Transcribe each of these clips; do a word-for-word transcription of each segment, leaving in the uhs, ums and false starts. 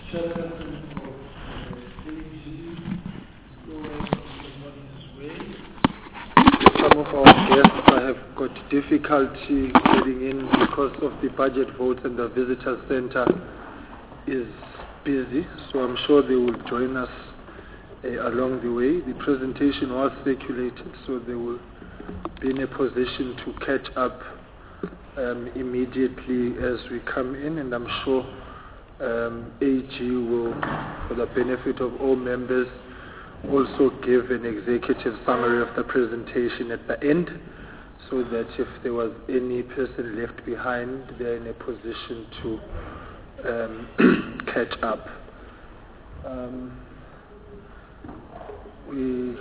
chairperson of the A G Some of our guests I have got difficulty getting in because of the budget votes, and the visitor center is busy, so I'm sure they will join us uh, along the way. The presentation was circulated, so they will be in a position to catch up um, immediately as we come in, and I'm sure um, A G will, for the benefit of all members, also give an executive summary of the presentation at the end, so that if there was any person left behind, they're in a position to um, catch up. Um, we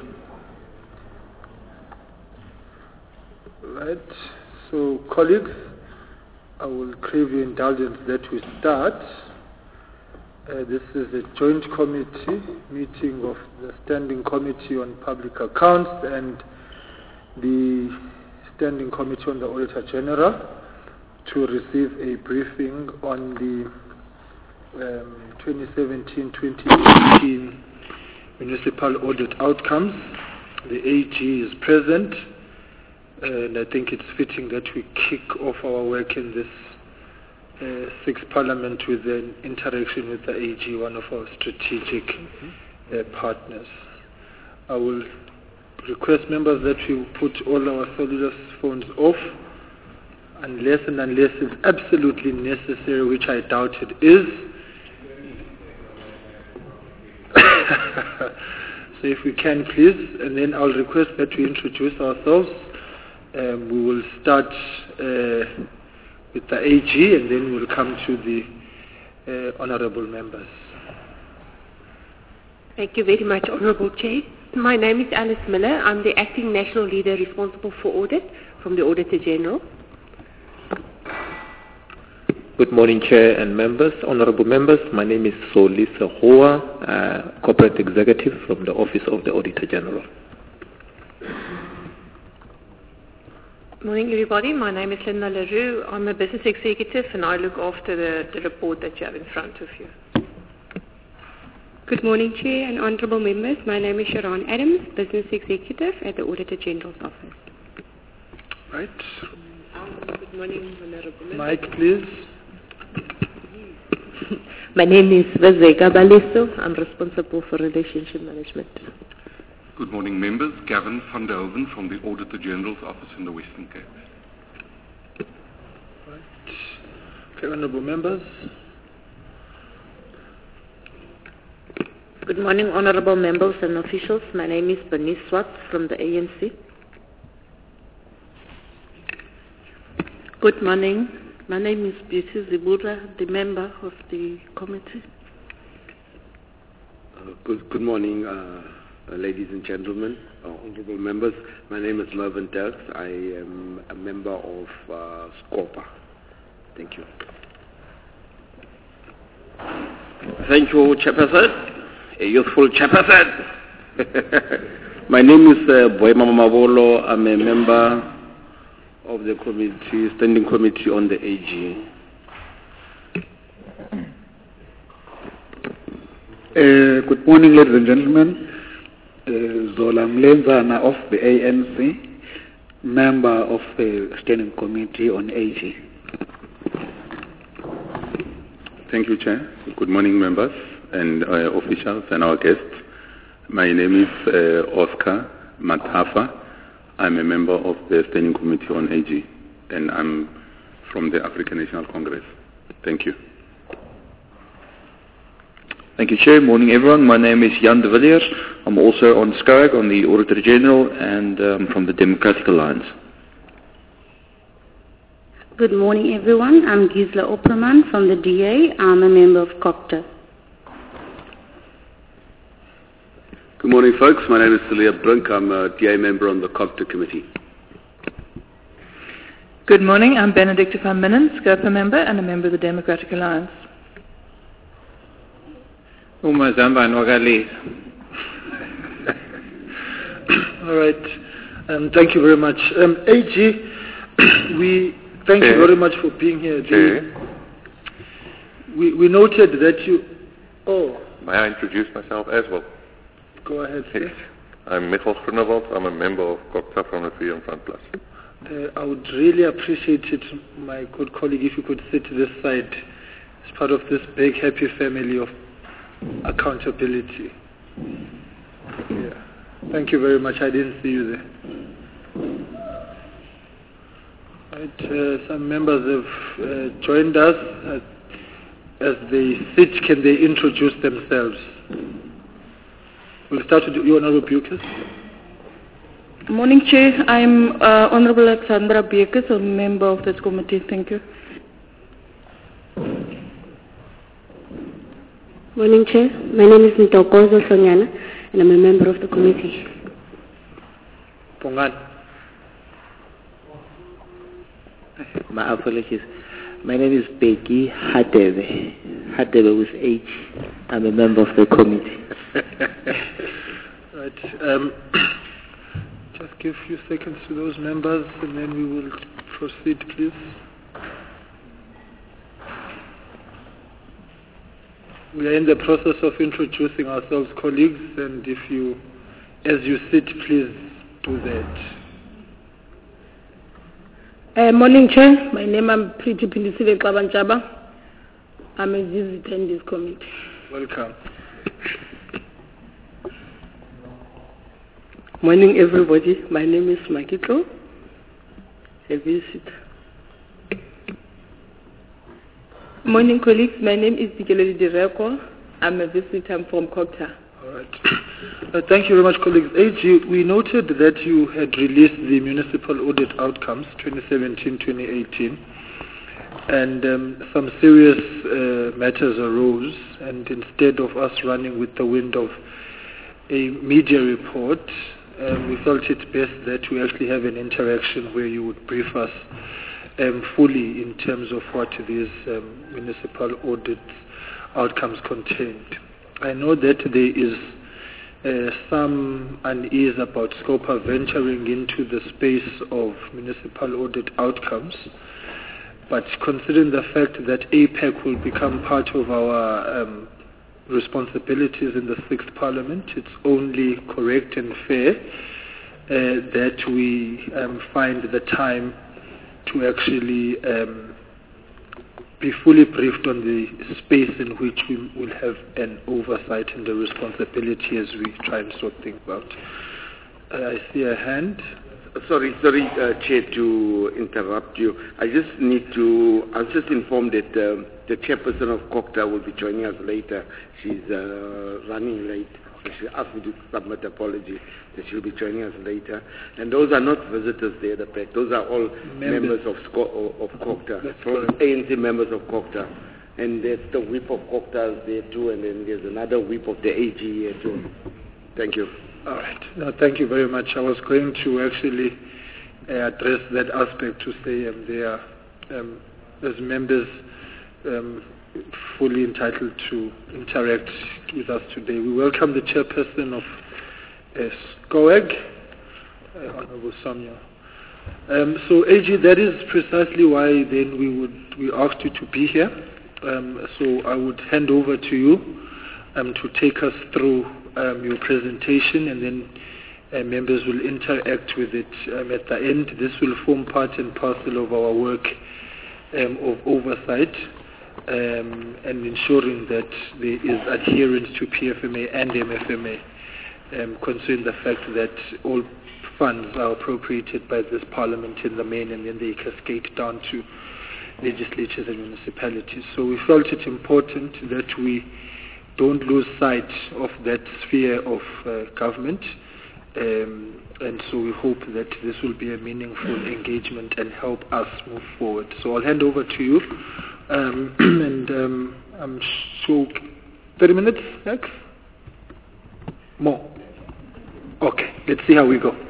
right. So, colleagues, I will crave your indulgence that we start. Uh, this is a joint committee meeting of the Standing Committee on Public Accounts and the Standing Committee on the Auditor General to receive a briefing on the um, twenty seventeen twenty eighteen municipal audit outcomes. The A G is present, and I think it's fitting that we kick off our work in this Uh, sixth Parliament with an interaction with the A G, one of our strategic mm-hmm. uh, partners. I will request members that we put all our cellular phones off unless and unless it's absolutely necessary, which I doubt it is. So if we can, please, and then I'll request that we introduce ourselves. Um, we will start uh, with the A G, and then we'll come to the uh, honourable members. Thank you very much, Honourable Chair. My name is Alice Miller. I'm the Acting National Leader responsible for audit from the Auditor General. Good morning, Chair and members, honourable members. My name is Solisa Hoa, uh, Corporate Executive from the Office of the Auditor General. Morning, everybody. My name is Linda LaRue. I'm a business executive, and I look after the, the report that you have in front of you. Good morning, Chair and honourable members. My name is Sharon Adams, business executive at the Auditor General's office. Right. Um, good morning, honourable members. Mike, please. My name is Vazeka Baleso. I'm responsible for relationship management. Good morning, members. Gavin van der Hoven from the Auditor General's office in the Western Cape. Right. Okay, honourable members. Good morning, honourable members and officials. My name is Bernice Swart from the A N C. Good morning. My name is Beauty Zibura, the member of the committee. Uh, good, good morning. Uh, Uh, ladies and gentlemen, uh, honourable members, my name is Mervyn Dirks. I am a member of uh, SCOPA. Thank you. Thank you, Chairperson. A youthful Chairperson. My name is uh, Boema Mavolo. I'm a member of the committee, Standing Committee on the A G. Uh, good morning, ladies and gentlemen. Uh, Zola Mlenzana of the A N C, member of the Standing Committee on A G. Thank you, Chair. Good morning, members and uh, officials and our guests. My name is uh, Oscar Matafa. I'm a member of the Standing Committee on A G, and I'm from the African National Congress. Thank you. Thank you, Chair. Morning, everyone. My name is Jan de Villiers. I'm also on SCARAG, on the Auditor General, and um, from the Democratic Alliance. Good morning, everyone. I'm Gisela Opperman from the D A. I'm a member of COPTA. Good morning, folks. My name is Celia Brink. I'm a D A member on the COPTA committee. Good morning. I'm Benedicta van Minnen, SCOPA member and a member of the Democratic Alliance. Uma Zamba Nwagali. All right. Um, thank you very much. Um, A G, we thank you very much for being here. The, we, we noted that you Oh. May I introduce myself as well? Go ahead, sir. Yes. I'm Michael Groenewald. I'm a member of COGTA from the Freedom Front Plus. Uh, I would really appreciate it, my good colleague, if you could sit to this side as part of this big happy family of accountability. Yeah. Thank you very much. I didn't see you there. Right, uh, some members have uh, joined us. Uh, as they sit, can they introduce themselves? We'll start with you, Honorable Beukes. Morning, Chair. I'm uh, Honorable Alexandra Beukes, a member of this committee. Thank you. Morning, Chair. My name is Ntokozo Sonyana, and I'm a member of the committee. Pongan. My apologies. My name is Becky Hadebe. Hadebe with H. I'm a member of the committee. Right. Um, just give a few seconds to those members, and then we will proceed, please. We are in the process of introducing ourselves, colleagues, and if you, as you sit, please do that. Uh, morning, Chair. My name is Pretty Pilisile Kabanchaba. I'm a visitor in this committee. Welcome. Morning, everybody. My name is Makito, a visitor. Morning, colleagues. My name is Dikeleli Direko. I'm a visitor. I'm from COGTA. All right. Uh, thank you very much, colleagues. A G, we noted that you had released the municipal audit outcomes twenty seventeen to twenty eighteen, and um, some serious uh, matters arose, and instead of us running with the wind of a media report, um, we felt it best that we actually have an interaction where you would brief us um, fully in terms of what these um, municipal audit outcomes contained. I know that there is uh, some unease about SCOPA venturing into the space of municipal audit outcomes, but considering the fact that A PAC will become part of our um, responsibilities in the sixth Parliament, it's only correct and fair uh, that we um, find the time to actually um, be fully briefed on the space in which we will have an oversight and a responsibility as we try and sort things out. Uh, I see a hand. Sorry, sorry, uh, Chair, to interrupt you. I just need to, I was just informed that uh, the chairperson of COGTA will be joining us later. She's uh, running late. So she asked me to submit apology that she'll be joining us later. And those are not visitors there, the back. Those are all members, members of, SCO- of COGTA, A N C members of COGTA. And there's the whip of COGTA there too, and then there's another whip of the A G here too. Thank you. All right. No, thank you very much. I was going to actually uh, address that aspect to say um, they are, um, as members, um, fully entitled to interact with us today. We welcome the chairperson of uh, SCOAG, uh, Honorable Samia. Um, so, A G, that is precisely why then we would we asked you to be here. Um, so I would hand over to you um, to take us through um, your presentation, and then uh, members will interact with it um, at the end. This will form part and parcel of our work um, of oversight um, and ensuring that there is adherence to P F M A and M F M A, um, considering the fact that all funds are appropriated by this Parliament in the main, and then they cascade down to legislatures and municipalities. So we felt it important that we don't lose sight of that sphere of uh, government, um, and so we hope that this will be a meaningful engagement and help us move forward. So I'll hand over to you, um, and um, I'm sure thirty minutes next? More? Okay, let's see how we go.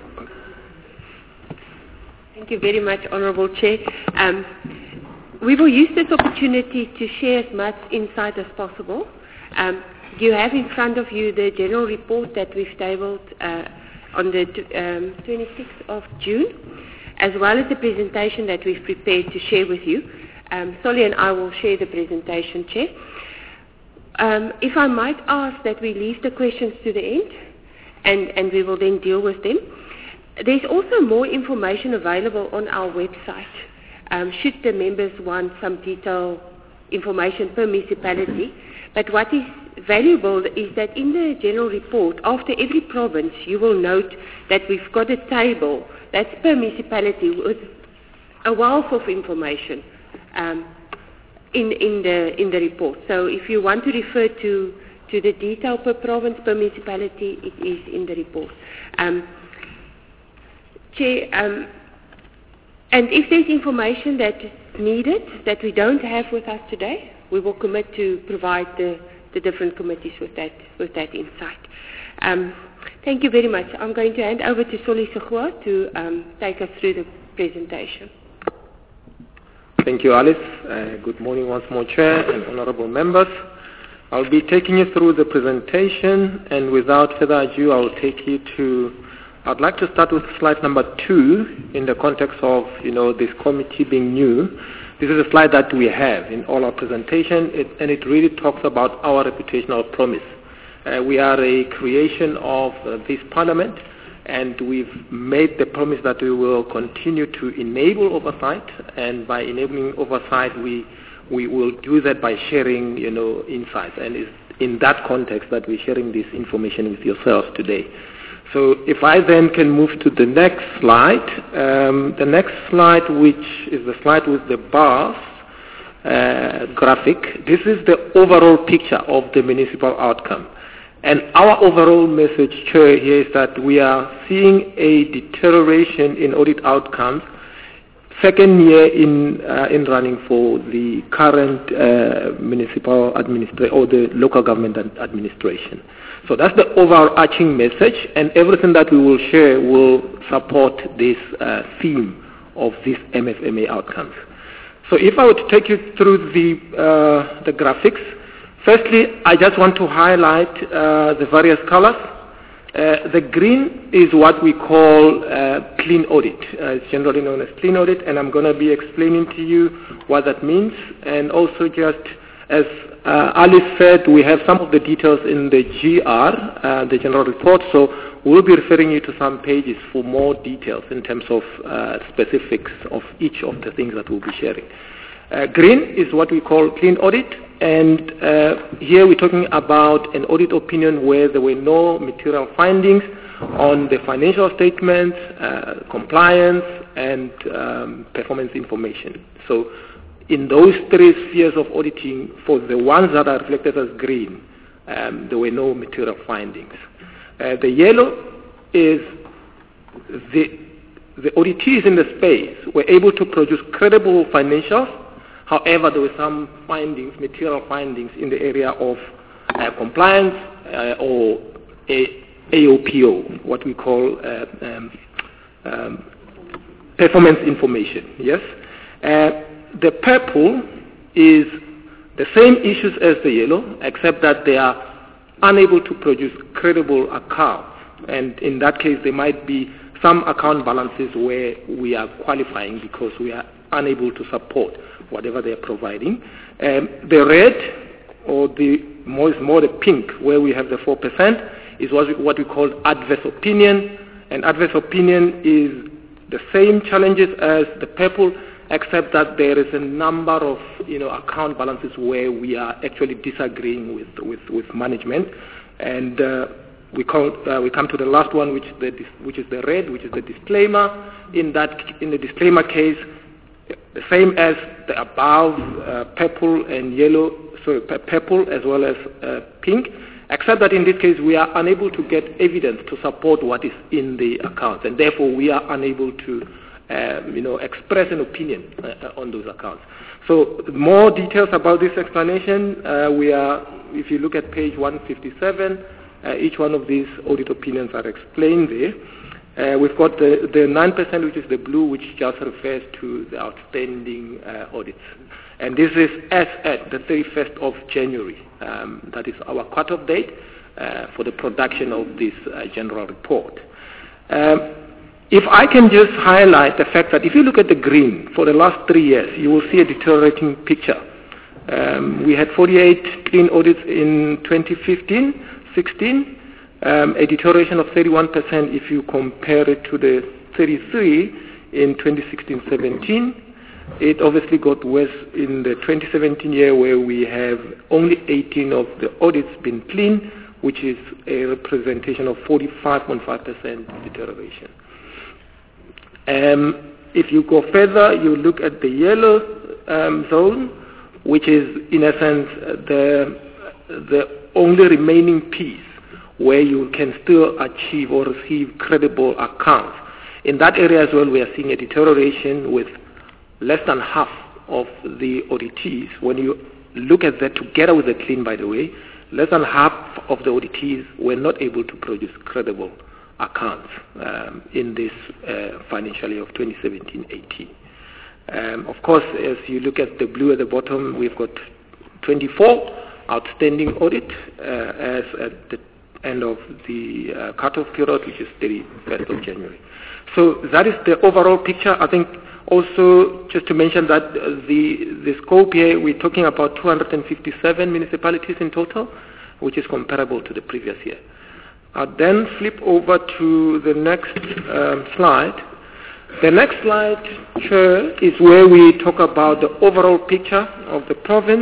Thank you very much, Honourable Chair. Um, we will use this opportunity to share as much insight as possible. Um, you have in front of you the general report that we've tabled uh, on the um, twenty-sixth of June, as well as the presentation that we've prepared to share with you. Um, Solly and I will share the presentation, Chair. Um, if I might ask that we leave the questions to the end, and, and we will then deal with them. There's also more information available on our website. Um, should the members want some detailed information per municipality. But what is valuable is that in the general report, after every province, you will note that we've got a table that's per municipality with a wealth of information um, in, in, the, in the report. So if you want to refer to, to the detail per province, per municipality, it is in the report. Um, Chair, um, and if there's information that's needed that we don't have with us today, we will commit to provide the, the different committees with that, with that insight. Um, thank you very much. I'm going to hand over to Soli Segua to um, take us through the presentation. Thank you, Alice. Uh, good morning once more, Chair and honorable members. I'll be taking you through the presentation, and without further ado, I'll take you to I'd like to start with slide number two in the context of, you know, this committee being new. This is a slide that we have in all our presentation, it, and it really talks about our reputational promise. Uh, we are a creation of uh, this parliament, and we've made the promise that we will continue to enable oversight, and by enabling oversight, we we will do that by sharing, you know, insights, and it's in that context that we're sharing this information with yourselves today. So if I then can move to the next slide, um, the next slide, which is the slide with the bars uh, graphic, this is the overall picture of the municipal outcome. And our overall message, Chair, here is that we are seeing a deterioration in audit outcomes, second year in uh, in running for the current uh, municipal administration or the local government administration. So that's the overarching message, and everything that we will share will support this uh, theme of these M F M A outcomes. So if I were to take you through the, uh, the graphics, firstly, I just want to highlight uh, the various colors. Uh, the green is what we call uh, clean audit. Uh, it's generally known as clean audit, and I'm going to be explaining to you what that means, and also just as uh, Alice said, we have some of the details in the G R, uh, the general report, so we'll be referring you to some pages for more details in terms of uh, specifics of each of the things that we'll be sharing. Uh, green is what we call clean audit, and uh, here we're talking about an audit opinion where there were no material findings on the financial statements, uh, compliance, and um, performance information. So in those three spheres of auditing, for the ones that are reflected as green, um, there were no material findings. Uh, the yellow is the, the auditees in the space were able to produce credible financials. However, there were some findings, material findings in the area of uh, compliance uh, or A- AOPO, what we call uh, um, um, performance information. Yes. Uh, The purple is the same issues as the yellow, except that they are unable to produce credible accounts. And in that case, there might be some account balances where we are qualifying because we are unable to support whatever they are providing. Um, the red, or the more, more the pink, where we have the four percent, is what we, what we call adverse opinion. And adverse opinion is the same challenges as the purple, except that there is a number of, you know, account balances where we are actually disagreeing with with, with management, and uh, we, call, uh, we come to the last one, which is the which is the red, which is the disclaimer. In that, in the disclaimer case, the same as the above, uh, purple and yellow, sorry, purple as well as uh, pink, except that in this case we are unable to get evidence to support what is in the accounts, and therefore we are unable to Um, you know, express an opinion uh, on those accounts. So more details about this explanation, uh, we are, if you look at page one fifty-seven, uh, each one of these audit opinions are explained there. Uh, we've got the, the nine percent, which is the blue, which just refers to the outstanding uh, audits. And this is as at the thirty-first of January. Um, that is our cut-off date uh, for the production of this uh, general report. Um, If I can just highlight the fact that if you look at the green for the last three years, you will see a deteriorating picture. Um, we had forty-eight clean audits in twenty fifteen sixteen, um, a deterioration of thirty-one percent if you compare it to the thirty-three in twenty sixteen seventeen. It obviously got worse in the twenty seventeen year, where we have only eighteen of the audits been clean, which is a representation of forty-five point five percent deterioration. Um, if you go further, you look at the yellow um, zone, which is in essence the the only remaining piece where you can still achieve or receive credible accounts. In that area as well, we are seeing a deterioration with less than half of the auditees. When you look at that together with the clean, by the way, less than half of the auditees were not able to produce credible accounts um, in this uh, financial year of twenty seventeen eighteen. Um, of course, as you look at the blue at the bottom, we've got twenty-four outstanding audit uh, as at the end of the uh, cutoff period, which is thirty-first of January. So that is the overall picture. I think also just to mention that uh, the, the scope here, we're talking about two hundred fifty-seven municipalities in total, which is comparable to the previous year. I'll then flip over to the next um, slide. The next slide, Chair, is where we talk about the overall picture of the province,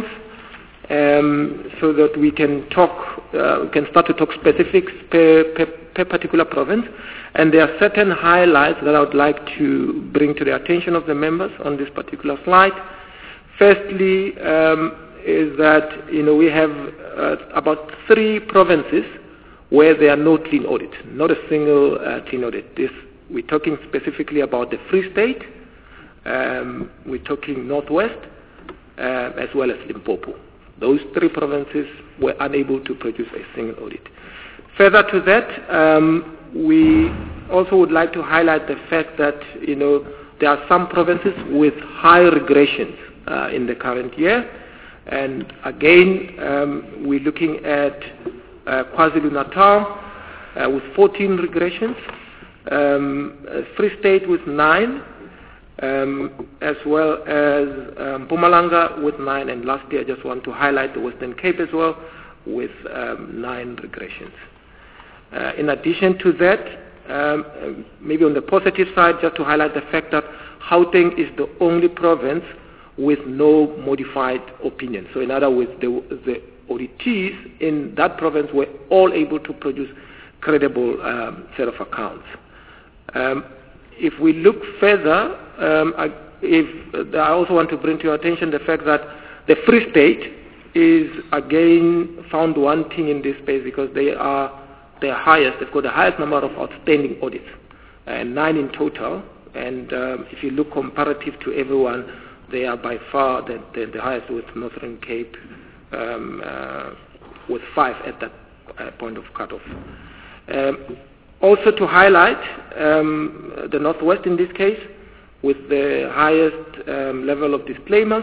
um, so that we can talk, uh, we can start to talk specifics per, per, per particular province. And there are certain highlights that I would like to bring to the attention of the members on this particular slide. Firstly, um, is that you know we have uh, about three provinces where there are no clean audit, not a single uh, clean audit. This, we're talking specifically about the Free State, um, we're talking Northwest, uh, as well as Limpopo. Those three provinces were unable to produce a single audit. Further to that, um, we also would like to highlight the fact that you know there are some provinces with high regressions uh, in the current year, and again um, we're looking at uh, KwaZulu-Natal uh, with fourteen regressions, um, Free State with nine, um, as well as um, Mpumalanga with nine, and lastly I just want to highlight the Western Cape as well with um, nine regressions. Uh, in addition to that, um, maybe on the positive side, just to highlight the fact that Gauteng is the only province with no modified opinion. So in other words, the, the auditees in that province were all able to produce credible um, set of accounts. Um, if we look further, um, I, if, I also want to bring to your attention the fact that the Free State is again found wanting in this space because they are the highest, they've got the highest number of outstanding audits, uh, nine in total, and um, if you look comparative to everyone, they are by far the, the, the highest, with Northern Cape um, uh, with five at that uh, point of cutoff. Um, also to highlight um, the Northwest in this case, with the highest um, level of disclaimers.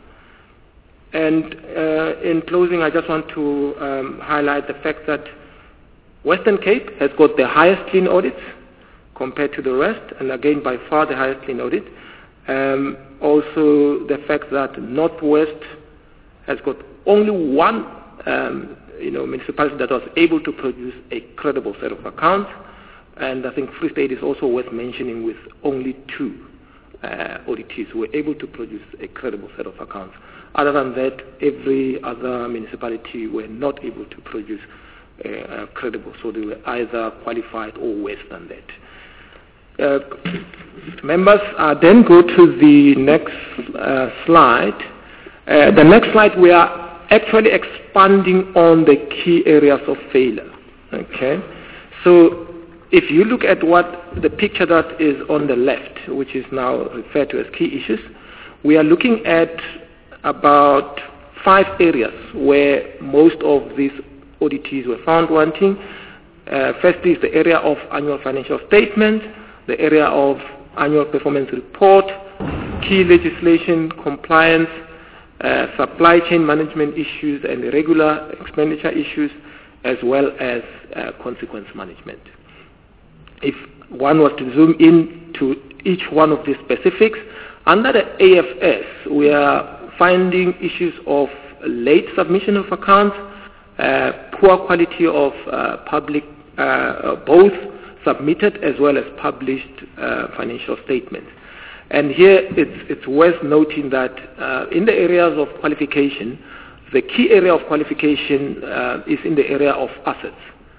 And uh, in closing, I just want to um, highlight the fact that Western Cape has got the highest clean audits compared to the rest, and again by far the highest clean audit. Um, also the fact that Northwest has got only one um, you know, municipality that was able to produce a credible set of accounts, and I think Free State is also worth mentioning with only two uh, auditees who were able to produce a credible set of accounts. Other than that, every other municipality were not able to produce Uh, uh, credible, so they were either qualified or worse than that. Uh, members, uh, then go to the next uh, slide. Uh, the next slide, we are actually expanding on the key areas of failure. Okay, so if you look at what the picture that is on the left, which is now referred to as key issues, we are looking at about five areas where most of these auditees were found wanting. Uh, firstly is the area of annual financial statement, the area of annual performance report, key legislation compliance, uh, supply chain management issues and irregular expenditure issues, as well as uh, consequence management. If one was to zoom in to each one of these specifics, under the A F S we are finding issues of late submission of accounts, uh, poor quality of uh, public, uh, both submitted as well as published uh, financial statements. And here it's, it's worth noting that uh, in the areas of qualification, the key area of qualification uh, is in the area of assets.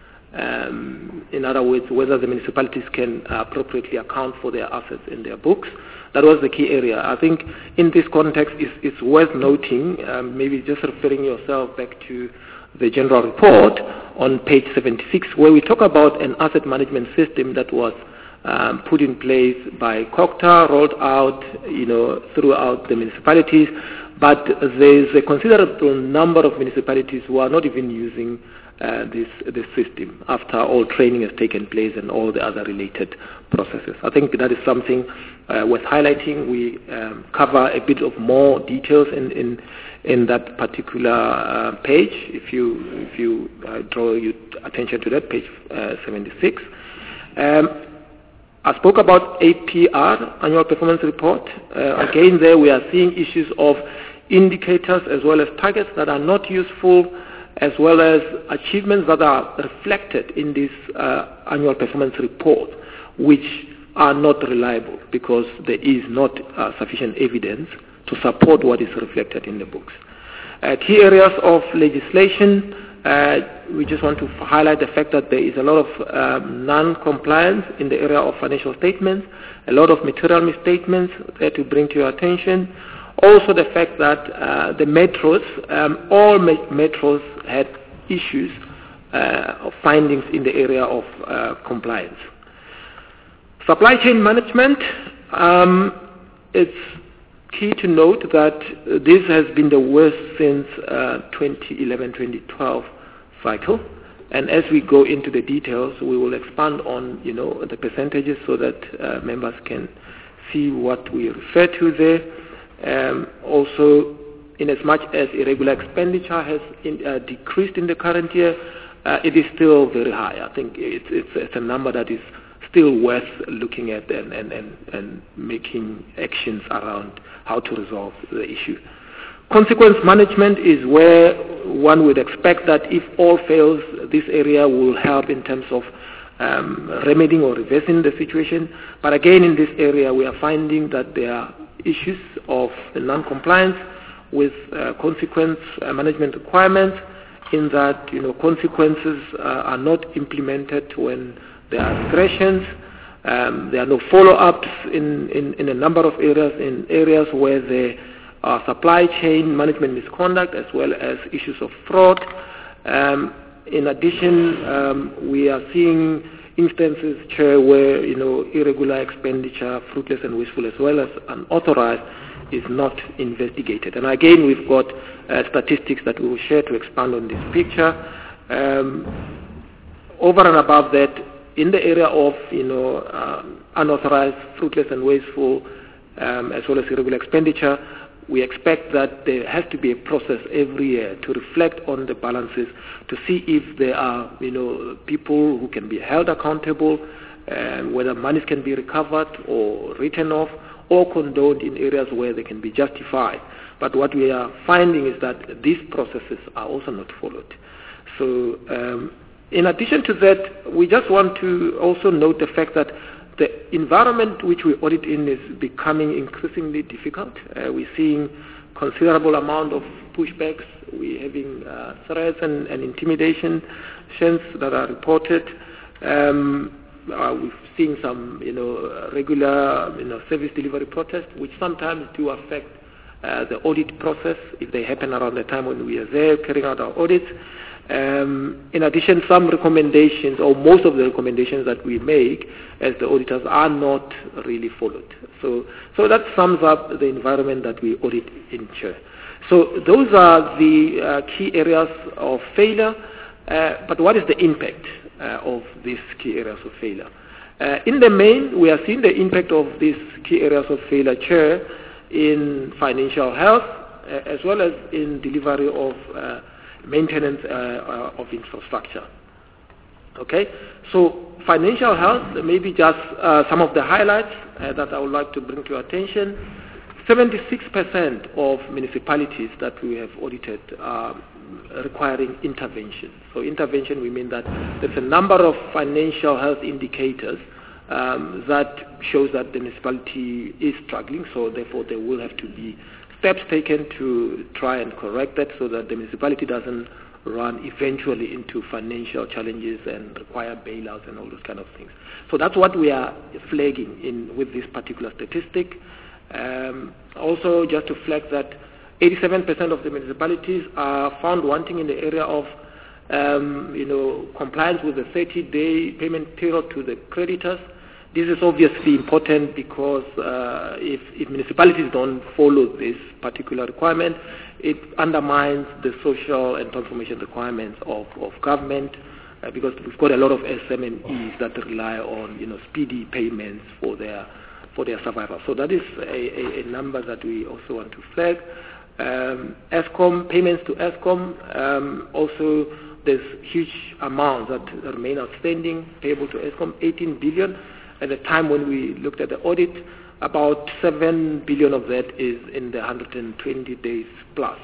Um, in other words, whether the municipalities can appropriately account for their assets in their books. That was the key area. I think in this context, it's, it's worth noting, um, maybe just referring yourself back to the general report on page seventy-six, where we talk about an asset management system that was um, put in place by COGTA, rolled out, you know, throughout the municipalities, but there's a considerable number of municipalities who are not even using Uh, this this system after all training has taken place and all the other related processes. I think that is something uh, worth highlighting. We um, cover a bit of more details in in, in that particular uh, page. If you if you uh, draw your attention to that page uh, seventy-six. Um, I spoke about A P R, Annual Performance Report. Uh, again, there we are seeing issues of indicators as well as targets that are not useful, as well as achievements that are reflected in this uh, annual performance report, which are not reliable because there is not uh, sufficient evidence to support what is reflected in the books. Uh, key areas of legislation, uh, we just want to f- highlight the fact that there is a lot of um, non-compliance in the area of financial statements, a lot of material misstatements there to bring to your attention. Also the fact that uh, the metros, um, all me- metros had issues uh, of findings in the area of uh, compliance. Supply chain management, um, it's key to note that this has been the worst since uh, twenty eleven twenty twelve cycle. And as we go into the details, we will expand on, you know, the percentages so that uh, members can see what we refer to there. Um, also, in as much as irregular expenditure has in, uh, decreased in the current year, uh, it is still very high. I think it's, it's, it's a number that is still worth looking at and, and, and, and making actions around how to resolve the issue. Consequence management is where one would expect that if all fails, this area will help in terms of um, remedying or reversing the situation. But again, in this area, we are finding that there are issues of non-compliance with uh, consequence uh, management requirements, in that, you know, consequences uh, are not implemented when there are aggressions. Um, there are no follow-ups in, in, in a number of areas, in areas where there are supply chain management misconduct as well as issues of fraud. Um, in addition, um, we are seeing instances, Chair, where, you know, irregular expenditure, fruitless and wasteful, as well as unauthorized, is not investigated. And again, we've got uh, statistics that we will share to expand on this picture. Um, over and above that, in the area of, you know, um, unauthorized, fruitless and wasteful, um, as well as irregular expenditure, we expect that there has to be a process every year to reflect on the balances, to see if there are, you know, people who can be held accountable, and whether monies can be recovered or written off or condoned in areas where they can be justified. But what we are finding is that these processes are also not followed. So um, in addition to that, we just want to also note the fact that the environment which we audit in is becoming increasingly difficult. Uh, we're seeing considerable amount of pushbacks. We're having uh, threats and, and intimidations that are reported. Um, uh, we're seeing some, you know, regular, you know, service delivery protests, which sometimes do affect uh, the audit process if they happen around the time when we are there carrying out our audits. Um, in addition, some recommendations, or most of the recommendations that we make as the auditors, are not really followed. So, so that sums up the environment that we audit in, Chair. So those are the uh, key areas of failure. Uh, but what is the impact uh, of these key areas of failure? Uh, in the main, we are seeing the impact of these key areas of failure, Chair, in financial health, uh, as well as in delivery of uh, maintenance uh, uh, of infrastructure. Okay, so financial health, maybe just uh, some of the highlights uh, that I would like to bring to your attention. seventy-six percent of municipalities that we have audited are requiring intervention. So intervention, we mean that there's a number of financial health indicators um, that shows that the municipality is struggling, so therefore there will have to be steps taken to try and correct that so that the municipality doesn't run eventually into financial challenges and require bailouts and all those kind of things. So that's what we are flagging in with this particular statistic. Um, also, just to flag that eighty-seven percent of the municipalities are found wanting in the area of um, you know, compliance with the thirty-day payment period to the creditors. This is obviously important because uh, if, if municipalities don't follow this particular requirement, it undermines the social and transformation requirements of, of government uh, because we've got a lot of S M E Es that rely on, you know, speedy payments for their for their survival. So that is a, a, a number that we also want to flag. Um, ESCOM, payments to ESCOM, um, also there's huge amounts that remain outstanding, payable to ESCOM, eighteen billion. At the time when we looked at the audit, about seven billion of that is in the one hundred twenty days plus.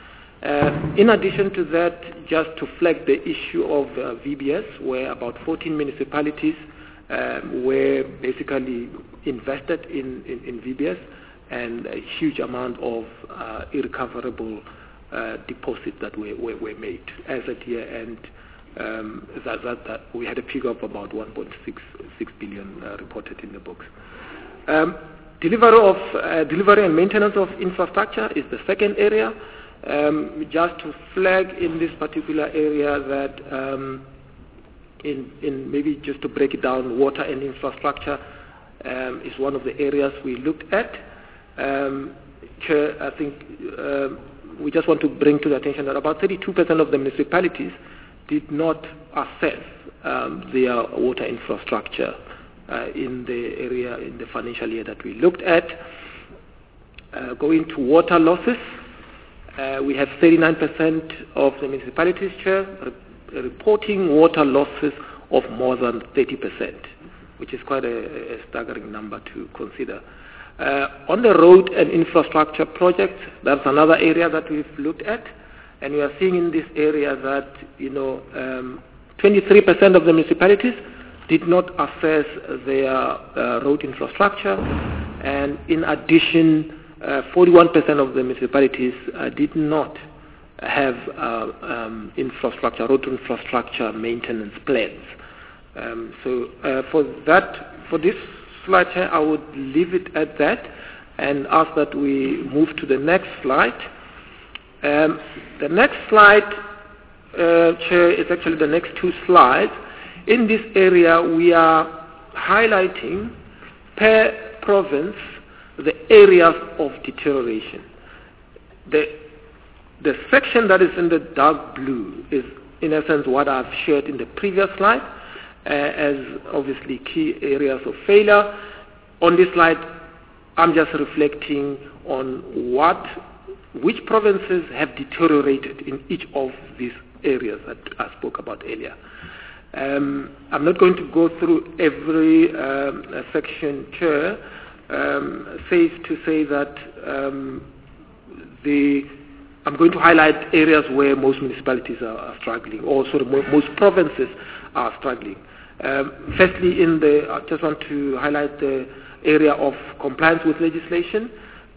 Uh, in addition to that, just to flag the issue of uh, V B S, where about fourteen municipalities um, were basically invested in, in, in V B S, and a huge amount of uh, irrecoverable uh, deposits that were, were, were made as at year end. Um, that, that, that we had a figure of about one point six six billion uh, reported in the books. Um, delivery of uh, delivery and maintenance of infrastructure is the second area. Um, just to flag in this particular area that um, in, in maybe just to break it down, water and infrastructure um, is one of the areas we looked at. Um, Chair, I think uh, we just want to bring to the attention that about thirty-two percent of the municipalities did not assess um, their water infrastructure uh, in the area in the financial year that we looked at. Uh, going to water losses, uh, we have thirty-nine percent of the municipalities, Chair, re- reporting water losses of more than thirty percent, which is quite a, a staggering number to consider. Uh, on the road and infrastructure projects, that's another area that we've looked at. And we are seeing in this area that, you know, um, twenty-three percent of the municipalities did not assess their uh, road infrastructure, and in addition, uh, forty-one percent of the municipalities uh, did not have uh, um, infrastructure, road infrastructure maintenance plans. Um, so uh, for that, for this slide here, I would leave it at that and ask that we move to the next slide. Um, the next slide, uh, Chair, is actually the next two slides. In this area, we are highlighting per province the areas of deterioration. The, the section that is in the dark blue is, in essence, what I've shared in the previous slide uh, as obviously key areas of failure. On this slide, I'm just reflecting on what which provinces have deteriorated in each of these areas that I spoke about earlier. Um, I'm not going to go through every um, section, Chair. Um, safe to say that um, the, I'm going to highlight areas where most municipalities are, are struggling, or sorry, most provinces are struggling. Um, firstly, in the, I just want to highlight the area of compliance with legislation.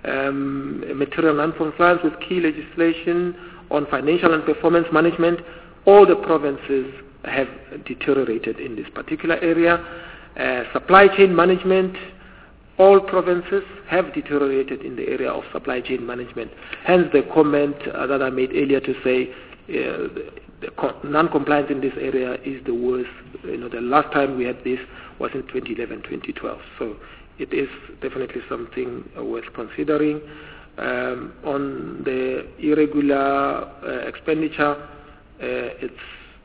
Um, material non-compliance with key legislation on financial and performance management. All the provinces have deteriorated in this particular area. Uh, supply chain management, all provinces have deteriorated in the area of supply chain management. Hence the comment uh, that I made earlier to say uh, the, the non-compliance in this area is the worst. You know, the last time we had this was in twenty eleven twenty twelve. So it is definitely something uh, worth considering. Um, on the irregular uh, expenditure, uh, it's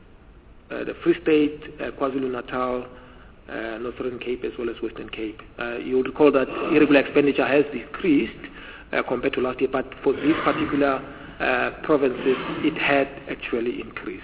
uh, the Free State, uh, KwaZulu-Natal, uh, Northern Cape as well as Western Cape. Uh, you'll recall that irregular expenditure has decreased uh, compared to last year, but for these particular uh, provinces, it had actually increased.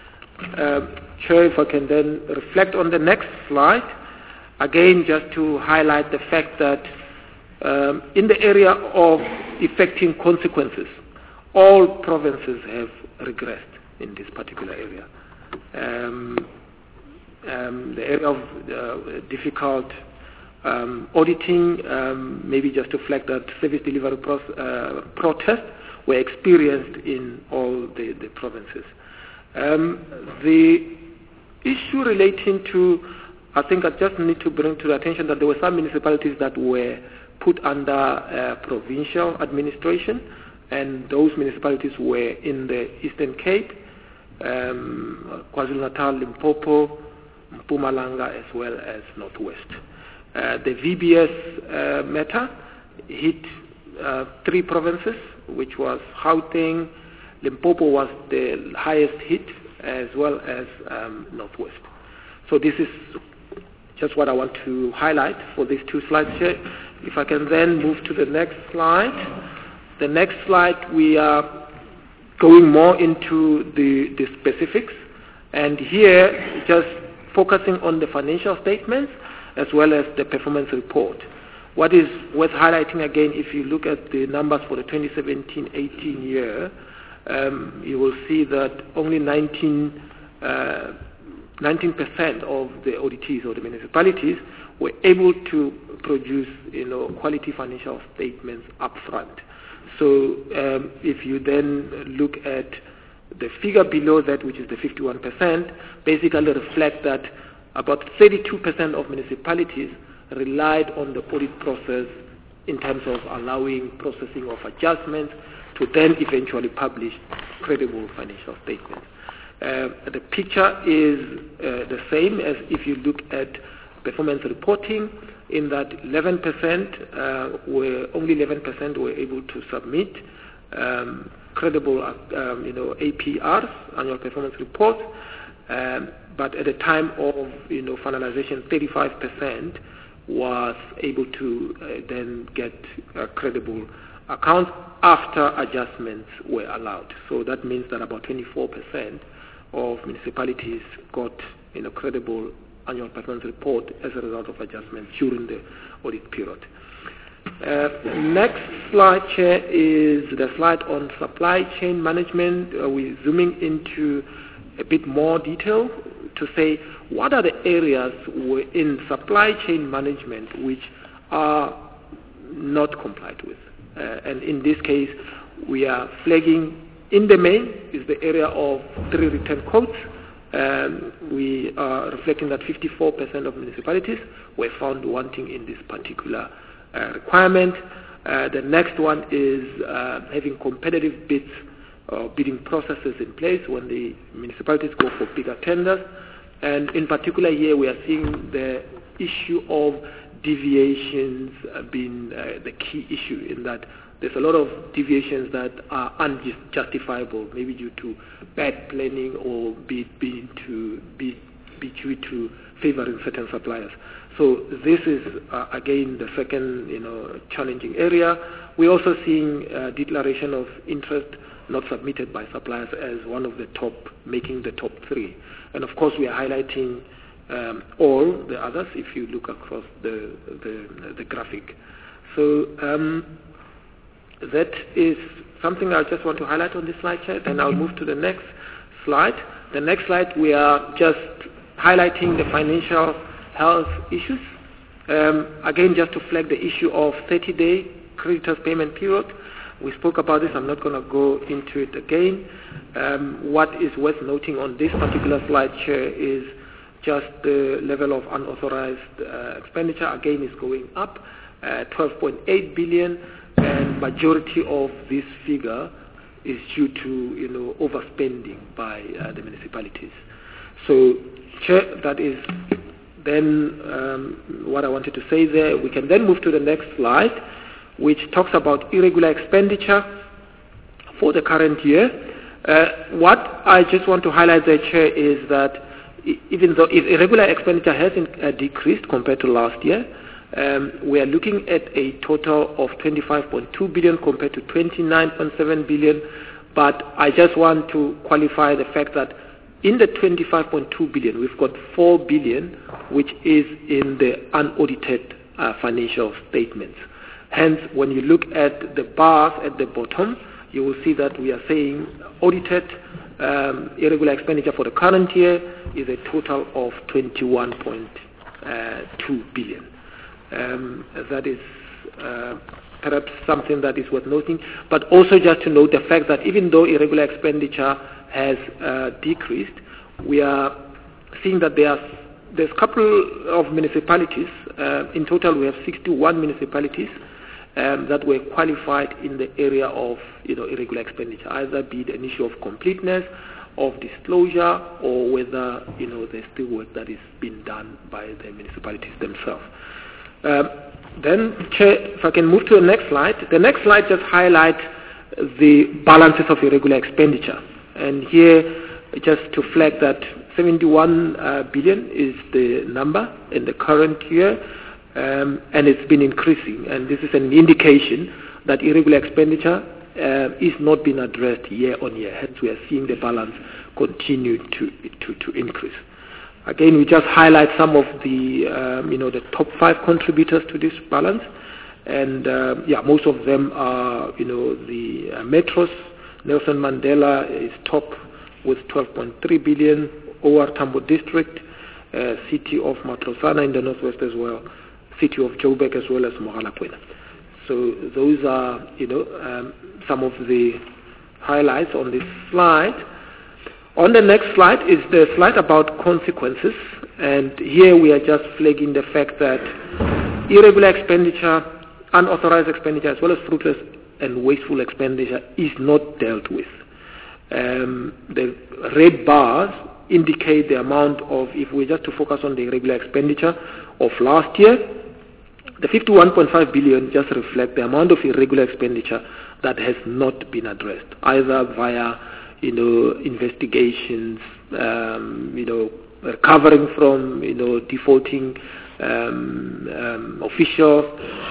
Uh, Chair, if I can then reflect on the next slide. Again, just to highlight the fact that Um, in the area of effecting consequences, all provinces have regressed in this particular area. Um, um, the area of uh, difficult um, auditing, um, maybe just to flag that service delivery pro- uh, protests were experienced in all the, the provinces. Um, the issue relating to, I think I just need to bring to the attention that there were some municipalities that were put under uh, provincial administration, and those municipalities were in the Eastern Cape, um, KwaZulu-Natal, Limpopo, Mpumalanga, as well as Northwest. Uh, the V B S uh, matter hit uh, three provinces, which was Gauteng. Limpopo was the highest hit, as well as um, Northwest. So this is just what I want to highlight for these two slides here. If I can then move to the next slide. The next slide, we are going more into the, the specifics, and here just focusing on the financial statements as well as the performance report. What is worth highlighting again, if you look at the numbers for the twenty seventeen eighteen year, um, you will see that only nineteen percent of the O D Ts or the municipalities were able to produce, you know, quality financial statements upfront. So um, if you then look at the figure below that, which is the fifty-one percent, basically reflect that about thirty-two percent of municipalities relied on the audit process in terms of allowing processing of adjustments to then eventually publish credible financial statements. Uh, the picture is uh, the same as if you look at performance reporting, in that eleven percent uh, were only eleven percent were able to submit um, credible, um, you know, A P Rs, annual performance reports. Um, but at the time of, you know, finalization, thirty-five percent was able to uh, then get uh, credible accounts after adjustments were allowed. So that means that about twenty-four percent of municipalities got, you know, credible annual performance report as a result of adjustments during the audit period. Uh, next slide, Chair, is the slide on supply chain management. Uh, we're zooming into a bit more detail to say what are the areas in supply chain management which are not complied with. Uh, and in this case, we are flagging in the main is the area of three return codes. Um, we are reflecting that fifty-four percent of municipalities were found wanting in this particular uh, requirement. Uh, the next one is uh, having competitive bids or bidding processes in place when the municipalities go for bigger tenders. And in particular here, we are seeing the issue of deviations uh, being uh, the key issue, in that there's a lot of deviations that are unjustifiable, maybe due to bad planning or be, be, to, be, be due to favoring certain suppliers. So this is, uh, again, the second, you know, challenging area. We're also seeing uh, declaration of interest not submitted by suppliers as one of the top, making the top three. And of course, we are highlighting um, all the others if you look across the, the, the graphic. So, um, that is something I just want to highlight on this slide, Chair. Then I'll move to the next slide. The next slide, we are just highlighting the financial health issues. Um, again, just to flag the issue of thirty-day creditors payment period. We spoke about this. I'm not going to go into it again. Um, what is worth noting on this particular slide, Chair, is just the level of unauthorized uh, expenditure. Again, is going up, uh, twelve point eight billion. And majority of this figure is due to, you know, overspending by uh, the municipalities. So, Chair, that is then um, what I wanted to say there. We can then move to the next slide, which talks about irregular expenditure for the current year. Uh, what I just want to highlight there, Chair, is that even though irregular expenditure has uh, decreased compared to last year, Um, we are looking at a total of twenty-five point two billion compared to twenty-nine point seven billion, but I just want to qualify the fact that in the twenty-five point two billion, we've got four billion, which is in the unaudited uh, financial statements. Hence, when you look at the bars at the bottom, you will see that we are saying audited um, irregular expenditure for the current year is a total of twenty-one point two billion. Um, that is uh, perhaps something that is worth noting, but also just to note the fact that even though irregular expenditure has uh, decreased, we are seeing that there are there's a couple of municipalities. Uh, in total, we have sixty-one municipalities um, that were qualified in the area of you know irregular expenditure, either be it an issue of completeness, of disclosure, or whether you know there's still work that is being done by the municipalities themselves. Um, then, Chair, if I can move to the next slide. The next slide just highlights the balances of irregular expenditure. And here, just to flag that seventy-one uh, billion is the number in the current year, um, and it's been increasing. And this is an indication that irregular expenditure uh, is not being addressed year on year. Hence, we are seeing the balance continue to to, to increase. Again, we just highlight some of the, um, you know, the top five contributors to this balance, and uh, yeah, most of them are, you know, the uh, metros. Nelson Mandela is top with twelve point three billion. O R Tambo District, uh, City of Matlosana in the northwest as well, City of Joburg as well as Mogalakwena. So those are, you know, um, some of the highlights on this slide. On the next slide is the slide about consequences, and here we are just flagging the fact that irregular expenditure, unauthorized expenditure, as well as fruitless and wasteful expenditure is not dealt with. Um, the red bars indicate the amount of, if we just to focus on the irregular expenditure of last year, the fifty-one point five billion just reflect the amount of irregular expenditure that has not been addressed, either via you know, investigations, um, you know, recovering from, you know, defaulting um, um, officials,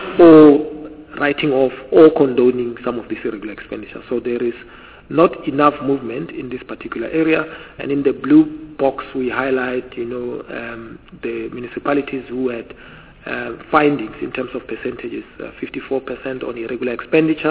or writing off or condoning some of this irregular expenditure. So there is not enough movement in this particular area. And in the blue box, we highlight, you know, um, the municipalities who had uh, findings in terms of percentages, uh, fifty-four percent on irregular expenditure,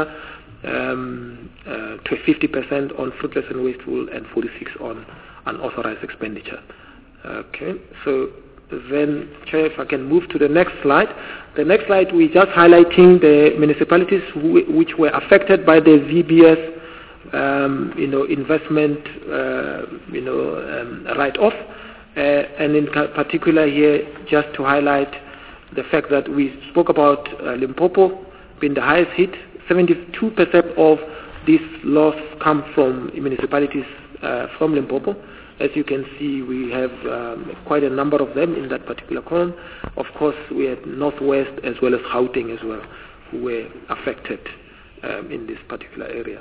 Um, uh, to fifty percent on fruitless and wasteful, and forty-six on unauthorized expenditure. Okay, so then, Chair, if I can move to the next slide. The next slide, we're just highlighting the municipalities who, which were affected by the V B S, um, you know, investment, uh, you know, um, write-off, uh, and in particular here, just to highlight the fact that we spoke about uh, Limpopo being the highest hit. seventy-two percent of this loss come from municipalities uh, from Limpopo. As you can see, we have um, quite a number of them in that particular column. Of course, we had Northwest as well as Gauteng as well, who were affected um, in this particular area.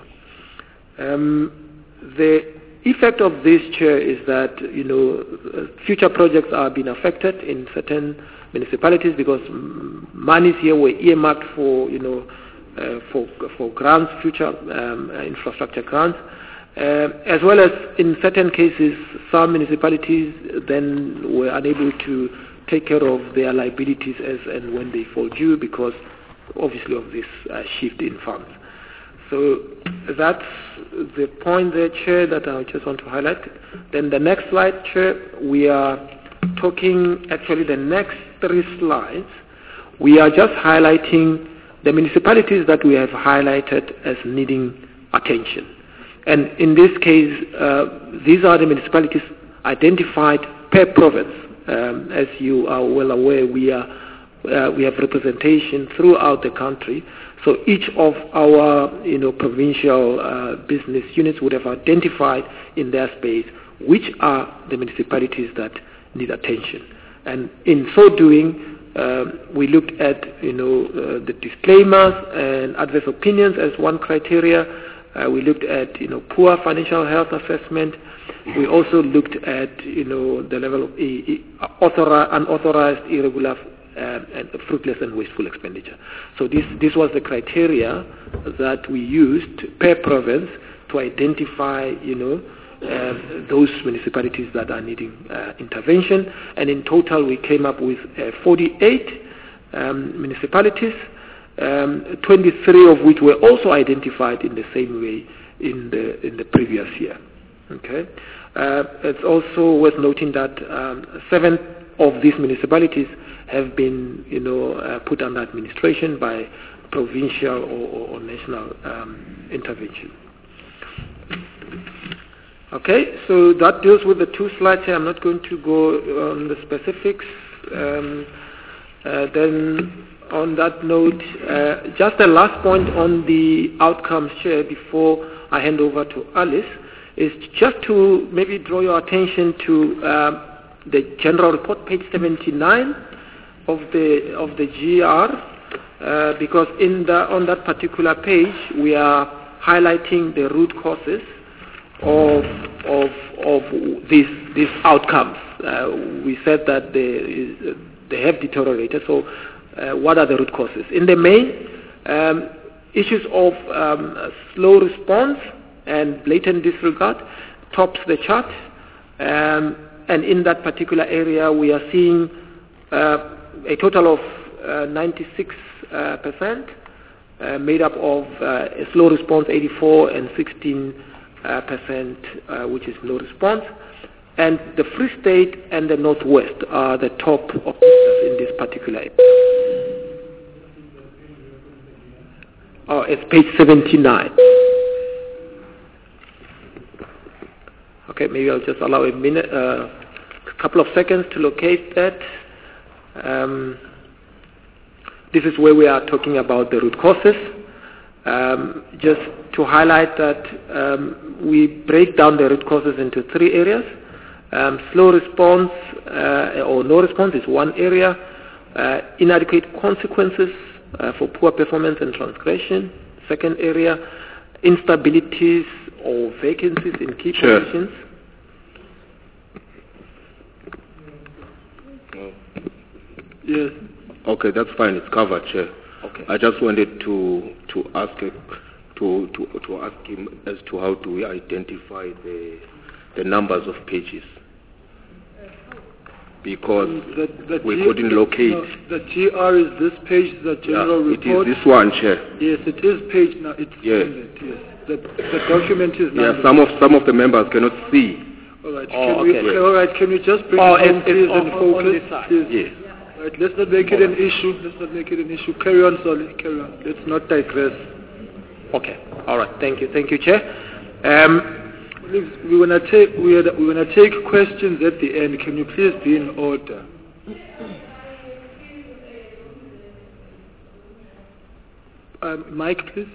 Um, the effect of this, Chair, is that you know future projects are being affected in certain municipalities because monies here were earmarked for you know. Uh, for for grants, future um, uh, infrastructure grants, uh, as well as in certain cases, some municipalities then were unable to take care of their liabilities as and when they fall due because, obviously, of this uh, shift in funds. So that's the point there, Chair, that I just want to highlight. Then the next slide, Chair, we are talking, actually the next three slides, we are just highlighting the municipalities that we have highlighted as needing attention. And in this case, uh, these are the municipalities identified per province. Um, as you are well aware, we, are, uh, we have representation throughout the country. So each of our you know, provincial uh, business units would have identified in their space which are the municipalities that need attention. And in so doing, Um, we looked at, you know, uh, the disclaimers and adverse opinions as one criteria. Uh, we looked at, you know, poor financial health assessment. We also looked at, you know, the level of e- e- author- unauthorized, irregular, uh, and fruitless and wasteful expenditure. So this this was the criteria that we used per province to identify, you know, Uh, those municipalities that are needing uh, intervention, and in total we came up with uh, forty-eight um, municipalities, um, twenty-three of which were also identified in the same way in the in the previous year. Okay, uh, it's also worth noting that um, seven of these municipalities have been, you know, uh, put under administration by provincial or, or, or national um, intervention. Okay, so that deals with the two slides here. I'm not going to go on the specifics. Um, uh, then, on that note, uh, just a last point on the outcomes, Chair, before I hand over to Alice, is just to maybe draw your attention to uh, the general report, page seventy-nine of the of the G R, uh, because in the on that particular page we are highlighting the root causes of of of these these outcomes. Uh, we said that they they have deteriorated. So, uh, what are the root causes? In the main, um, issues of um, slow response and blatant disregard tops the chart, um, and in that particular area, we are seeing uh, a total of uh, ninety-six percent, uh, made up of uh, a slow response eighty-four and sixteen uh, percent, uh, which is no response. And the Free State and the Northwest are the top offenders in this particular area. Oh, it's page seventy-nine. Okay, maybe I'll just allow a minute, uh, a couple of seconds to locate that. Um, this is where we are talking about the root causes. Um, just to highlight that um, we break down the root causes into three areas. Um, slow response uh, or no response is one area. Uh, inadequate consequences uh, for poor performance and transgression, second area. Instabilities or vacancies in key Sure. positions. Yes. Okay, that's fine. It's covered, Chair. Okay. I just wanted to to ask a, to to to ask him as to how do we identify the the numbers of pages, because The, the we G- couldn't locate. no, the G R is this page, the general Yeah, report. it is this one, Chair. Yes, it is page now. It's Yeah. numbered, yes. The, the document is Yeah, numbered. some of some of the members cannot see. All right. Oh, can we, okay. all right. Can we just bring Oh, it home, it's- it's please, on- and on- on focus? this side. Please. Yes. Right. Let's not make it an issue. Let's not make it an issue. Carry on, Solly. Carry on. Let's not digress. Okay. All right. Thank you. Thank you, Chair. Um, Colleagues, we wanna take we are, we wanna take questions at the end. Can you please be in order? Um, Mike, please.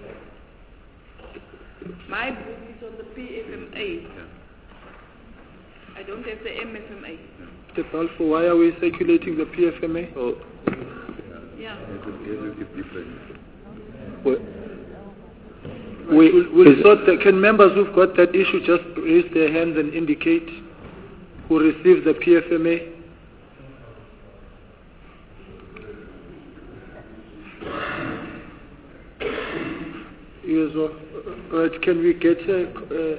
My book is on the P F M A. I don't have the M F M A. Mister Balfour, why are we circulating the P F M A? Oh. Yeah. Well, We- we'll, we'll is- sort that. Can members who've got that issue just raise their hands and indicate who received the P F M A? You as well. Uh, Right, can we get a... Uh,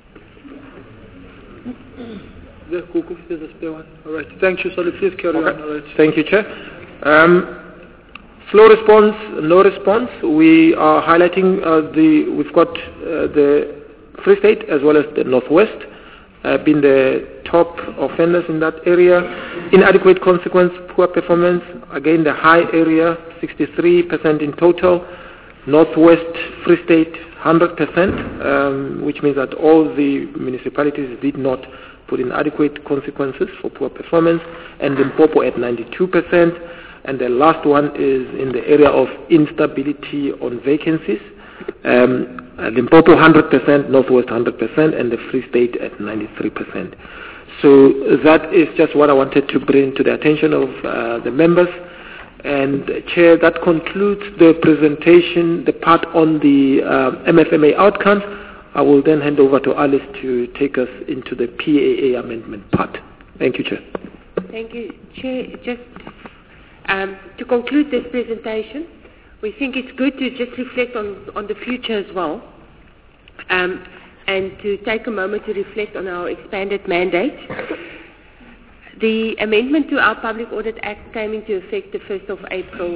the Kuku, there's a spare one. All right, thank you, Solly. Please carry Okay. on. All right. Thank you, Chair. Um, slow response, no response. We are highlighting uh, the. We've got uh, the Free State as well as the Northwest uh, being the top offenders in that area. Inadequate consequence, poor performance. Again, the high area, sixty-three percent in total. Northwest Free State, one hundred percent, um, which means that all the municipalities did not put in adequate consequences for poor performance, and Limpopo at ninety-two percent, and the last one is in the area of instability on vacancies. Um, uh, Limpopo one hundred percent, Northwest one hundred percent, and the Free State at ninety-three percent. So that is just what I wanted to bring to the attention of uh, the members. And uh, Chair, that concludes the presentation, the part on the uh, M F M A outcomes. I will then hand over to Alice to take us into the P A A amendment part. Thank you, Chair. Thank you, Chair. Just um, to conclude this presentation, we think it's good to just reflect on, on the future as well, um, and to take a moment to reflect on our expanded mandate. The amendment to our Public Audit Act came into effect the first of April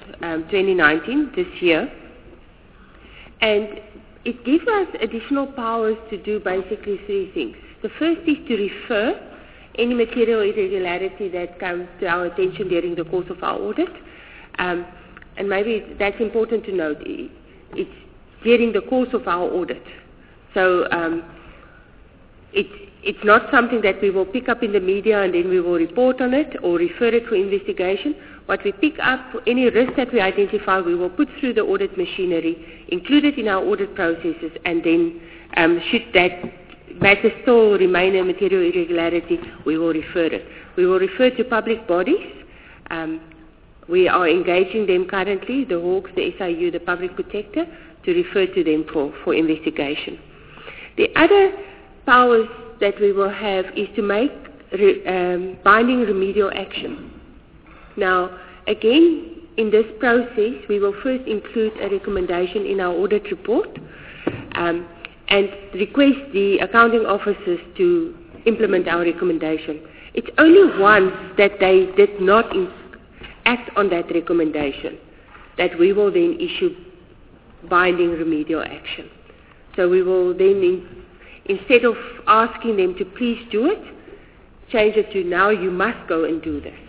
um, twenty nineteen, this year. And it gives us additional powers to do basically three things. The first is to refer any material irregularity that comes to our attention during the course of our audit. Um, and maybe that's important to note. It's during the course of our audit. So um, it's, it's not something that we will pick up in the media and then we will report on it or refer it for investigation. What we pick up, any risk that we identify, we will put through the audit machinery, include it in our audit processes, and then um, should that matter still remain a material irregularity, we will refer it. We will refer to public bodies. Um, we are engaging them currently, the Hawks, the S I U, the Public Protector, to refer to them for, for investigation. The other powers that we will have is to make re, um, binding remedial action. Now, again, in this process, we will first include a recommendation in our audit report um, and request the accounting officers to implement our recommendation. It's only once that they did not in, act on that recommendation that we will then issue binding remedial action. So we will then, in, instead of asking them to please do it, change it to now you must go and do this.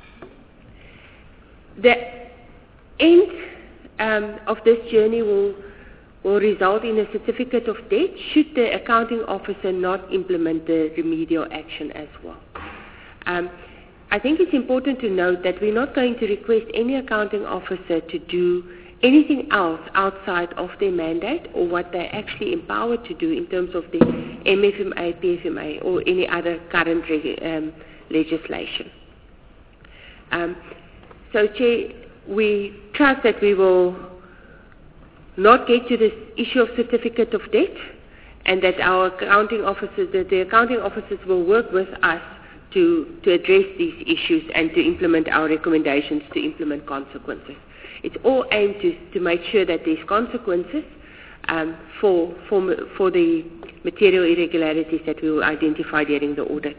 The end um, of this journey will, will result in a certificate of debt should the accounting officer not implement the remedial action as well. Um, I think it's important to note that we're not going to request any accounting officer to do anything else outside of their mandate or what they're actually empowered to do in terms of the M F M A, P F M A, or any other current reg- um, legislation. Um, so, Chair, we trust that we will not get to this issue of certificate of debt, and that our accounting officers, that the accounting officers will work with us to, to address these issues and to implement our recommendations to implement consequences. It's all aimed to, to make sure that there's consequences um, for, for, for the material irregularities that we will identify during the audit.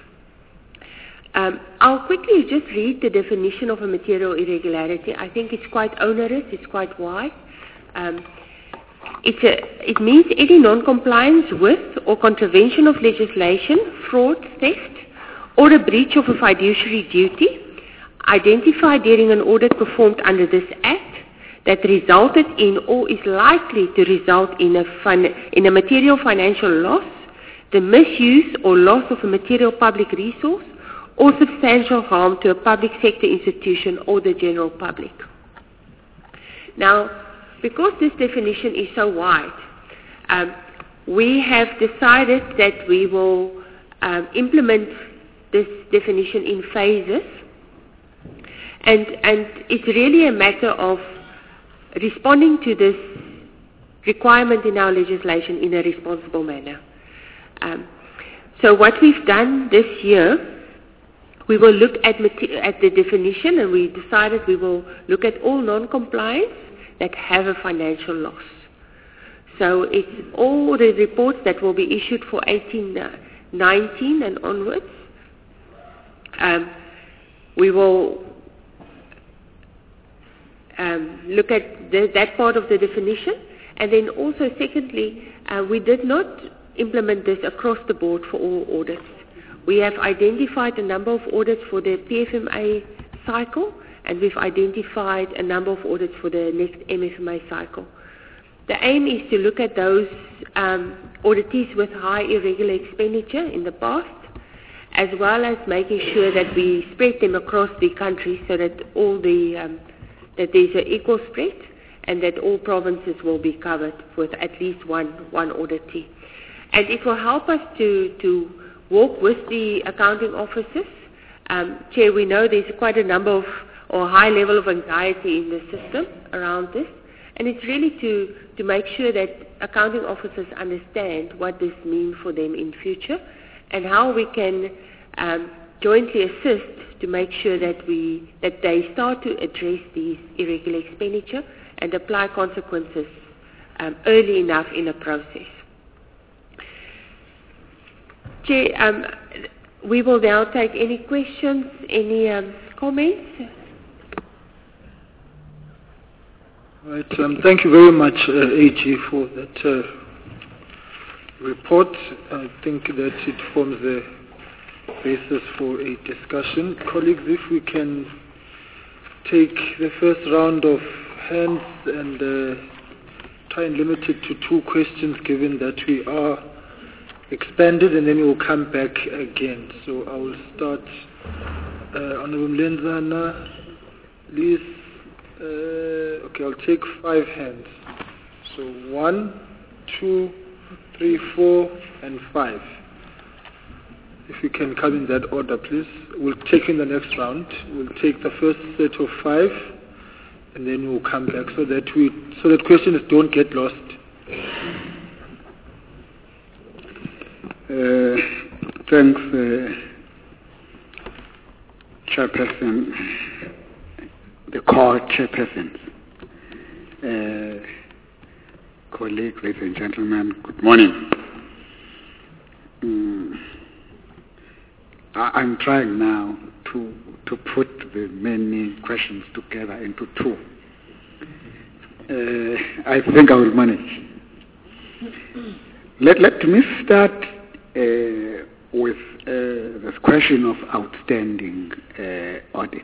Um, I'll quickly just read the definition of a material irregularity. I think it's quite onerous, it's quite wide. Um, it's a, it means any non-compliance with or contravention of legislation, fraud, theft, or a breach of a fiduciary duty identified during an audit performed under this Act that resulted in or is likely to result in a, fin- in a material financial loss, the misuse or loss of a material public resource, or substantial harm to a public sector institution or the general public. Now, because this definition is so wide, um, we have decided that we will um, implement this definition in phases, and, and it's really a matter of responding to this requirement in our legislation in a responsible manner. Um, so what we've done this year, we will look at, at the definition, and we decided we will look at all non-compliance that have a financial loss. So it's all the reports that will be issued for eighteen nineteen and onwards. Um, we will um, look at the, that part of the definition, and then also secondly, uh, we did not implement this across the board for all audits. We have identified a number of audits for the P F M A cycle, and we've identified a number of audits for the next M F M A cycle. The aim is to look at those um, auditees with high irregular expenditure in the past, as well as making sure that we spread them across the country so that all the um, that there's an equal spread, and that all provinces will be covered with at least one one auditee. And it will help us to to walk with the accounting officers. Um, Chair, we know there's quite a number of or high level of anxiety in the system around this, and it's really to, to make sure that accounting officers understand what this means for them in future and how we can um, jointly assist to make sure that we that they start to address these irregular expenditure and apply consequences um, early enough in the process. Chair, um, we will now take any questions, any um, comments. Right. Um, thank you very much, uh, A G, for that uh, report. I think that it forms the basis for a discussion. Colleagues, if we can take the first round of hands and uh, try and limit it to two questions, given that we are expanded, and then we'll come back again. So I will start. Uh, Honorable Mlenzana, Liz. Uh, okay, I'll take five hands. So one, two, three, four, and five. If you can come in that order, please. We'll take in the next round. We'll take the first set of five, and then we'll come back so that we, so that questions don't get lost. Uh, thanks, uh, Chairperson. The court chairpersons, uh, colleagues, ladies and gentlemen, good morning. Mm, I, I'm trying now to to put the many questions together into two. Uh, I think I will manage. Let, let me start uh, with uh, this question of outstanding uh, audits.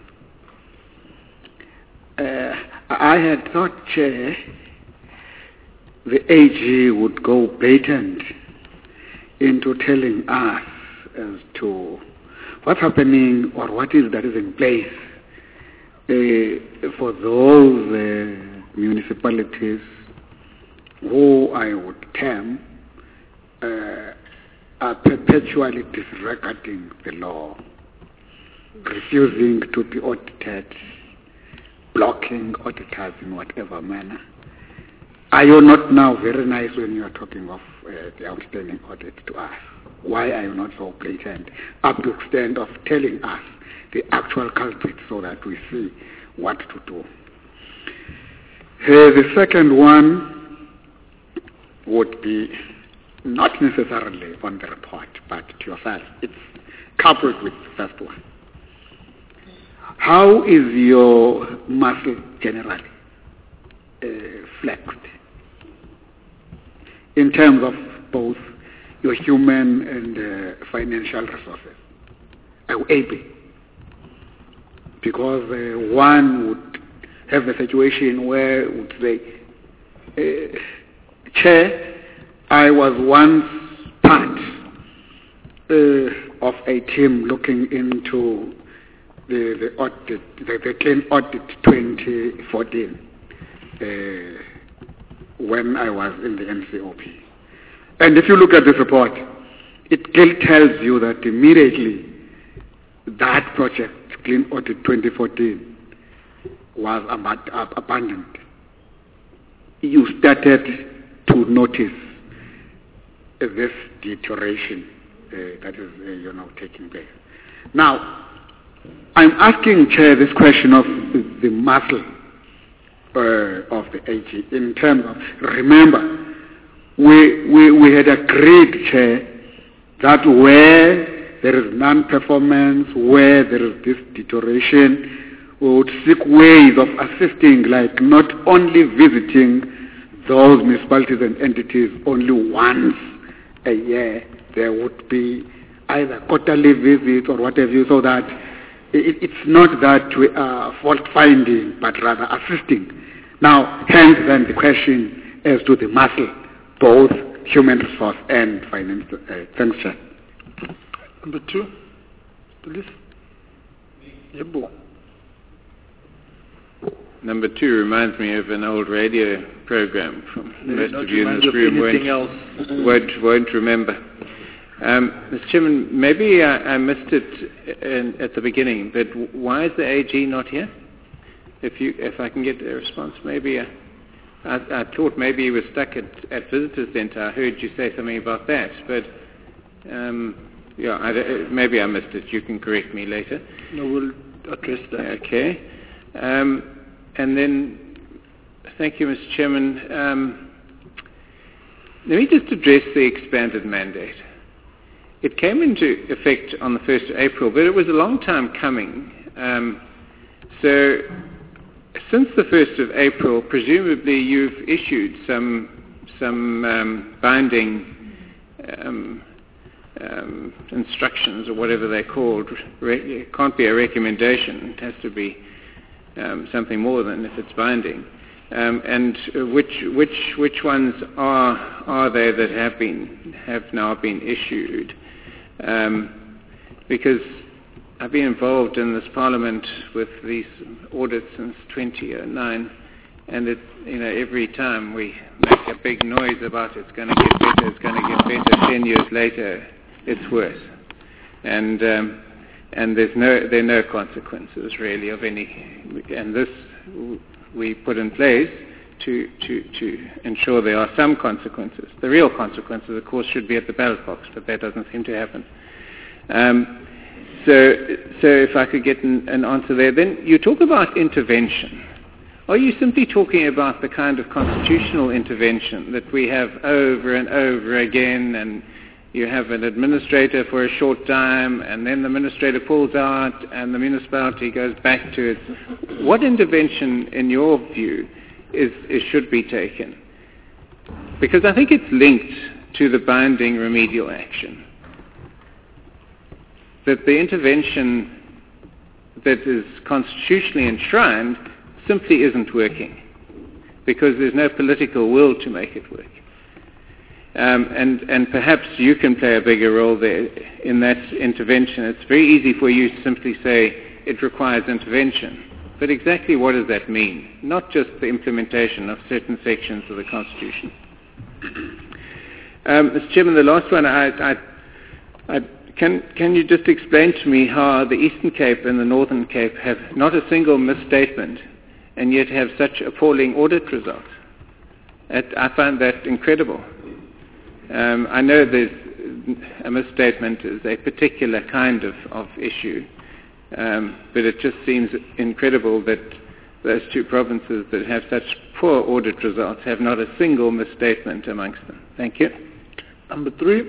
Uh, I had thought, Chair, the A G would go blatant into telling us as to what's happening or what is that is in place uh, for those uh, municipalities who I would term uh, are perpetually disregarding the law, refusing to be audited, blocking auditors in whatever manner. Are you not now very nice when you are talking of uh, the outstanding audit to us? Why are you not so blatant up to the extent of telling us the actual culprit so that we see what to do? Uh, the second one would be not necessarily on the report, but to yourself. It's coupled with the first one. How is your muscle generally uh, flexed in terms of both your human and uh, financial resources? Are you able? Because uh, one would have a situation where it would say, uh, Chair, I was once part uh, of a team looking into The, the audit, the, the Clean Audit twenty fourteen, uh, when I was in the N C O P. And if you look at this report, it clearly tells you that immediately that project, Clean Audit twenty fourteen, was ab- ab- abandoned. You started to notice uh, this deterioration uh, that is, uh, you know, taking place. Now, I'm asking, Chair, this question of the, the muscle uh, of the A G in terms of, remember, we, we, we had agreed, Chair, that where there is non-performance, where there is this deterioration, we would seek ways of assisting, like not only visiting those municipalities and entities only once a year. There would be either quarterly visits or whatever, so that it's not that we are fault-finding, but rather assisting. Now, hence then the question as to the muscle, both human resource and financial. Uh, thanks, Chair. Number two, please. Yebo. Number two reminds me of an old radio program from most Not of you in remind this of room anything won't, else. won't, won't remember. Um, Mister Chairman, maybe I, I missed it in, at the beginning, but why is the A G not here? If you, if I can get a response, maybe I, I, I thought maybe he was stuck at, at Visitor Centre. I heard you say something about that, but um, yeah, I, maybe I missed it. You can correct me later. No, we'll address that. Okay. Um, and then, thank you, Mister Chairman. Um, let me just address the expanded mandate. It came into effect on the first of April, but it was a long time coming. Um, so since the first of April, presumably you've issued some some um, binding um, um, instructions or whatever they're called. Re- it can't be a recommendation. It has to be um, something more than if it's binding. Um, and uh, which which which ones are are there that have been have now been issued? Um, because I've been involved in this Parliament with these audits since twenty oh nine, and it, you know, every time we make a big noise about it's going to get better, it's going to get better. Ten years later, it's worse, and um, and there's no there are no consequences really of any, and this we put in place to, to, to ensure there are some consequences. The real consequences, of course, should be at the ballot box, but that doesn't seem to happen. Um, so, so if I could get an, an answer there. Then you talk about intervention. Are you simply talking about the kind of constitutional intervention that we have over and over again, and you have an administrator for a short time, and then the administrator pulls out, and the municipality goes back to it? What intervention, in your view, is, is should be taken? Because I think it's linked to the binding remedial action. That the intervention that is constitutionally enshrined simply isn't working, because there's no political will to make it work. Um, and, and perhaps you can play a bigger role there in that intervention. It's very easy for you to simply say it requires intervention. But exactly what does that mean? Not just the implementation of certain sections of the Constitution. Um, Mister Chairman, the last one, I, I, I, can, can you just explain to me how the Eastern Cape and the Northern Cape have not a single misstatement and yet have such appalling audit results? It, I find that incredible. Um, I know there's a misstatement is a particular kind of, of issue, um, but it just seems incredible that those two provinces that have such poor audit results have not a single misstatement amongst them. Thank you. Number three.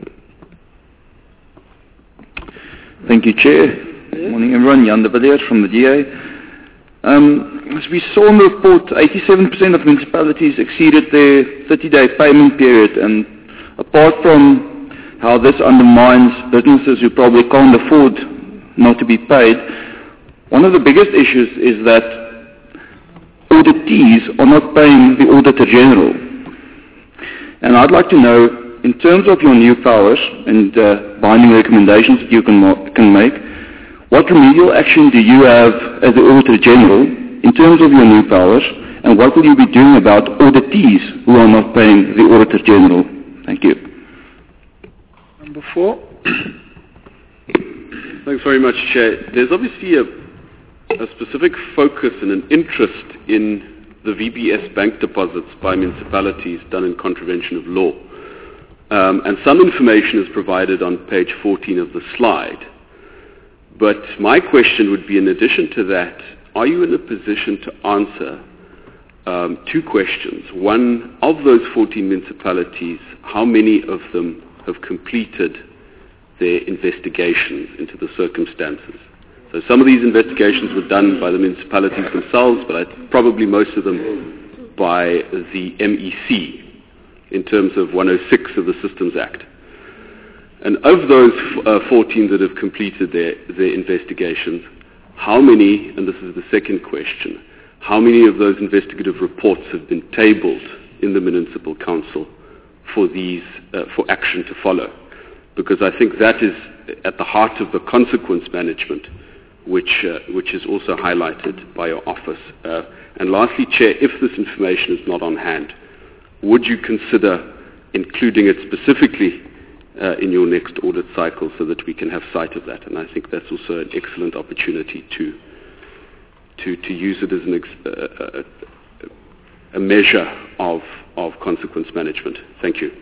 Thank you, Chair. Good morning, everyone. Jan de Villiers from the D A. Um, as we saw in the report, eighty-seven percent of municipalities exceeded their thirty-day payment period, and apart from how this undermines businesses who probably can't afford not to be paid, one of the biggest issues is that auditees are not paying the Auditor General. And I'd like to know, in terms of your new powers and uh, binding recommendations that you can, can make, what remedial action do you have as the Auditor General in terms of your new powers, and what will you be doing about auditees who are not paying the Auditor General? Thank you. Number four. Thanks very much, Chair. There's obviously a, a specific focus and an interest in the V B S bank deposits by municipalities done in contravention of law. Um, and some information is provided on page fourteen of the slide. But my question would be, in addition to that, are you in a position to answer Um, two questions. One, of those fourteen municipalities, how many of them have completed their investigations into the circumstances? So some of these investigations were done by the municipalities themselves, but I, probably most of them by the M E C in terms of one oh six of the Systems Act. And of those uh, fourteen that have completed their, their investigations, how many, and this is the second question, how many of those investigative reports have been tabled in the Municipal Council for these, uh, for action to follow? Because I think that is at the heart of the consequence management, which, uh, which is also highlighted by your office. Uh, and lastly, Chair, if this information is not on hand, would you consider including it specifically uh, in your next audit cycle so that we can have sight of that? And I think that's also an excellent opportunity to To, to use it as an ex, uh, a, a measure of, of consequence management. Thank you.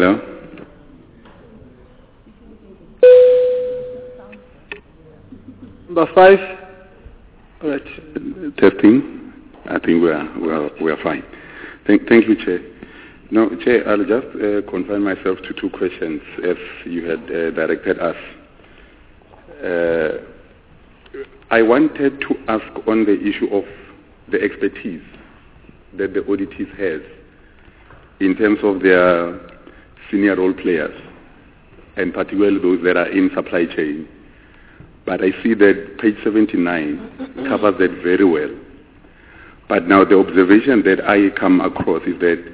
Hello? Number five. All right. Testing. I think we are, we are, we are fine. Thank, thank you, Chair. No, Chair, I'll just uh, confine myself to two questions as you had uh, directed us. Uh, I wanted to ask on the issue of the expertise that the auditors has in terms of their senior role players, and particularly those that are in supply chain. But I see that page seventy-nine covers that very well. But now the observation that I come across is that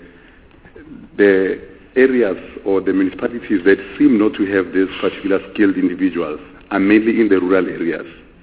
the areas or the municipalities that seem not to have these particular skilled individuals are mainly in the rural areas.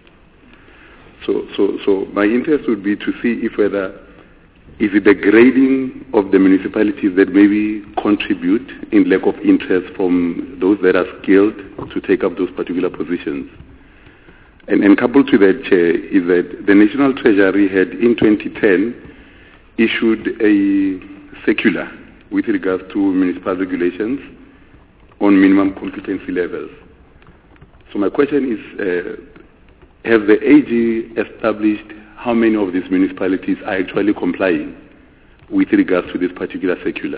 So, so, so my interest would be to see if whether is it the grading of the municipalities that maybe contribute in lack of interest from those that are skilled to take up those particular positions. And, and coupled to that, Chair, is that the National Treasury had in twenty ten issued a circular with regards to municipal regulations on minimum competency levels. So my question is, uh, have the A G established how many of these municipalities are actually complying with regards to this particular circular?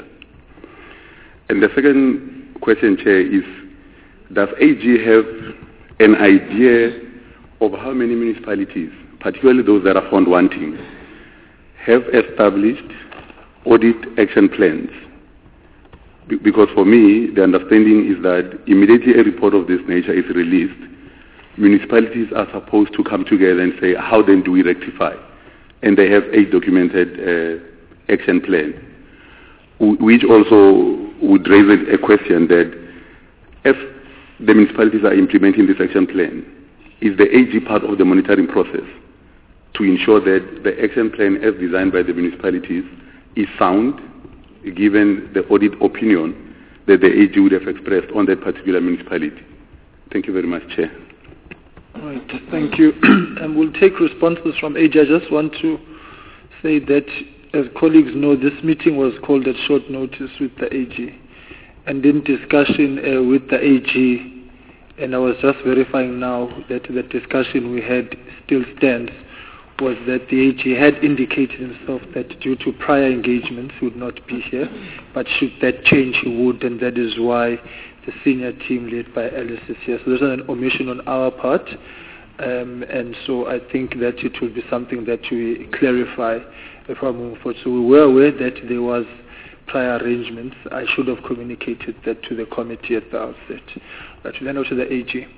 And the second question, Chair, is does A G have an idea of how many municipalities, particularly those that are found wanting, have established audit action plans? Be- because for me, the understanding is that immediately a report of this nature is released, municipalities are supposed to come together and say, how then do we rectify? And they have a documented uh, action plan, w- which also would raise a, a question that if the municipalities are implementing this action plan, is the A G part of the monitoring process to ensure that the action plan as designed by the municipalities is sound, given the audit opinion that the A G would have expressed on that particular municipality? Thank you very much, Chair. All right, thank you. And we'll take responses from A G. I just want to say that, as colleagues know, this meeting was called at short notice with the A G. And in discussion uh, with the A G, and I was just verifying now that the discussion we had still stands, was that the A G had indicated himself that due to prior engagements he would not be here, but should that change he would, and that is why the senior team led by Alice is here. So there's an omission on our part, um, and so I think that it will be something that we clarify if we're moving forward. So we were aware that there was prior arrangements. I should have communicated that to the committee at the outset. But then over to the A G.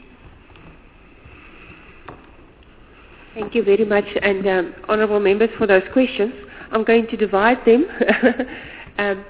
Thank you very much, and um, honourable members, for those questions. I'm going to divide them. um,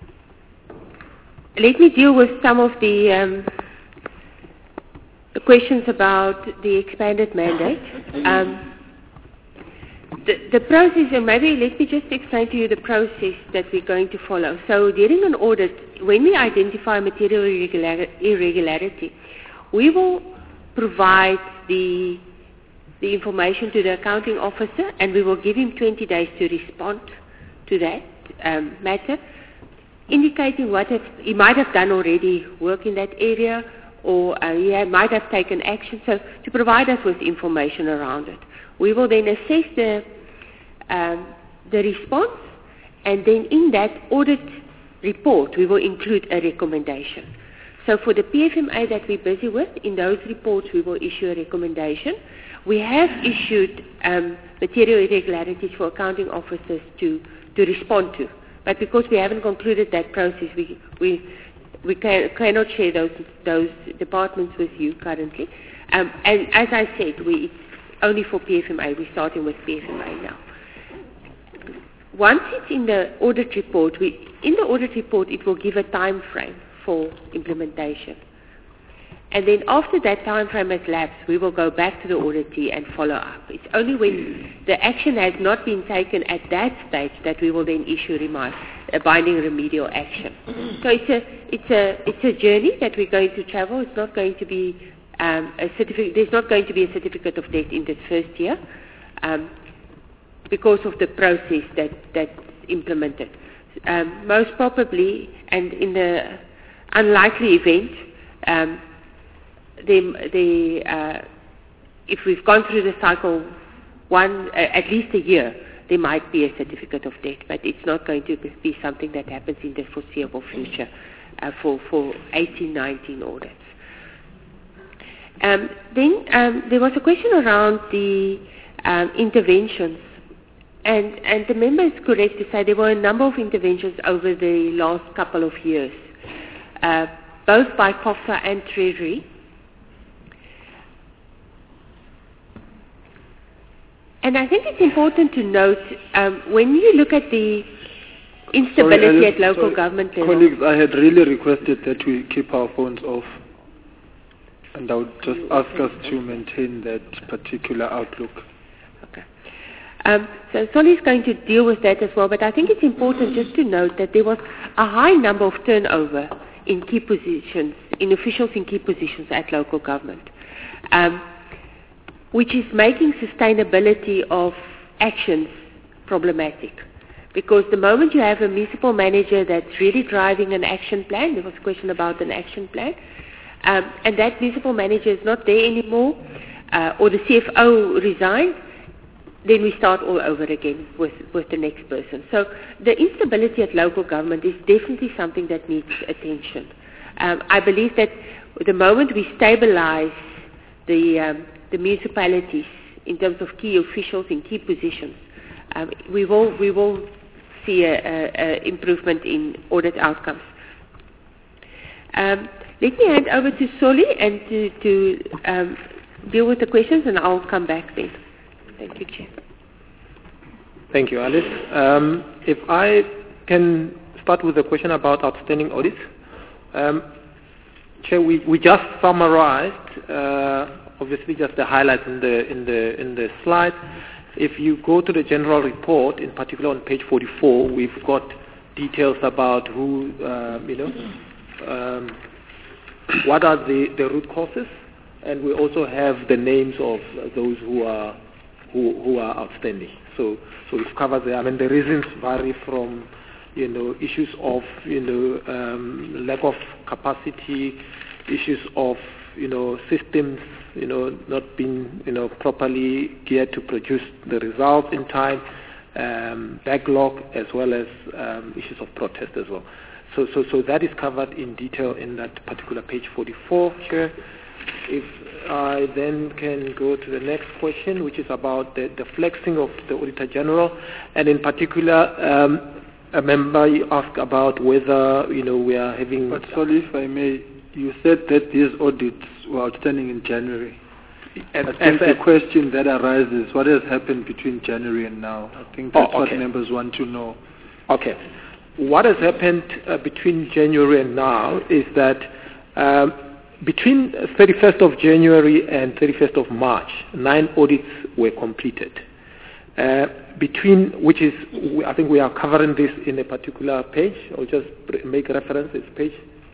let me deal with some of the, um, the questions about the expanded mandate. Um, the, the process, and maybe let me just explain to you the process that we're going to follow. So during an audit, when we identify material irregular, irregularity, we will provide the the information to the accounting officer, and we will give him twenty days to respond to that um, matter, indicating what have, he might have done already work in that area, or uh, he had, might have taken action, so to provide us with information around it. We will then assess the, um, the response, and then in that audit report we will include a recommendation. So for the P F M A that we're busy with, in those reports we will issue a recommendation. We have issued um, material irregularities for accounting officers to, to respond to. But because we haven't concluded that process, we, we, we can, cannot share those, those departments with you currently. Um, and as I said, we, it's only for P F M A. We're starting with P F M A now. Once it's in the audit report, we, in the audit report it will give a time frame for implementation. And then after that time frame has lapsed, we will go back to the auditee and follow up. It's only when the action has not been taken at that stage that we will then issue remi- a binding remedial action. So it's a, it's a, it's a journey that we're going to travel. It's not going to be um, a certificate. There's not going to be a certificate of debt in this first year um, because of the process that that's implemented. Um, most probably, and in the unlikely event, um, they, they, uh, if we've gone through the cycle one, uh, at least a year, there might be a certificate of debt, but it's not going to be something that happens in the foreseeable future uh, for, for eighteen nineteen audits. Um, then um, there was a question around the um, interventions, and, and the member is correct to say there were a number of interventions over the last couple of years, uh, both by COGTA and Treasury. And I think it's important to note, um, when you look at the instability Sorry, at local sorry, government level. Colleagues, I had really requested that we keep our phones off, and I would just ask us to maintain that particular outlook. Okay. Um, so Solly is going to deal with that as well, but I think it's important just to note that there was a high number of turnover in key positions, in officials in key positions at local government. Um, which is making sustainability of actions problematic. Because the moment you have a municipal manager that's really driving an action plan, there was a question about an action plan, um, and that municipal manager is not there anymore, uh, or the C F O resigned, then we start all over again with, with the next person. So the instability at local government is definitely something that needs attention. Um, I believe that the moment we stabilize the um, the municipalities in terms of key officials in key positions, um, we will we will see a, a, a improvement in audit outcomes. Um, let me hand over to Solly and to, to um, deal with the questions, and I'll come back then. Thank you, Chair. Thank you, Alice. Um, if I can start with the question about outstanding audits. Um, Chair, we, we just summarized uh, obviously just the highlights in the in the in the slide. If you go to the general report, in particular on page forty-four, we've got details about who uh, you know um, what are the, the root causes, and we also have the names of those who are who who are outstanding. So so we've covered the, I mean the reasons vary from you know issues of you know um, lack of capacity, issues of you know systems you know, not being, you know, properly geared to produce the results in time, um, backlog, as well as um, issues of protest as well. So, so, so that is covered in detail in that particular page forty-four, Chair. If I then can go to the next question, which is about the, the flexing of the Auditor General, and in particular, um, a member asked about whether, you know, we are having... But sorry, if I may, you said that these audits were outstanding in January. And I think the question that arises, what has happened between January and now? I think that's oh, okay. what members want to know. Okay. What has happened uh, between January and now is that um, between thirty-first of January and thirty-first of March, nine audits were completed. Uh, between, which is, I think we are covering this in a particular page. I'll just make reference, it's page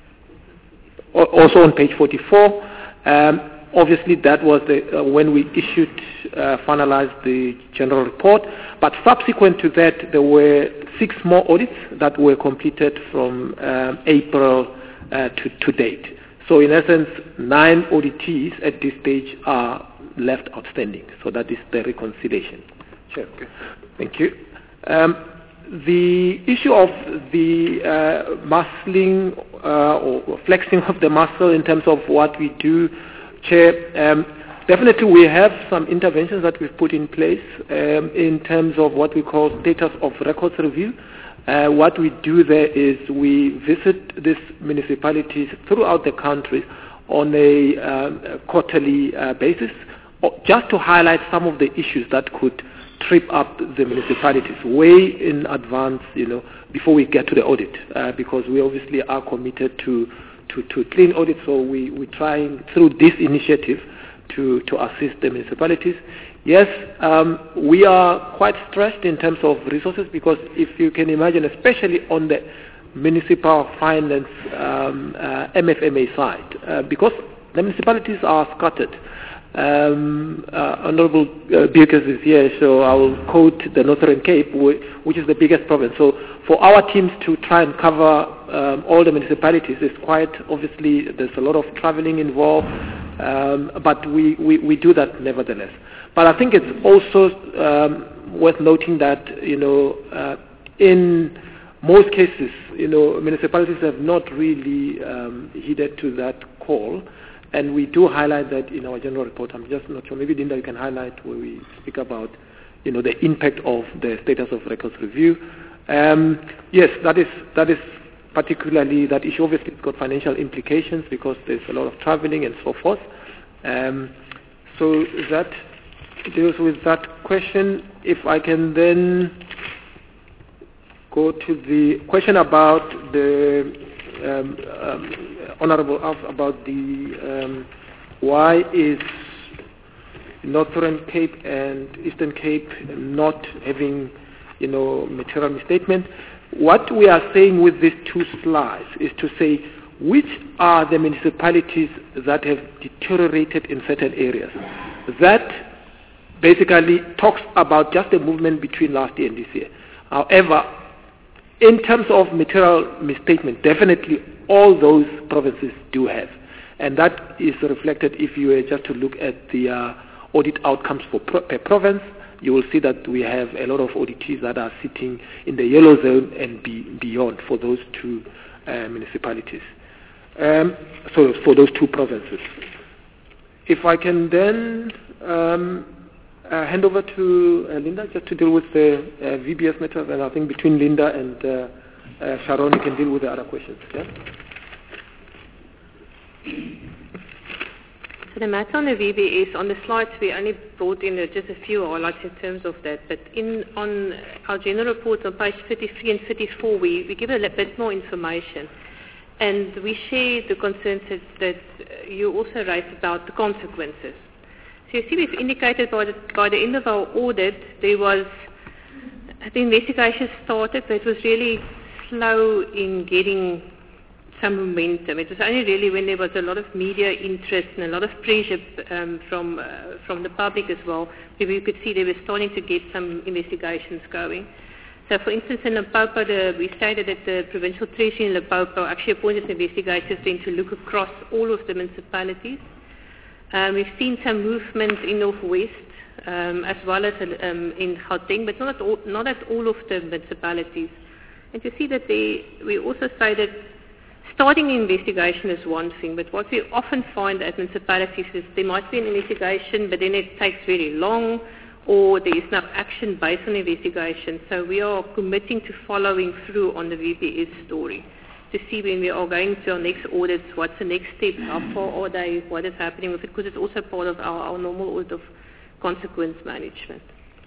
also on page forty-four. Um, obviously, that was the, uh, when we issued, uh, finalized the general report. But subsequent to that, there were six more audits that were completed from um, April uh, to, to date. So, in essence, nine auditees at this stage are left outstanding. So that is the reconciliation. Sure. Okay. Thank you. Um, The issue of the uh, muscling uh, or flexing of the muscle in terms of what we do, Chair, um, definitely we have some interventions that we've put in place um, in terms of what we call status of records review. Uh, what we do there is we visit these municipalities throughout the country on a, um, a quarterly uh, basis, just to highlight some of the issues that could trip up the municipalities way in advance, you know, before we get to the audit, uh, because we obviously are committed to, to, to clean audit, so we, we're trying through this initiative to, to assist the municipalities. Yes, um, we are quite stressed in terms of resources, because if you can imagine, especially on the municipal finance um, uh, M F M A side, uh, because the municipalities are scattered, Um, uh, Honorable uh, Beukes is here, so I will quote the Northern Cape, which is the biggest province. So for our teams to try and cover um, all the municipalities, it's quite obviously there's a lot of traveling involved, um, but we, we, we do that nevertheless. But I think it's also um, worth noting that, you know, uh, in most cases, you know, municipalities have not really um, heeded to that call. And we do highlight that in our general report. I'm just not sure. Maybe, Linda, you can highlight where we speak about, you know, the impact of the status of records review. Um, yes, that is that is particularly that issue. Obviously, it's got financial implications because there's a lot of traveling and so forth. Um, so that deals with that question. If I can then go to the question about the um, um, Honorable asked about the um, why is Northern Cape and Eastern Cape not having, you know, material misstatement. What we are saying with these two slides is to say which are the municipalities that have deteriorated in certain areas. That basically talks about just the movement between last year and this year. However, in terms of material misstatement, definitely all those provinces do have. And that is reflected if you were just to look at the uh, audit outcomes for pro- per province. You will see that we have a lot of auditees that are sitting in the yellow zone and be, beyond for those two uh, municipalities. Um, so for those two provinces. If I can then um, uh, hand over to uh, Linda just to deal with the uh, V B S matters, and I think between Linda and uh, uh, Sharon you can deal with the other questions. Yeah? So the matter on the V B S, on the slides we only brought in uh, just a few highlights in terms of that, but in on our general report on page thirty-three and thirty-four we, we give a little bit more information. And we share the concerns that, that you also raised about the consequences. So you see we've indicated by the, by the end of our audit there was, the investigation started, but it was really slow in getting some momentum. It was only really when there was a lot of media interest and a lot of pressure um, from, uh, from the public as well, where we could see they were starting to get some investigations going. So, for instance, in Limpopo, the, we stated that the Provincial Treasury in Limpopo actually appointed investigators then to look across all of the municipalities. Um, we've seen some movement in Northwest um, as well as um, in Gauteng, but not at, all, not at all of the municipalities. And you see that they, we also say that starting an investigation is one thing, but what we often find at municipalities is there might be an investigation, but then it takes very long, or there is no action based on investigation. So we are committing to following through on the V B S story to see when we are going to our next audits, what's the next step, how far are they, what is happening with it, because it's also part of our, our normal audit of consequence management.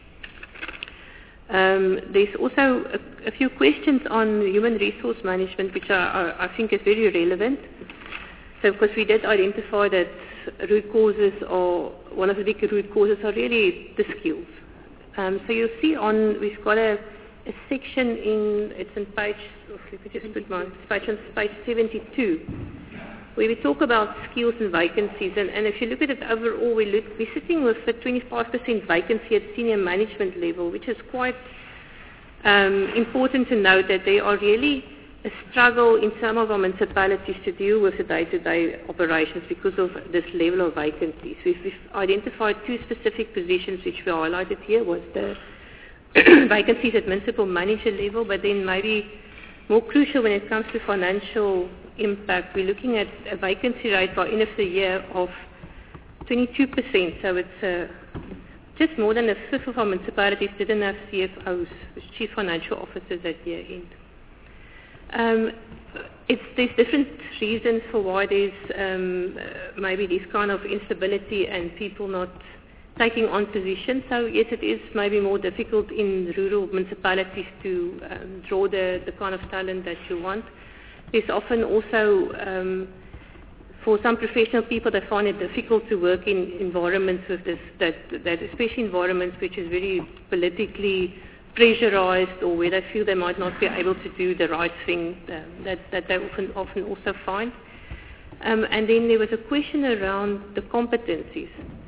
Um, there's also a, a few questions on human resource management, which are, are, I think is very relevant. So, because we did identify that root causes, or one of the big root causes, are really the skills. Um, so you'll see on, we've got a, a section in, it's in page, oh, let me just put my page on page seventy-two, where we talk about skills and vacancies. And, and if you look at it overall, we look, we're sitting with a twenty-five percent vacancy at senior management level, which is quite um, important to note that they are really a struggle in some of our municipalities to deal with the day-to-day operations because of this level of vacancies. We've, we've identified two specific positions which we highlighted here, was the vacancies at municipal manager level, but then maybe more crucial when it comes to financial impact, we're looking at a vacancy rate by end of the year of twenty-two percent, so it's uh, just more than a fifth of our municipalities didn't have C F Os, chief financial officers at year end. Um, it's, there's different reasons for why there's um, uh, maybe this kind of instability and people not taking on positions. So yes, it is maybe more difficult in rural municipalities to um, draw the, the kind of talent that you want. There's often also, um, for some professional people, they find it difficult to work in environments with this, that, that especially environments which is very politically pressurized, or where they feel they might not be able to do the right thing, uh, that, that they often, often also find. Um, and then there was a question around the competencies.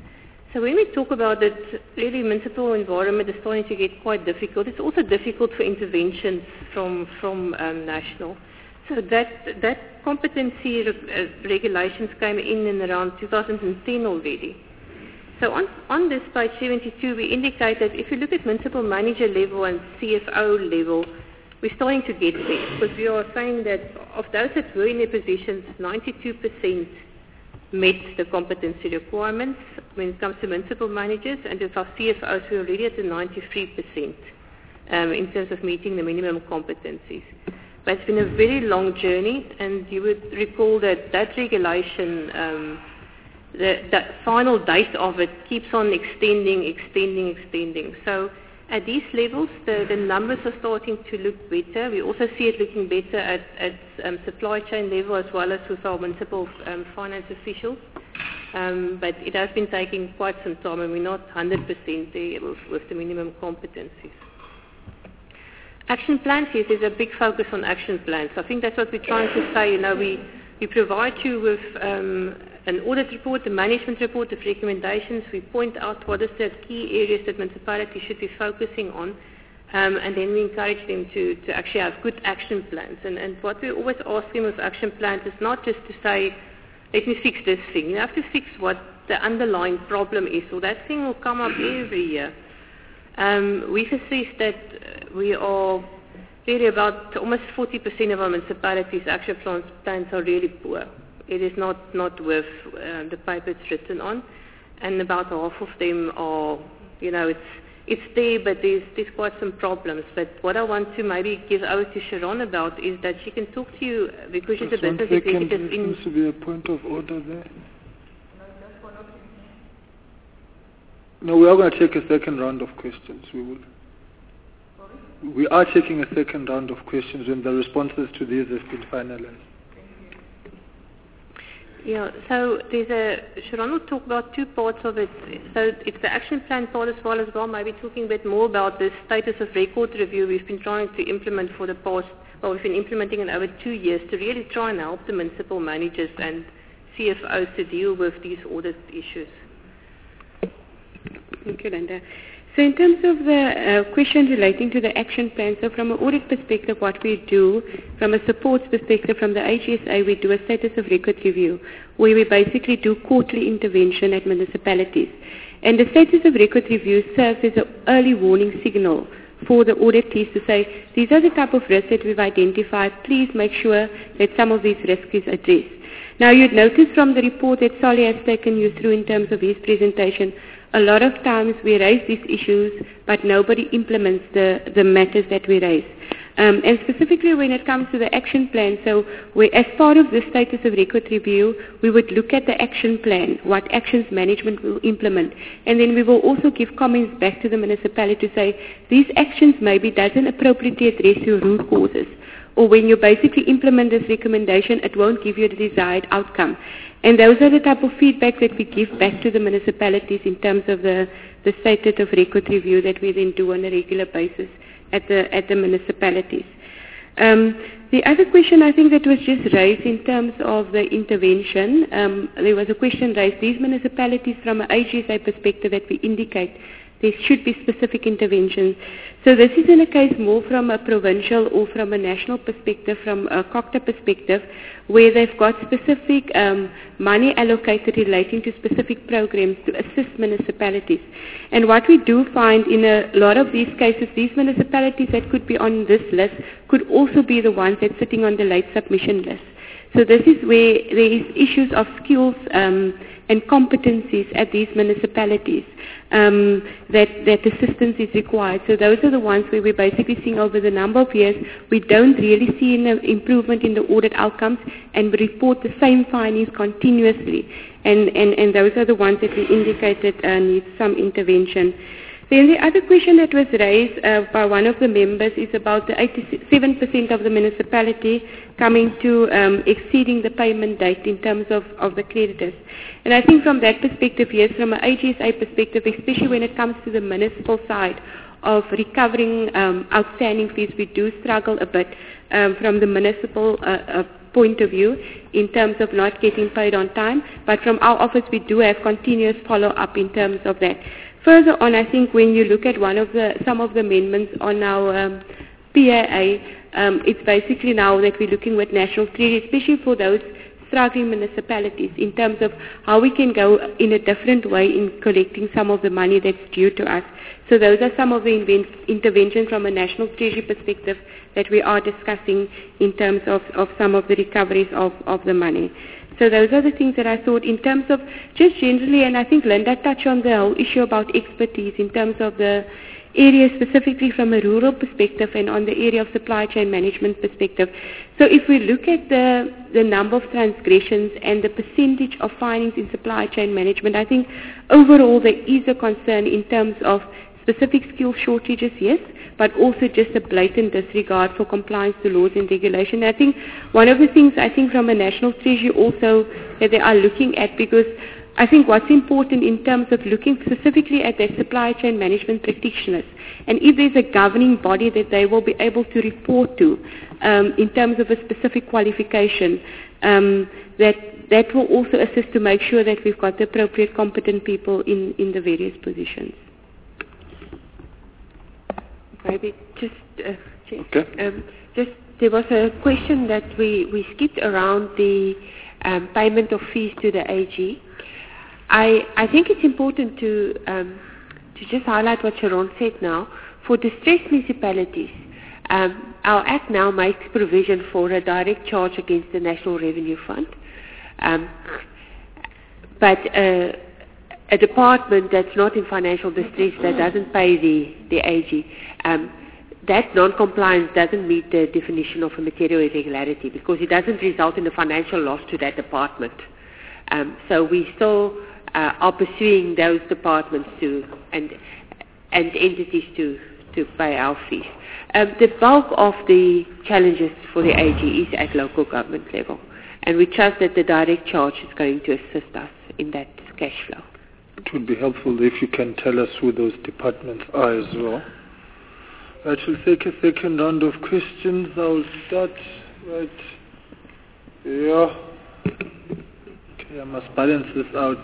So when we talk about it, really municipal environment is starting to get quite difficult. It's also difficult for interventions from from um, national. So that that competency re- uh, regulations came in in around two thousand ten already. So on, on this page seventy-two, we indicate that if you look at municipal manager level and C F O level, we're starting to get there, because we are saying that of those that were in their positions, ninety-two percent met the competency requirements when it comes to municipal managers, and with our C F Os, we're already at the ninety-three percent um, in terms of meeting the minimum competencies. But it's been a very long journey, and you would recall that that regulation, um, the, the final date of it keeps on extending, extending, extending. So at these levels, the, the numbers are starting to look better. We also see it looking better at, at um, supply chain level as well as with our municipal um, finance officials. Um, but it has been taking quite some time, and we're not one hundred percent there with, with the minimum competencies. Action plans, yes, there's a big focus on action plans. I think that's what we're trying to say. You know, we, we provide you with um, an audit report, a management report of recommendations. We point out what is the key areas that municipalities should be focusing on, um, and then we encourage them to, to actually have good action plans. And, and what we always ask them with action plans is not just to say, let me fix this thing. You have to fix what the underlying problem is, or that thing will come up every year. Um, we've assessed that we are really about almost forty percent of our municipalities' action plans are really poor. It is not, not worth uh, the paper it's written on, and about half of them are, you know, it's it's there, but there's, there's quite some problems. But what I want to maybe give over to Sharon about is that she can talk to you, because she's a Just one business second, executive. there seems to be a point of order there. No, we are going to take a second round of questions. We will. We are taking a second round of questions when the responses to these have been finalized. Yeah, so there's a, Sharon will talk about two parts of it. So it's the action plan part as well as well, maybe talking a bit more about the status of record review we've been trying to implement for the past, well, we've been implementing it over two years to really try and help the municipal managers and C F Os to deal with these audit issues. Thank you, Linda. So in terms of the uh, question relating to the action plan, so from an audit perspective, what we do, from a supports perspective, from the A G S A, we do a status of record review, where we basically do quarterly intervention at municipalities. And the status of record review serves as an early warning signal for the auditees to say, these are the type of risks that we've identified, please make sure that some of these risks is addressed. Now you'd notice from the report that Solly has taken you through in terms of his presentation, a lot of times we raise these issues, but nobody implements the, the matters that we raise. Um, and specifically when it comes to the action plan, so we, as part of the status of record review, we would look at the action plan, what actions management will implement. And then we will also give comments back to the municipality to say, these actions maybe doesn't appropriately address your root causes. Or when you basically implement this recommendation, it won't give you the desired outcome. And those are the type of feedback that we give back to the municipalities in terms of the, the status of record review that we then do on a regular basis at the, at the municipalities. Um, the other question I think that was just raised in terms of the intervention, um, there was a question raised, these municipalities from an A G S A perspective that we indicate there should be specific interventions. So this is in a case more from a provincial or from a national perspective, from a COCTA perspective, where they've got specific um, money allocated relating to specific programs to assist municipalities. And what we do find in a lot of these cases, these municipalities that could be on this list could also be the ones that's sitting on the late submission list. So this is where there is issues of skills um, and competencies at these municipalities um, that, that assistance is required. So those are the ones where we're basically seeing over the number of years, we don't really see an improvement in the audit outcomes, and we report the same findings continuously. And, and, and those are the ones that we indicated uh, need some intervention. Then the other question that was raised uh, by one of the members is about the eighty-seven percent of the municipality coming to um, exceeding the payment date in terms of, of the creditors. And I think from that perspective, yes, from an A G S A perspective, especially when it comes to the municipal side of recovering um, outstanding fees, we do struggle a bit um, from the municipal uh, uh, point of view in terms of not getting paid on time, but from our office we do have continuous follow-up in terms of that. Further on, I think when you look at one of the some of the amendments on our um, P A A, um, it's basically now that we're looking with National Treasury, especially for those struggling municipalities, in terms of how we can go in a different way in collecting some of the money that's due to us. So those are some of the invent- interventions from a National Treasury perspective that we are discussing in terms of, of some of the recoveries of, of the money. So those are the things that I thought in terms of just generally, and I think Linda touched on the whole issue about expertise in terms of the area specifically from a rural perspective and on the area of supply chain management perspective. So if we look at the, the number of transgressions and the percentage of findings in supply chain management, I think overall there is a concern in terms of specific skill shortages, yes, but also just a blatant disregard for compliance to laws and regulation. I think one of the things I think from a National Treasury also that they are looking at, because I think what's important in terms of looking specifically at their supply chain management practitioners, and if there's a governing body that they will be able to report to um, in terms of a specific qualification, um, that that will also assist to make sure that we've got the appropriate competent people in, in the various positions. Maybe just, uh, okay. um, just there was a question that we, we skipped around the um, payment of fees to the A G. I, I think it's important to um, to just highlight what Sharon said now. For distressed municipalities, um, our Act now makes provision for a direct charge against the National Revenue Fund. Um, but uh, a department that's not in financial distress, that doesn't pay the, the A G, um, that non-compliance doesn't meet the definition of a material irregularity because it doesn't result in a financial loss to that department. Um, so we still uh, are pursuing those departments to and and entities to, to pay our fees. Um, the bulk of the challenges for the A G is at local government level, and we trust that the direct charge is going to assist us in that cash flow. It would be helpful if you can tell us who those departments are as well. Right, we'll take a second round of questions. I'll start right. Yeah. Okay, I must balance this out.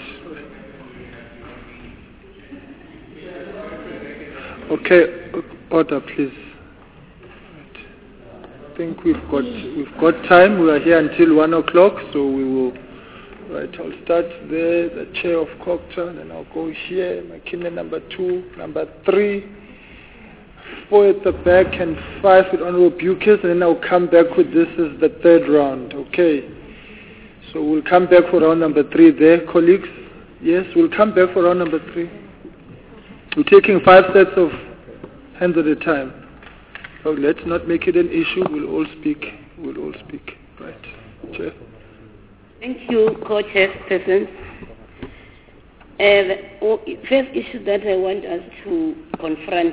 Okay, order, please. Right. I think we've got we've got time. We are here until one o'clock, so we will. Right, I'll start there. The chair of COGTA, then I'll go here. McKinley number two, number three. Four at the back and five with Honorable Bukes, and then I'll come back with this as the third round. Okay. So we'll come back for round number three there, colleagues. Yes, we'll come back for round number three. We're taking five sets of hands at a time. So let's not make it an issue. We'll all speak. We'll all speak. Right. Chair. Thank you, Co-Chairperson. Uh, the first issue that I want us to confront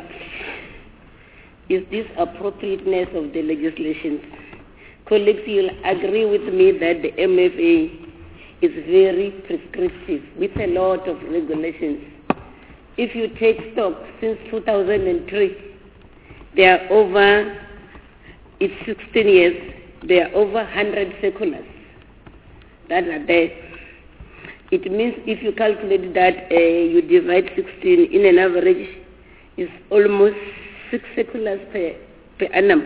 is this appropriateness of the legislation. Colleagues, you'll agree with me that the M F A is very prescriptive with a lot of regulations. If you take stock, since two thousand three, there are over, it's sixteen years, there are over one hundred circulars that are there. It means if you calculate that uh, you divide sixteen in an average, it's almost six circulars per, per annum.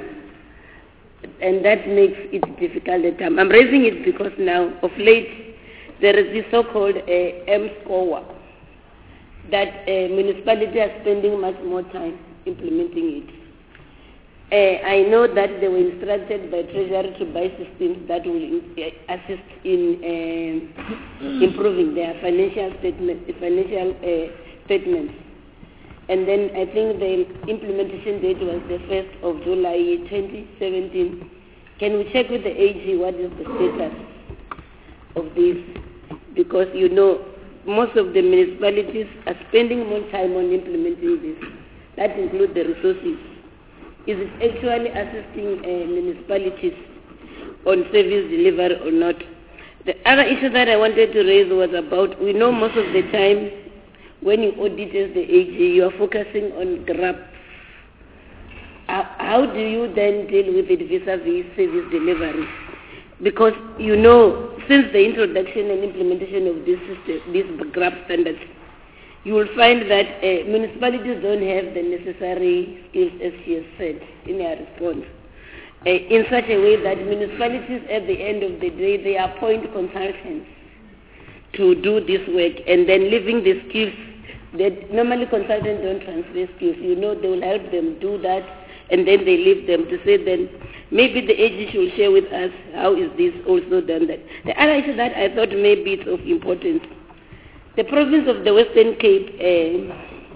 And that makes it difficult at times. I'm raising it because now, of late, there is this so-called uh, M SCOA that uh, municipalities are spending much more time implementing it. Uh, I know that they were instructed by Treasury to buy systems that will uh, assist in uh, improving their financial statement, financial uh, statements. And then I think the implementation date was the first of July twenty seventeen. Can we check with the A G what is the status of this? Because you know most of the municipalities are spending more time on implementing this. That includes the resources. Is it actually assisting uh, municipalities on service delivery or not? The other issue that I wanted to raise was about, we know most of the time when you audit as the A G, you are focusing on grab. How, how do you then deal with it vis-a-vis service delivery? Because, you know, since the introduction and implementation of this system, these G R A P standards, you will find that uh, municipalities don't have the necessary skills, as she has said in her response, uh, in such a way that municipalities at the end of the day, they appoint consultants to do this work, and then leaving the skills that normally consultants don't transfer skills. You know, they will help them do that, and then they leave them to say then maybe the A G should share with us how is this also done. That the other issue that I thought maybe it's of importance, the province of the Western Cape uh,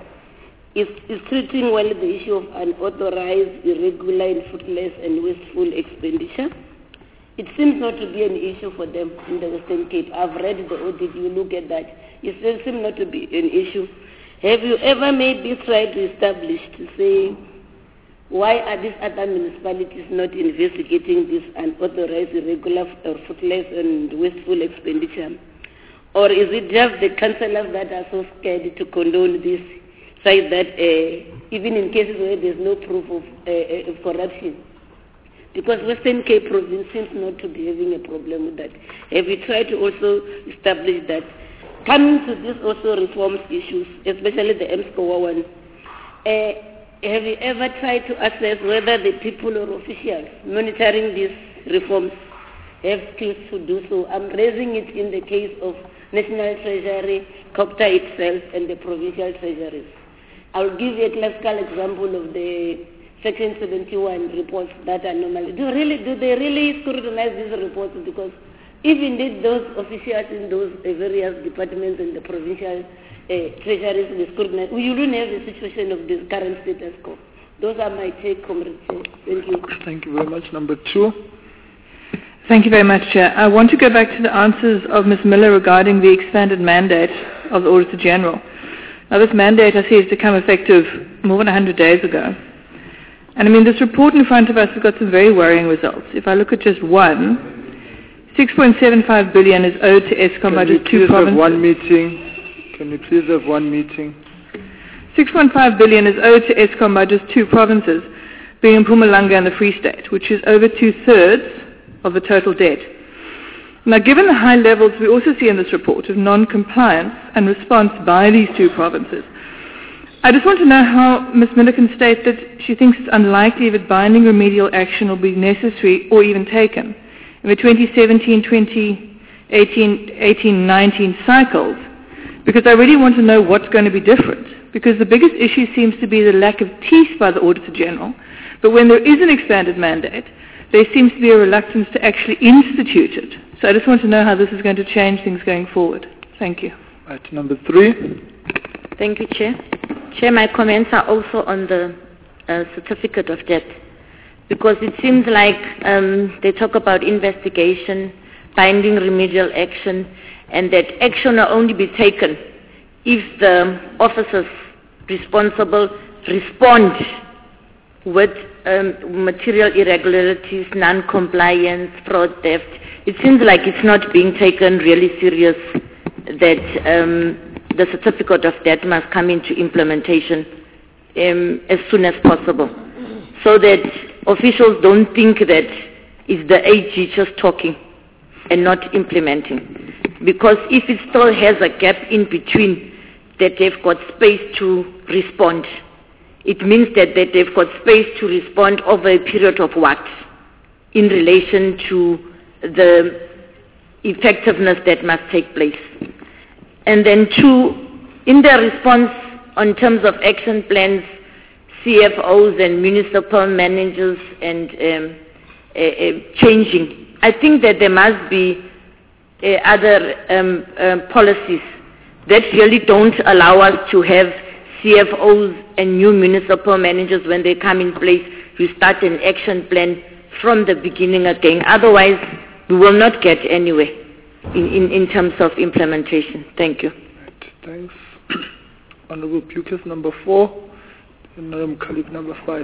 is, is treating well the issue of unauthorized, irregular, and fruitless and wasteful expenditure. It seems not to be an issue for them in the Western Cape. I've read the audit, you look at that. It still seems not to be an issue. Have you ever maybe tried to establish, to say, why are these other municipalities not investigating this unauthorized, irregular, or fruitless and wasteful expenditure? Or is it just the councillors that are so scared to condone this, say that uh, even in cases where there's no proof of, uh, of corruption? Because Western Cape province seems not to be having a problem with that. Have you tried to also establish that? Coming to this also reforms issues, especially the M SCOA one, uh, have you ever tried to assess whether the people or officials monitoring these reforms have skills to do so? I'm raising it in the case of National Treasury, COGTA itself, and the provincial treasuries. I'll give you a classical example of the Section seventy-one reports that are normally. Do, really, do they really scrutinize these reports? Because if indeed those officials in those uh, various departments and the provincial uh, treasuries will scrutinize, we wouldn't have the situation of this current status quo. Those are my take, Comrade Chair. Thank you. Thank you very much. Number two. Thank you very much, Chair. I want to go back to the answers of Miz Miller regarding the expanded mandate of the Auditor General. Now, this mandate, I see, has become effective more than one hundred days ago. And I mean, this report in front of us has got some very worrying results. If I look at just one, six point seven five billion is owed to Eskom by just two provinces. Have one meeting? Can you please have one meeting? six point five billion is owed to Eskom by just two provinces, being Mpumalanga and the Free State, which is over two-thirds of the total debt. Now, given the high levels we also see in this report of non-compliance and response by these two provinces, I just want to know how Miz Miller can state that she thinks it's unlikely that binding remedial action will be necessary or even taken in the twenty seventeen, twenty eighteen, eighteen, nineteen cycles, because I really want to know what's going to be different. Because the biggest issue seems to be the lack of teeth by the Auditor General, but when there is an expanded mandate, there seems to be a reluctance to actually institute it. So I just want to know how this is going to change things going forward. Thank you. Right, number three. Thank you, Chair. Chair, my comments are also on the uh, certificate of debt, because it seems like um, they talk about investigation, binding remedial action, and that action will only be taken if the officers responsible respond with um, material irregularities, non-compliance, fraud, theft. It seems like it's not being taken really serious, that um, the certificate of debt must come into implementation um, as soon as possible, so that officials don't think that it's the A G just talking and not implementing. Because if it still has a gap in between, that they've got space to respond, it means that, that they've got space to respond over a period of what? In relation to the effectiveness that must take place. And then two, in their response on terms of action plans, C F Os and municipal managers and um, uh, uh, changing, I think that there must be uh, other um, uh, policies that really don't allow us to have C F Os and new municipal managers when they come in place. You start an action plan from the beginning again. Otherwise, we will not get anywhere in, in, in terms of implementation. Thank you. Right, thanks. Honorable Bukis, number four. And Madam Khalid, number five.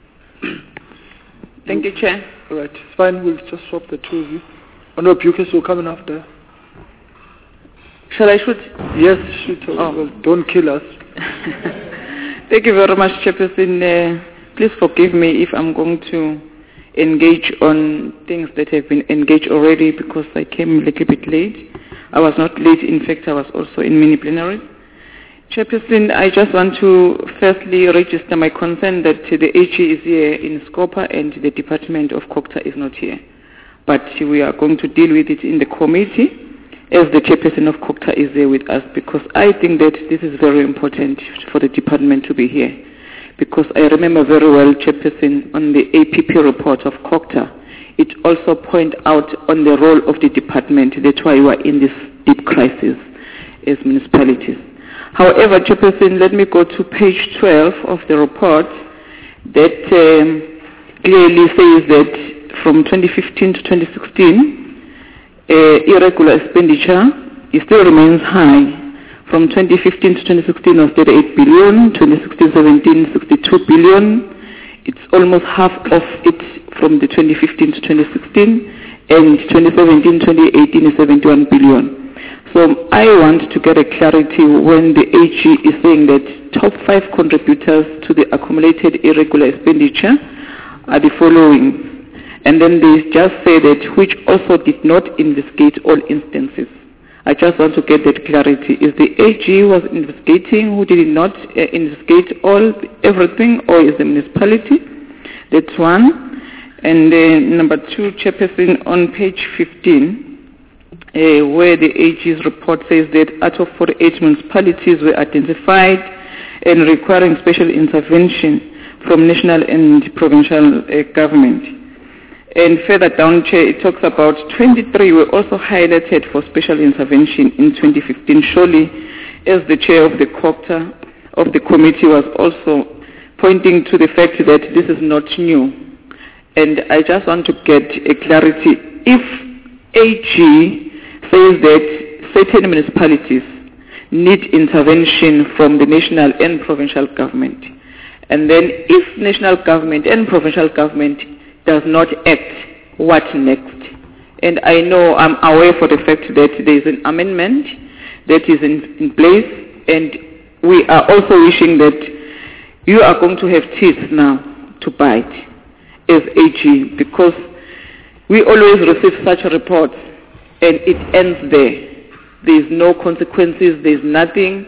Thank you, Chair. All right, it's fine. We'll just swap the two of you. Honorable Bukis will come in after. Shall I shoot? Yes, shoot. Oh. Well, don't kill us. Thank you very much, Chairperson. Uh, please forgive me if I'm going to engage on things that have been engaged already because I came a little bit late. I was not late, in fact, I was also in mini plenary. Chairperson, I just want to firstly register my concern that the A G is here in Scopa and the Department of COGTA is not here. But we are going to deal with it in the committee as the chairperson of COGTA is there with us, because I think that this is very important for the department to be here. Because I remember very well, chairperson, on the A P P report of COGTA, it also pointed out on the role of the department. That's why we are in this deep crisis as municipalities. However, chairperson, let me go to page twelve of the report that um, clearly says that from twenty fifteen to twenty sixteen, Uh, irregular expenditure, it still remains high. From twenty fifteen to twenty sixteen was thirty-eight billion, twenty sixteen seventeen sixty-two billion. It's almost half of it from the twenty fifteen to twenty sixteen, and twenty seventeen twenty eighteen is seventy-one billion. So I want to get a clarity when the A G is saying that top five contributors to the accumulated irregular expenditure are the following. And then they just say that which also did not investigate all instances. I just want to get that clarity. Is the A G was investigating who did not uh, investigate all everything, or is the municipality? That's one. And uh, number two, chairperson, on page fifteen, uh, where the A G's report says that out of forty-eight municipalities were identified and requiring special intervention from national and provincial uh, government. And further down, Chair, it talks about twenty-three were also highlighted for special intervention in twenty fifteen. Surely, as the chair of the COGTA of the committee was also pointing to the fact that this is not new. And I just want to get a clarity. If A G says that certain municipalities need intervention from the national and provincial government, and then if national government and provincial government does not act, what next? And I know I'm aware for the fact that there is an amendment that is in, in place, and we are also wishing that you are going to have teeth now to bite as A G, because we always receive such reports and it ends there. There is no consequences, there is nothing.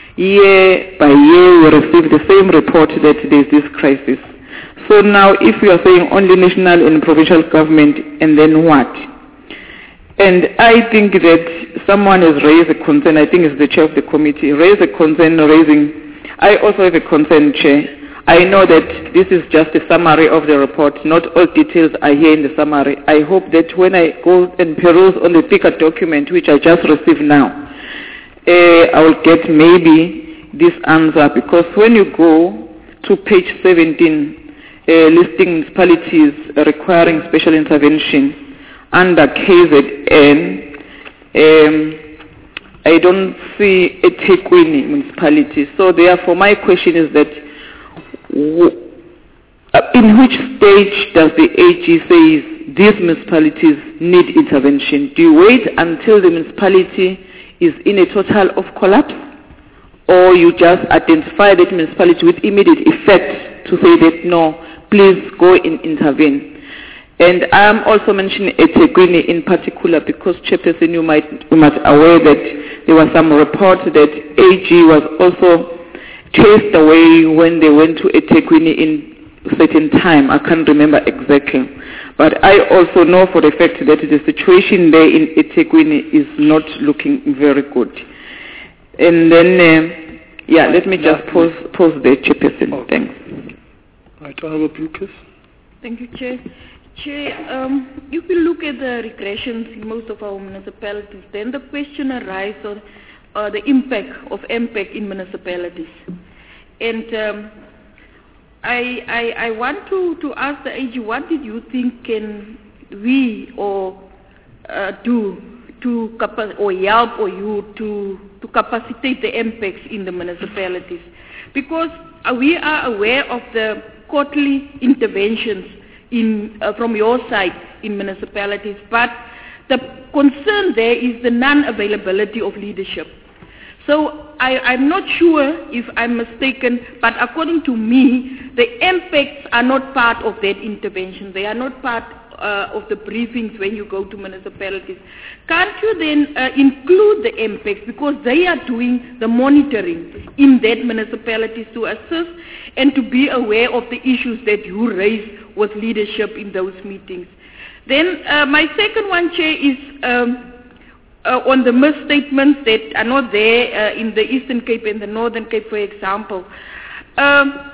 Year by year we receive the same report that there is this crisis. So now if you are saying only national and provincial government, and then what? And I think that someone has raised a concern, I think it's the chair of the committee, raised a concern raising, I also have a concern, Chair. I know that this is just a summary of the report, not all details are here in the summary. I hope that when I go and peruse on the thicker document, which I just received now, uh, I will get maybe this answer, because when you go to page seventeen, Uh, listing municipalities requiring special intervention under K Z N, um, I don't see a eThekwini municipality. So therefore my question is that w- in which stage does the A G say these municipalities need intervention? Do you wait until the municipality is in a total of collapse, or you just identify that municipality with immediate effect to say that no, please go and intervene? And I'm also mentioning eThekwini in particular because, Chairperson, you might you might aware that there was some report that A G was also chased away when they went to eThekwini in a certain time. I can't remember exactly. But I also know for the fact that the situation there in eThekwini is not looking very good. And then, uh, yeah, let me just pause, pause there, Chairperson. Okay. Thanks. Right, Honorable Lucas. Thank you, Chair. Chair, um, if we look at the regressions in most of our municipalities, then the question arises on uh, the impact of M P E C in municipalities. And um, I, I, I want to, to ask the A G, what did you think can we or uh, do to capa- or help or you to, to capacitate the M P E Cs in the municipalities? Because uh, we are aware of the quarterly interventions in, uh, from your side in municipalities, but the concern there is the non-availability of leadership. So I, I'm not sure if I'm mistaken, but according to me, the impacts are not part of that intervention. They are not part uh, of the briefings when you go to municipalities. Can't you then uh, include the impacts, because they are doing the monitoring in that municipalities to assist and to be aware of the issues that you raise with leadership in those meetings. Then uh, my second one, Chair, is um, uh, on the misstatements that are not there uh, in the Eastern Cape and the Northern Cape, for example. Um,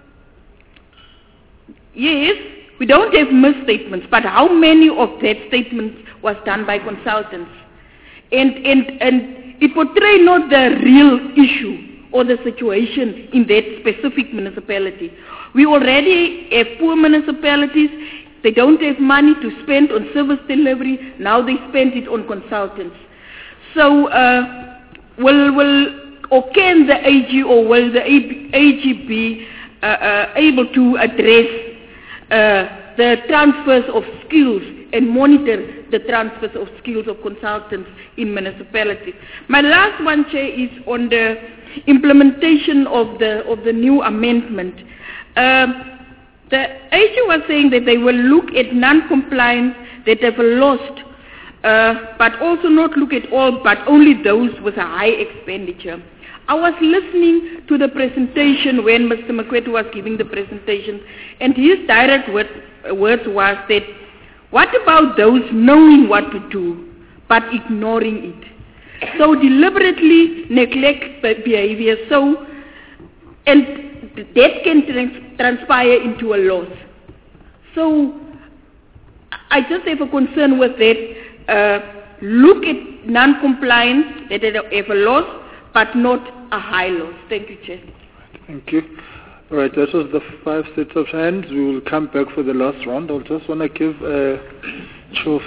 yes, we don't have misstatements, but how many of that statements was done by consultants? And, and, and it portrays not the real issue or the situation in that specific municipality. We already have poor municipalities. They don't have money to spend on service delivery. Now they spend it on consultants. So uh, will, will, or can the A G or will the A G be uh, uh, able to address uh, the transfers of skills and monitor the transfers of skills of consultants in municipalities? My last one, Chair, is on the implementation of the of the new amendment. Um, the A G was saying that they will look at non-compliance that have lost, uh, but also not look at all, but only those with a high expenditure. I was listening to the presentation when Mister Makwetu was giving the presentation, and his direct word, words was that, what about those knowing what to do, but ignoring it? So deliberately neglect behavior, so, and that can trans- transpire into a loss. So I just have a concern with that. Uh, look at non-compliance, that they have a loss, but not a high loss. Thank you, Chair. Thank you. All right, that was the five sets of hands. We will come back for the last round. I just want to give uh, choose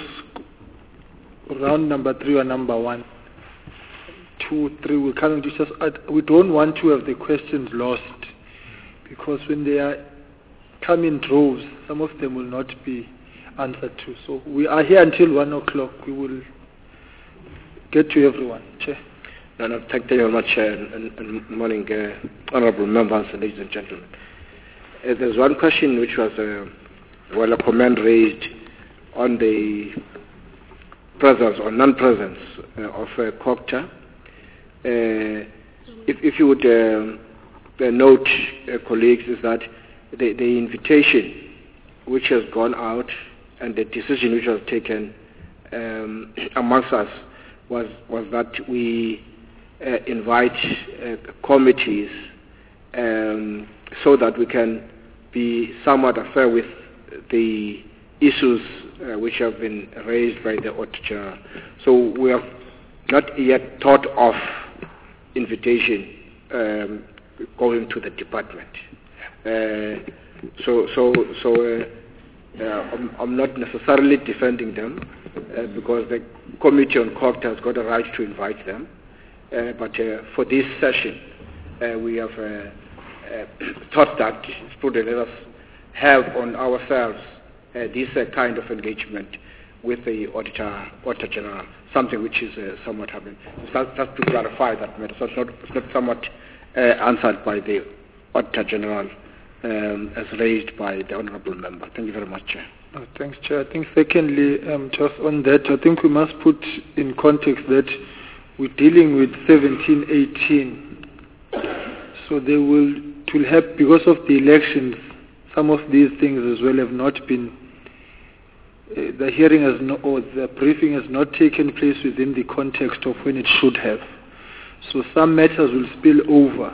round number three or number one. Two, three, we're coming to just, uh, we don't want to have the questions lost, because when they are come in droves, some of them will not be answered to. So we are here until one o'clock. We will get to everyone. Chair. No, no, thank you very much, uh, and, and morning, uh, honourable members, ladies and gentlemen. Uh, there's one question which was, uh, well, a comment raised on the presence or non-presence uh, of uh, COGTA. Uh, if, if you would uh, uh, note, uh, colleagues, is that the, the invitation which has gone out and the decision which was taken um, amongst us was, was that we Uh, invite uh, committees um, so that we can be somewhat fair with the issues uh, which have been raised by the Auditor General. So we have not yet thought of invitation um, going to the department. Uh, so so, so uh, uh, I'm, I'm not necessarily defending them uh, because the Committee on COGTA has got a right to invite them. Uh, but uh, for this session, uh, we have uh, uh, thought that it's prudent. Let us have on ourselves uh, this uh, kind of engagement with the Auditor, Auditor General, something which is uh, somewhat happening. So just to clarify that matter, so it's not, it's not somewhat uh, answered by the Auditor General um, as raised by the Honourable Member. Thank you very much, Chair. Oh, thanks, Chair. I think secondly, um, just on that, I think we must put in context that we're dealing with seventeen eighteen. So they will, it will help because of the elections. Some of these things as well have not been, uh, the hearing has not, or the briefing has not taken place within the context of when it should have. So some matters will spill over.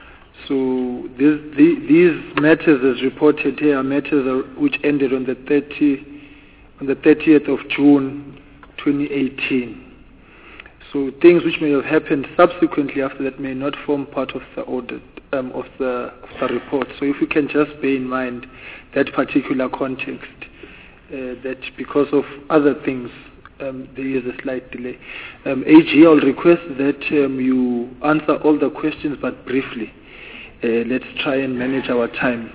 So this, the, these matters as reported here are matters are, which ended on the thirtieth, on the thirtieth of June twenty eighteen. So things which may have happened subsequently after that may not form part of the audit um, of, the, of the report. So if we can just bear in mind that particular context, uh, that because of other things um, there is a slight delay. Um, A G, I'll request that um, you answer all the questions but briefly. Uh, let's try and manage our time.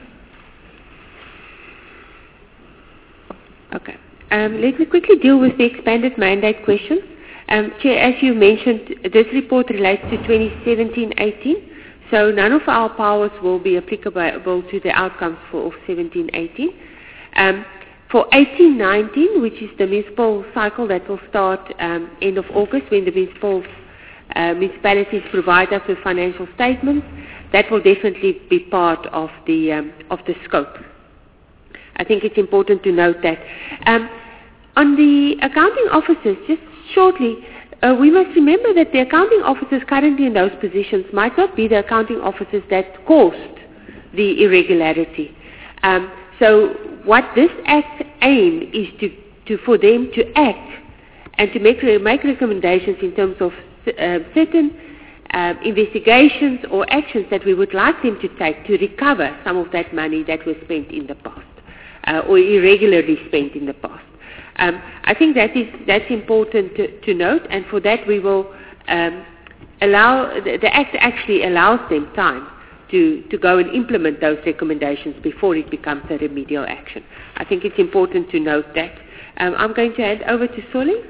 Okay. Um, let me quickly deal with the expanded mandate question. Um, Chair, as you mentioned, this report relates to twenty seventeen eighteen, so none of our powers will be applicable to the outcomes for seventeen eighteen. Um, for eighteen nineteen, which is the municipal cycle that will start um, end of August when the municipal uh, municipalities provide us with financial statements, that will definitely be part of the um, of the scope. I think it's important to note that. Um, on the accounting officers, just shortly, uh, we must remember that the accounting officers currently in those positions might not be the accounting officers that caused the irregularity. Um, so what this Act aim is to, to for them to act and to make, make recommendations in terms of uh, certain uh, investigations or actions that we would like them to take to recover some of that money that was spent in the past uh, or irregularly spent in the past. Um, I think that is that's important to, to note, and for that we will um, allow the, the Act actually allows them time to, to go and implement those recommendations before it becomes a remedial action. I think it's important to note that. Um, I'm going to hand over to Solly.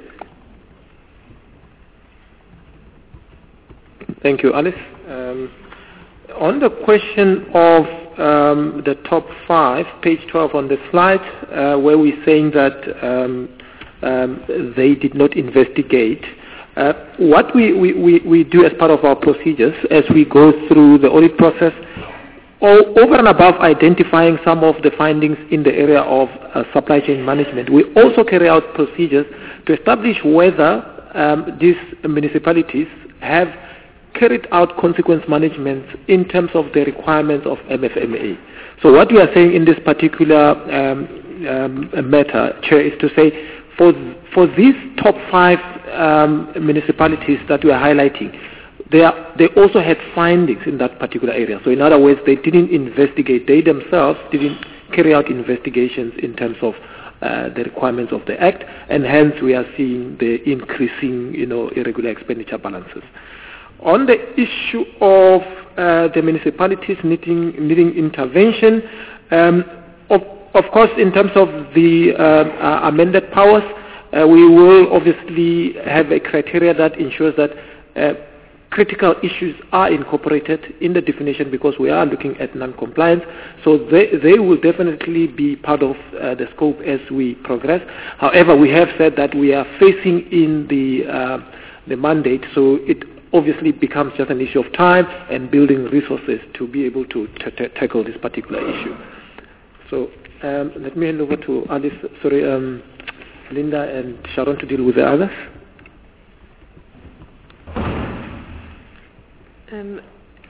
Thank you, Alice. Um, on the question of um, the top five, page twelve on the slide, uh, where we're saying that um, um, they did not investigate, uh, what we, we, we, we do as part of our procedures as we go through the audit process, all, over and above identifying some of the findings in the area of uh, supply chain management, we also carry out procedures to establish whether um, these municipalities have carried out consequence management in terms of the requirements of M F M A. So what we are saying in this particular um, um, matter, Chair, is to say for for these top five um, municipalities that we are highlighting, they, are, they also had findings in that particular area. So in other words, they didn't investigate, they themselves didn't carry out investigations in terms of uh, the requirements of the Act, and hence we are seeing the increasing, you know, irregular expenditure balances. On the issue of uh, the municipalities needing, needing intervention, um, of, of course, in terms of the uh, uh, amended powers, uh, we will obviously have a criteria that ensures that uh, critical issues are incorporated in the definition, because we are looking at non-compliance. So they, they will definitely be part of uh, the scope as we progress. However, we have said that we are facing in the, uh, the mandate, so it obviously becomes just an issue of time and building resources to be able to t- t- tackle this particular issue. So um, let me hand over to Alice, sorry, um, Linda and Sharon to deal with the others. Um,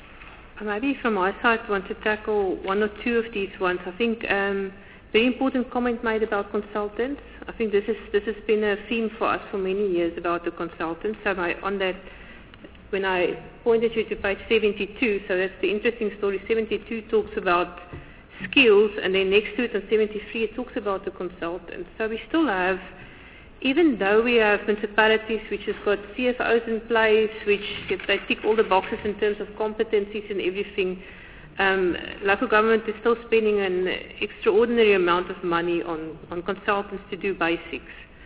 maybe from my side, I want to tackle one or two of these ones. I think um, very important comment made about consultants. I think this is this has been a theme for us for many years about the consultants. So my, on that, when I pointed you to page seventy-two, so that's the interesting story. seventy-two talks about skills, and then next to it on seventy-three it talks about the consultants. So we still have, even though we have municipalities which has got C F Os in place, which they tick all the boxes in terms of competencies and everything, um, local government is still spending an extraordinary amount of money on, on consultants to do basics.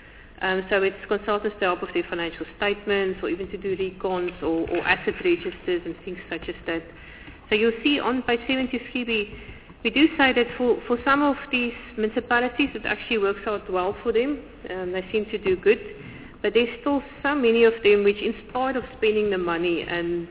Um, so it's consultants to help with their financial statements, or even to do recons or, or asset registers and things such as that. So you'll see on page seventy-three, we, we do say that for, for some of these municipalities it actually works out well for them. Um, they seem to do good. But there's still so many of them which, in spite of spending the money and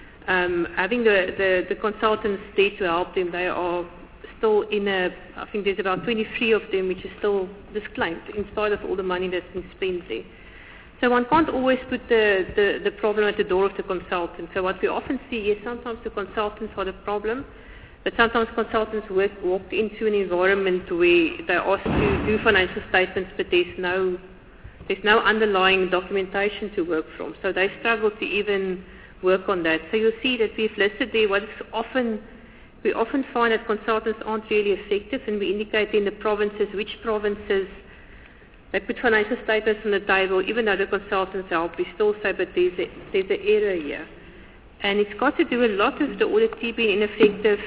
um, having the, the, the consultants there to help them, they are still in a, I think there's about twenty-three of them which is still disclaimed in spite of all the money that's been spent there. So one can't always put the, the, the problem at the door of the consultant. So what we often see is sometimes the consultants are the problem, but sometimes consultants work, walk into an environment where they're asked to do financial statements, but there's no, there's no underlying documentation to work from. So they struggle to even work on that. So you'll see that we've listed there what is often We often find that consultants aren't really effective, and we indicate in the provinces which provinces they put financial statements on the table. Even though the consultants help, we still say, but there's a, there's an error here. And it's got to do a lot with the auditee being ineffective,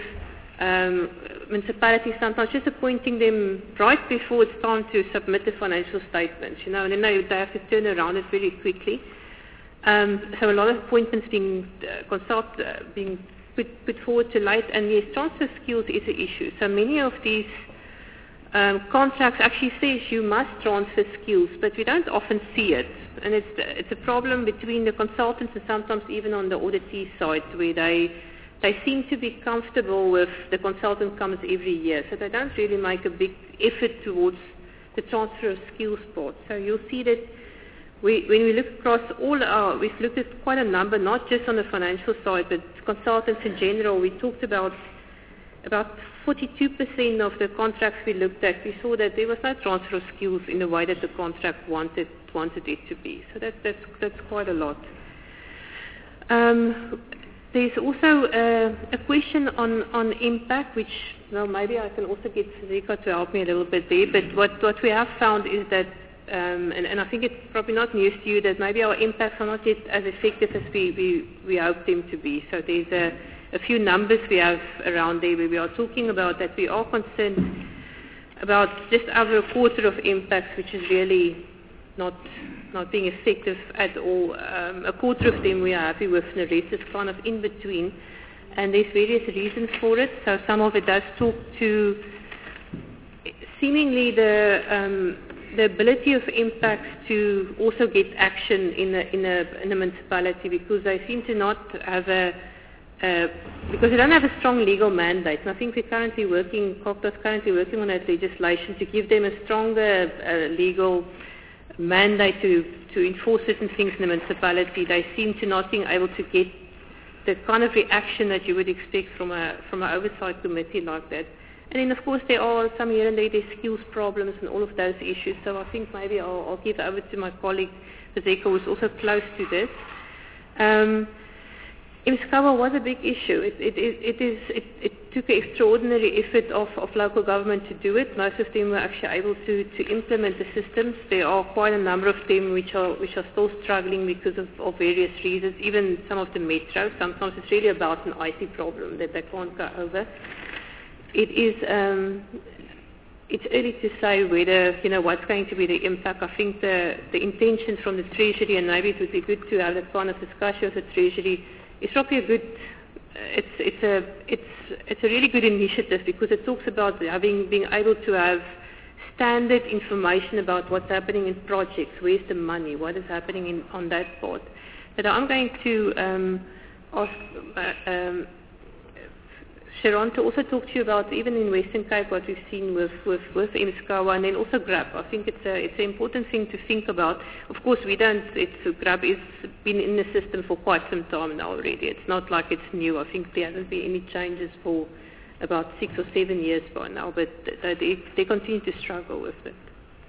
um, municipalities sometimes just appointing them right before it's time to submit the financial statements, you know, and then they, they have to turn around it very quickly. Um, so a lot of appointments being uh, consult, uh, being put, put forward too late, and yes, transfer of skills is an issue. So many of these um, contracts actually says you must transfer skills, but we don't often see it. And it's, it's a problem between the consultants and sometimes even on the auditee side, where they they seem to be comfortable with the consultant comes every year, so they don't really make a big effort towards the transfer of skills part. So you'll see that we, when we look across all our, we've looked at quite a number, not just on the financial side, but consultants in general. We talked about about forty-two percent of the contracts we looked at, we saw that there was no transfer of skills in the way that the contract wanted wanted it to be. So that, that's that's quite a lot. Um, there's also a, a question on, on impact, which, well, maybe I can also get Zika to help me a little bit there, but what, what we have found is that, um, and, and I think it's probably not news to you, that maybe our impacts are not yet as effective as we, we, we hope them to be. So there's a, a few numbers we have around there where we are talking about that we are concerned about just over a quarter of impacts, which is really not not being effective at all. Um, a quarter of them we are happy with, and the rest is kind of in between. And there's various reasons for it. So some of it does talk to seemingly the um, the ability of impacts to also get action in a, in a, in a municipality, because they seem to not have a Uh, because they don't have a strong legal mandate. And I think we're currently working, COCTA is currently working on that legislation to give them a stronger uh, legal mandate to, to enforce certain things in the municipality. They seem to not being able to get the kind of reaction that you would expect from a from an oversight committee like that. And then, of course, there are some here and there, there's skills problems and all of those issues. So I think maybe I'll, I'll give over to my colleague, Zeko, who's also close to this. Um, IMSCOA was a big issue. It, it, it, it, is, it, it took an extraordinary effort of, of local government to do it. Most of them were actually able to, to implement the systems. There are quite a number of them which are, which are still struggling because of, of various reasons, even some of the metros. Sometimes it's really about an I T problem that they can't go over. It is... Um, It's early to say whether, you know, what's going to be the impact. I think the, the intention from the Treasury, and maybe it would be good to have that kind of discussion with the Treasury, is probably a good, it's, it's, a, it's, it's a really good initiative, because it talks about having, being able to have standard information about what's happening in projects, where's the money, what is happening in, on that part. But I'm going to um, ask uh, um, Sharon to also talk to you about, even in Western Cape, what we've seen with, with, with IMSCOA, and then also GRAB. I think it's a, it's an important thing to think about. Of course, we don't, it's, GRAB has been in the system for quite some time now already. It's not like it's new. I think there hasn't been any changes for about six or seven years by now, but they, they continue to struggle with it.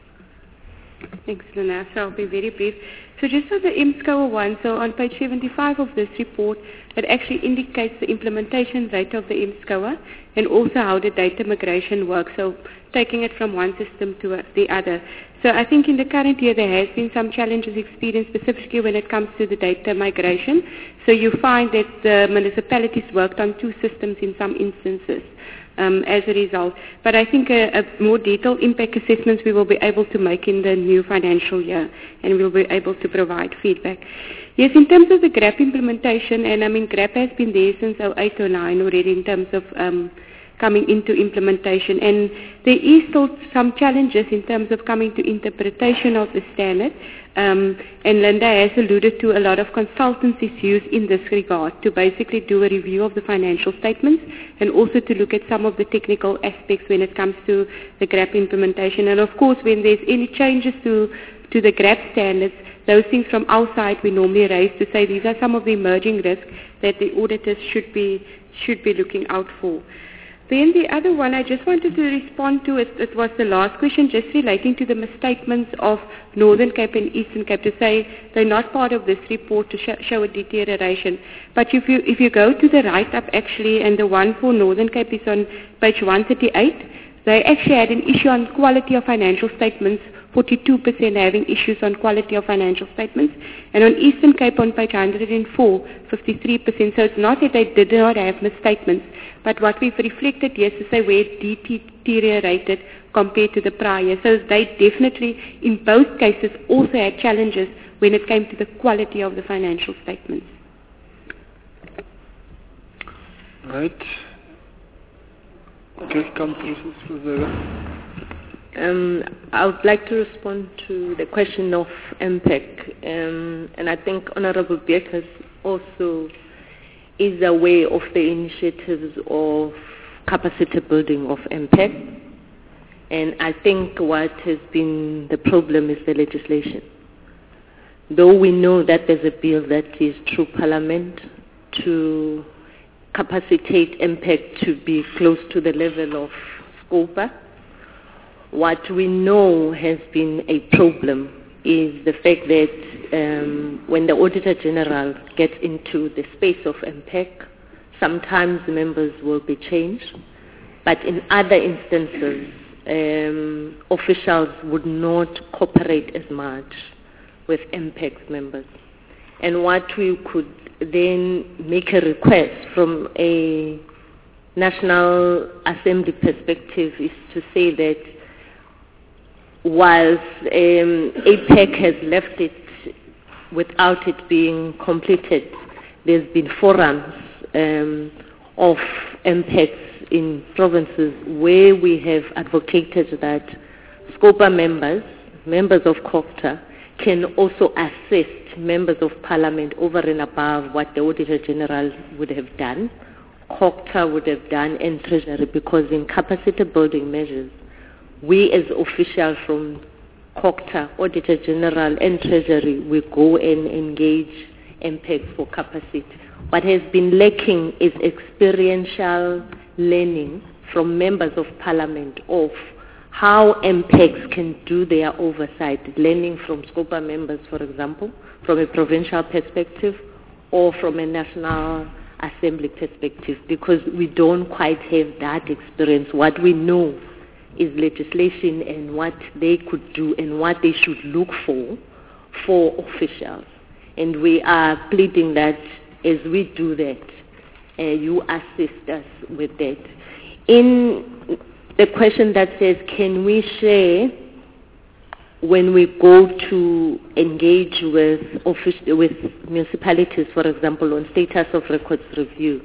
Thanks, Luna. So I'll be very brief. So just on the IMSCOA one, so on page seventy-five of this report, it actually indicates the implementation rate of the IMSCOA and also how the data migration works, so taking it from one system to the other. So I think in the current year there has been some challenges experienced specifically when it comes to the data migration. So you find that the municipalities worked on two systems in some instances. Um, as a result. But I think a, a more detailed impact assessments we will be able to make in the new financial year, and we'll be able to provide feedback. Yes, in terms of the GRAP implementation, and I mean GRAP has been there since oh eight oh nine already in terms of um, coming into implementation, and there is still some challenges in terms of coming to interpretation of the standard. Um, and Linda has alluded to a lot of consultancies used in this regard to basically do a review of the financial statements and also to look at some of the technical aspects when it comes to the GRAP implementation. And of course, when there's any changes to, to the GRAP standards, those things from our side we normally raise to say these are some of the emerging risks that the auditors should be, should be looking out for. Then the other one I just wanted to respond to, it, it was the last question just relating to the misstatements of Northern Cape and Eastern Cape, to say they're not part of this report to sh show a deterioration. But if you, if you go to the write-up actually, and the one for Northern Cape is on page one thirty-eight, they actually had an issue on quality of financial statements forty-two percent having issues on quality of financial statements, and on Eastern Cape on page one hundred four, fifty-three percent. So it's not that they did not have misstatements, but what we've reflected here is to say where it deteriorated compared to the prior. So they definitely, in both cases, also had challenges when it came to the quality of the financial statements. Right. Okay, come through. Um, I would like to respond to the question of M P E C, um, and I think Honorable Beckers also is aware of the initiatives of capacity building of M P E C, and I think what has been the problem is the legislation. Though we know that there's a bill that is through Parliament to capacitate M P E C to be close to the level of SCOPA, what we know has been a problem is the fact that um, when the Auditor General gets into the space of M P E C, sometimes members will be changed, but in other instances, um, officials would not cooperate as much with M P E C members. And what we could then make a request from a National Assembly perspective is to say that whilst um, A P E C has left it without it being completed, there's been forums um, of M P E Cs in provinces where we have advocated that SCOPA members, members of COGTA, can also assist members of Parliament over and above what the Auditor General would have done, COGTA would have done, and Treasury, because in capacity building measures, we as officials from COGTA, Auditor General, and Treasury, we go and engage M P E Cs for capacity. What has been lacking is experiential learning from members of Parliament of how M P E Cs can do their oversight, learning from SCOPA members, for example, from a provincial perspective or from a National Assembly perspective, because we don't quite have that experience. What we know is legislation and what they could do and what they should look for for officials. And we are pleading that as we do that, uh, you assist us with that. In the question that says, can we share when we go to engage with offic- with municipalities, for example, on status of records review?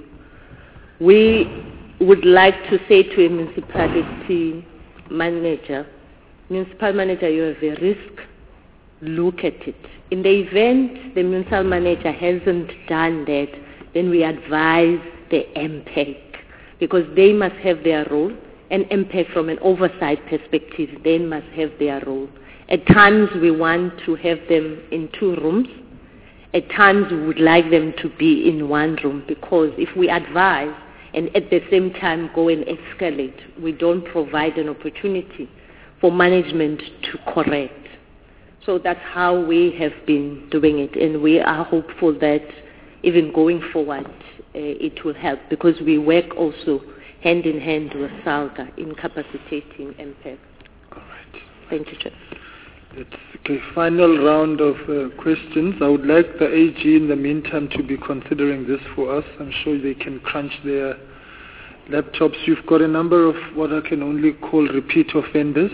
We would like to say to a municipality manager, municipal manager, you have a risk, look at it. In the event the municipal manager hasn't done that, then we advise the M P E C, because they must have their role, and M P E C from an oversight perspective, they must have their role. At times we want to have them in two rooms. At times we would like them to be in one room, because if we advise and at the same time go and escalate, we don't provide an opportunity for management to correct. So that's how we have been doing it, and we are hopeful that even going forward, uh, it will help, because we work also hand in hand with SALGA in capacitating M P E C. All right. Thank you, Chair. It's okay. Final round of uh, questions. I would like the A G in the meantime to be considering this for us. I'm sure they can crunch their laptops. You've got a number of what I can only call repeat offenders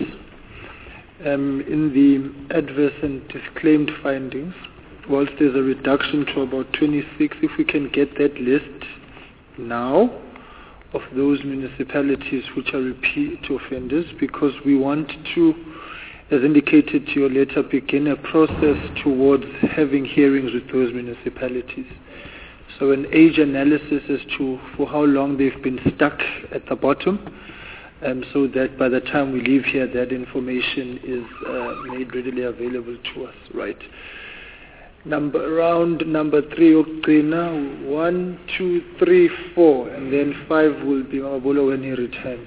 um, in the adverse and disclaimed findings. Whilst there's a reduction to about twenty-six, if we can get that list now of those municipalities which are repeat offenders, because we want to, as indicated to your letter, begin a process towards having hearings with those municipalities. So an age analysis as to for how long they've been stuck at the bottom, um, so that by the time we leave here, that information is uh, made readily available to us. Right. Number round number three, okay, now one, two, three, four, and then five will be Mabolo when he returns.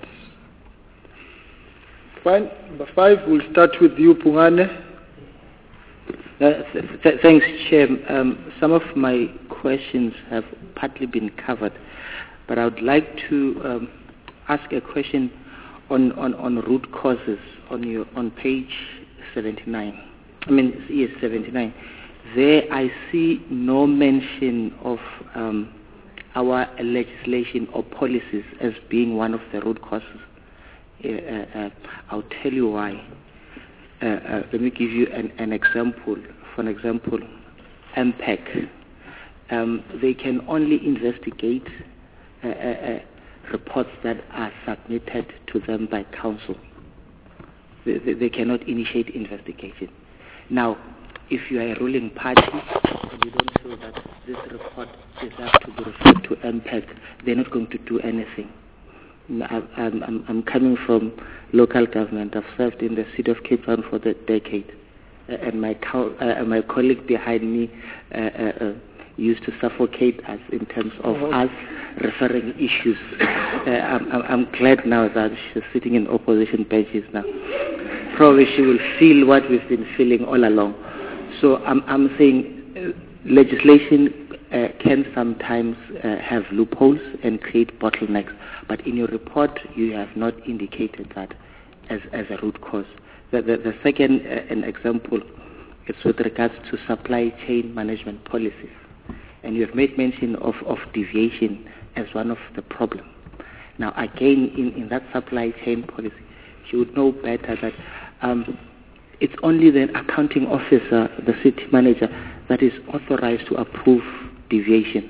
Fine. Number five, we'll start with you, Pungane. Uh, th- th- thanks, Chair. Um, some of my questions have partly been covered, but I would like to um, ask a question on, on, on root causes on your on page seventy-nine, I mean, yes, seventy-nine, there I see no mention of um, our legislation or policies as being one of the root causes. Uh, uh, I'll tell you why. Uh, uh, let me give you an, an example. For an example, M P E C, um, they can only investigate uh, uh, uh, reports that are submitted to them by council. They, they, they cannot initiate investigation. Now, if you are a ruling party and you don't feel that this report deserves to be referred to M P E C, they're not going to do anything. I'm, I'm, I'm coming from local government. I've served in the city of Cape Town for the decade. Uh, and my, co- uh, my colleague behind me uh, uh, uh, used to suffocate us in terms of oh. us referring issues. Uh, I'm, I'm glad now that she's sitting in opposition benches now. Probably she will feel what we've been feeling all along. So I'm, I'm saying uh, legislation uh, can sometimes uh, have loopholes and create bottlenecks, but in your report you have not indicated that as, as a root cause. The, the, the second uh, an example is with regards to supply chain management policies. And you have made mention of, of deviation as one of the problems. Now, again, in, in that supply chain policy, you would know better that um, it's only the accounting officer, the city manager, that is authorized to approve deviations.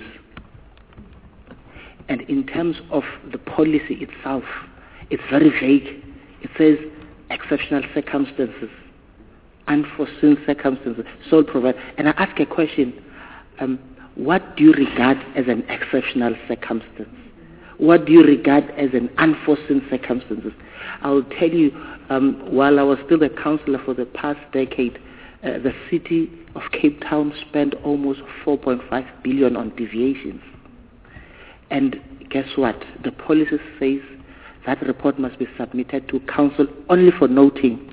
And in terms of the policy itself, it's very vague. It says exceptional circumstances, unforeseen circumstances, sole provider. And I ask a question, um, what do you regard as an exceptional circumstance? What do you regard as an unforeseen circumstances? I will tell you, um, while I was still a councillor for the past decade, uh, the city of Cape Town spent almost four point five billion on deviations. And guess what? The policy says that report must be submitted to council only for noting.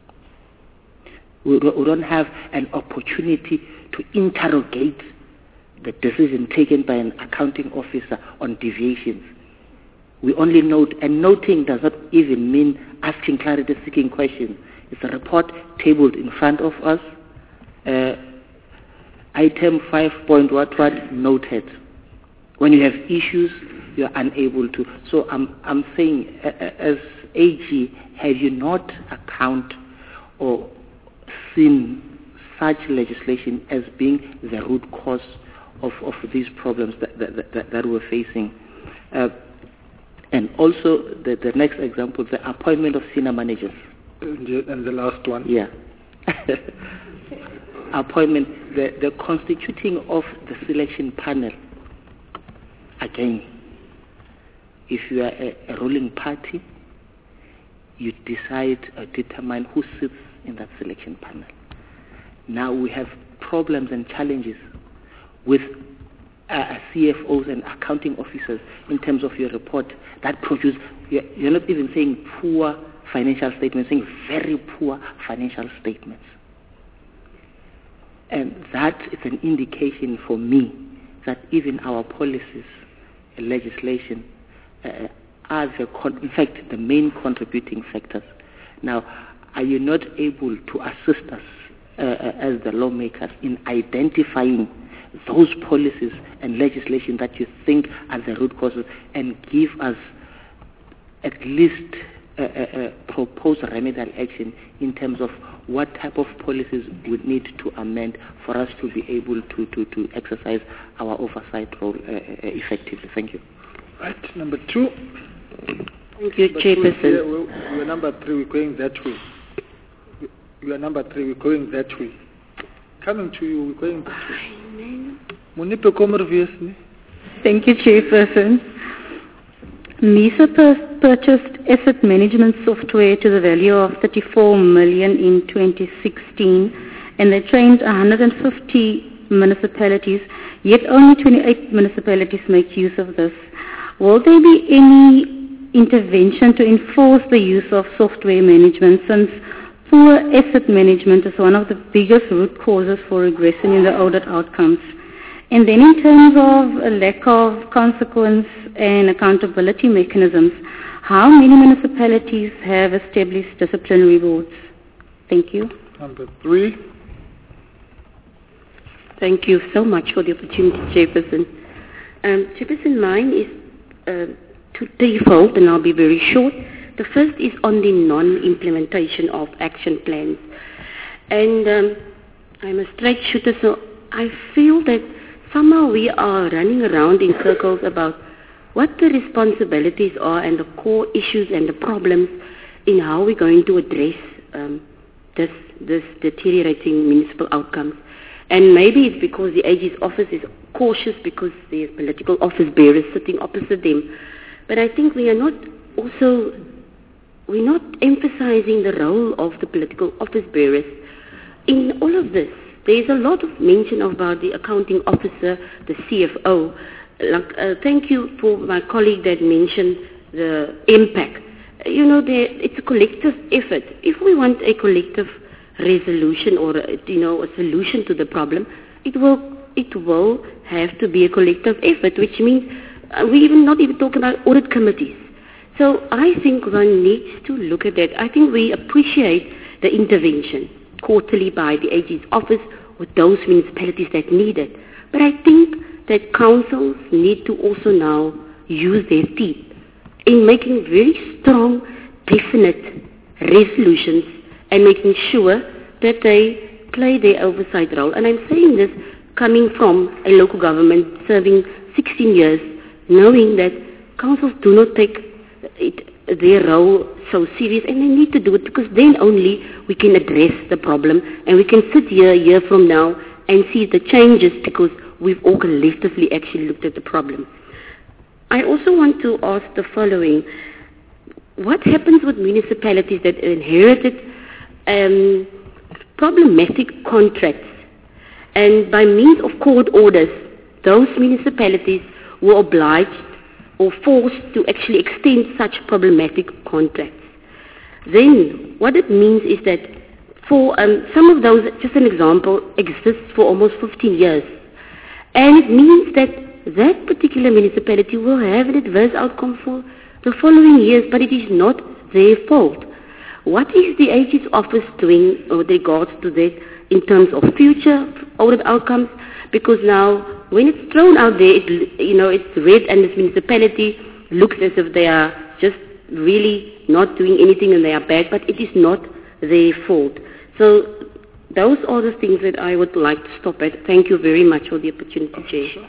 We don't have an opportunity to interrogate the decision taken by an accounting officer on deviations. We only note, and noting does not even mean asking clarity-seeking questions. It's a report tabled in front of us. Uh, item five point what what noted. When you have issues, you are unable to. So I'm I'm saying, uh, as A G, have you not account or seen such legislation as being the root cause of, of these problems that, that, that, that we're facing? Uh, and also, the, the next example, the appointment of senior managers. And the last one. Yeah. Appointment, the, the constituting of the selection panel. Again, if you are a, a ruling party, you decide or determine who sits in that selection panel. Now we have problems and challenges with uh, C F Os and accounting officers in terms of your report that produce, you're not even saying poor financial statements, saying very poor financial statements. And that is an indication for me that even our policies, legislation, uh, are the, con- in fact, the main contributing factors. Now, are you not able to assist us uh, as the lawmakers in identifying those policies and legislation that you think are the root causes and give us at least uh, uh, uh, propose remedial action in terms of what type of policies we need to amend for us to be able to, to, to exercise our oversight role uh, uh, effectively? Thank you. Right, number two. Thank you, Chairperson. We're, we're number three, we're going that way. We are number three, we're going that way. Coming to you, we're going that way. Thank you, Chairperson. MISA pur- purchased asset management software to the value of thirty-four million dollars in twenty sixteen, and they trained one hundred fifty municipalities, yet only twenty-eight municipalities make use of this. Will there be any intervention to enforce the use of software management, since poor asset management is one of the biggest root causes for regression in the audit outcomes? And then in terms of a lack of consequence and accountability mechanisms, how many municipalities have established disciplinary boards? Thank you. Number three. Thank you so much for the opportunity, Chairperson. Um, Chairperson, mine is uh, to threefold, and I'll be very short. The first is on the non-implementation of action plans. And um, I'm a straight shooter, so I feel that somehow we are running around in circles about what the responsibilities are and the core issues and the problems in how we're going to address um, this, this deteriorating municipal outcomes. And maybe it's because the A G's office is cautious because there's political office bearers sitting opposite them. But I think we are not also, we're not emphasizing the role of the political office bearers in all of this. There's a lot of mention about the accounting officer, the C F O. Like, uh, thank you for my colleague that mentioned the impact. You know, there, it's a collective effort. If we want a collective resolution or a, you know, a solution to the problem, it will it will have to be a collective effort, which means uh, we even not even talking about audit committees. So I think one needs to look at that. I think we appreciate the intervention quarterly by the A G's office with those municipalities that need it. But I think that councils need to also now use their teeth in making very strong, definite resolutions and making sure that they play their oversight role. And I'm saying this coming from a local government serving sixteen years, knowing that councils do not take it, their role so serious, and they need to do it because then only we can address the problem and we can sit here a year from now and see the changes because we've all collectively actually looked at the problem. I also want to ask the following. What happens with municipalities that inherited um, problematic contracts, and by means of court orders, those municipalities were obliged or forced to actually extend such problematic contracts? Then what it means is that for um, some of those, just an example, exists for almost fifteen years. And it means that that particular municipality will have an adverse outcome for the following years, but it is not their fault. What is the A G's office doing with regards to that in terms of future audit outcomes? Because now, when it's thrown out there, it, you know, it's read and this municipality looks as if they are just really not doing anything and they are bad, but it is not their fault. So those are the things that I would like to stop at. Thank you very much for the opportunity, Chair.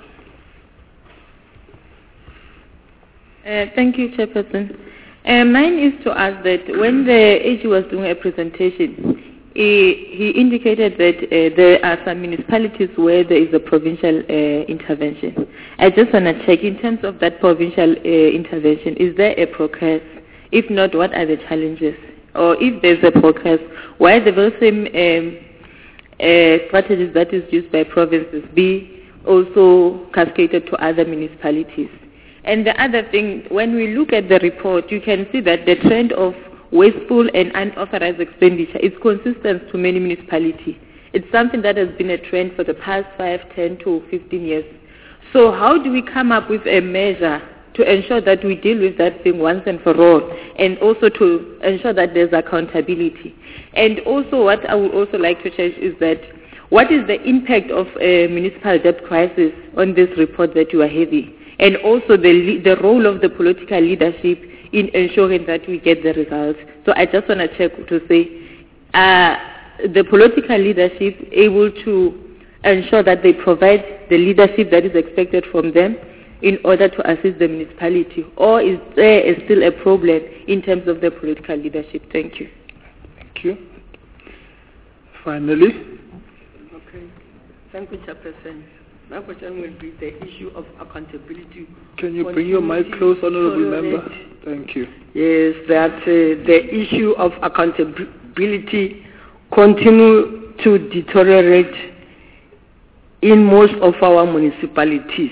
Uh, thank you, Chairperson. Uh, mine is to ask that when the A G was doing a presentation, he, he indicated that uh, there are some municipalities where there is a provincial uh, intervention. I just want to check, in terms of that provincial uh, intervention, is there a progress? If not, what are the challenges? Or if there's a progress, why the very same um, uh, strategies that is used by provinces be also cascaded to other municipalities? And the other thing, when we look at the report, you can see that the trend of wasteful and unauthorized expenditure is consistent to many municipalities. It's something that has been a trend for the past five, ten to fifteen years. So how do we come up with a measure to ensure that we deal with that thing once and for all, and also to ensure that there's accountability? And also what I would also like to change is that what is the impact of a municipal debt crisis on this report that you are having? And also the, the role of the political leadership in ensuring that we get the results. So I just want to check to say, uh, the political leadership able to ensure that they provide the leadership that is expected from them in order to assist the municipality, or is there is still a problem in terms of the political leadership? Thank you. Thank you. Finally. Okay. Thank you, Chairperson. My question will be the issue of accountability. Can you bring your mic close, Honourable Member? Thank you. Yes, that uh, the issue of accountability continue to deteriorate in most of our municipalities.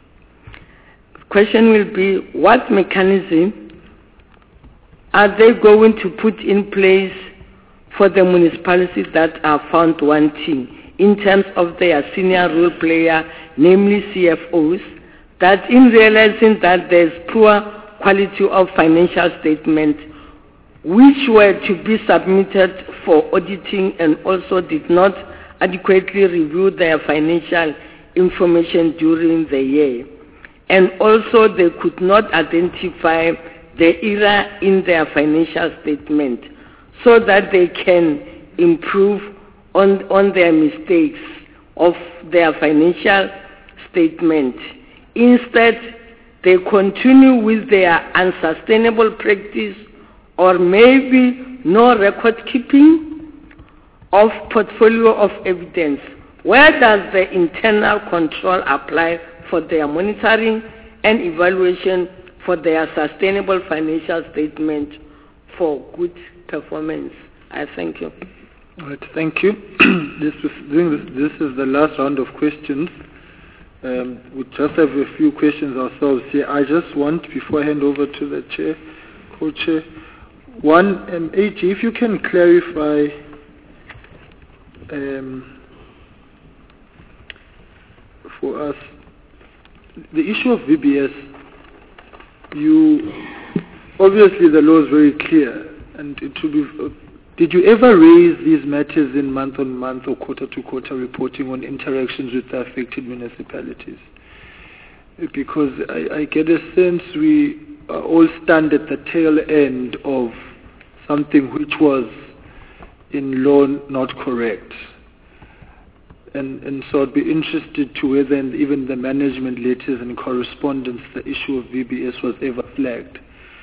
The question will be, what mechanism are they going to put in place for the municipalities that are found wanting in terms of their senior role player, namely C F Os, that in realizing that there's poor quality of financial statements which were to be submitted for auditing and also did not adequately review their financial information during the year. And also they could not identify the error in their financial statement so that they can improve on, on their mistakes of their financial statement. Instead, they continue with their unsustainable practice or maybe no record keeping of portfolio of evidence. Where does the internal control apply for their monitoring and evaluation for their sustainable financial statement for good performance? I thank you. All right, thank you. this, is, this is the last round of questions. Um, we just have a few questions ourselves here. I just want, before I hand over to the chair, co-chair, one, um, A G, if you can clarify um, for us the issue of V B S. You obviously the law is very clear, and it should be. Uh, did you ever raise these matters in month-on-month or quarter-to-quarter reporting on interactions with the affected municipalities? Because I, I get a sense we uh, all stand at the tail end of something which was in law not correct. And, and so I'd be interested to whether in even the management letters and correspondence the issue of V B S was ever flagged.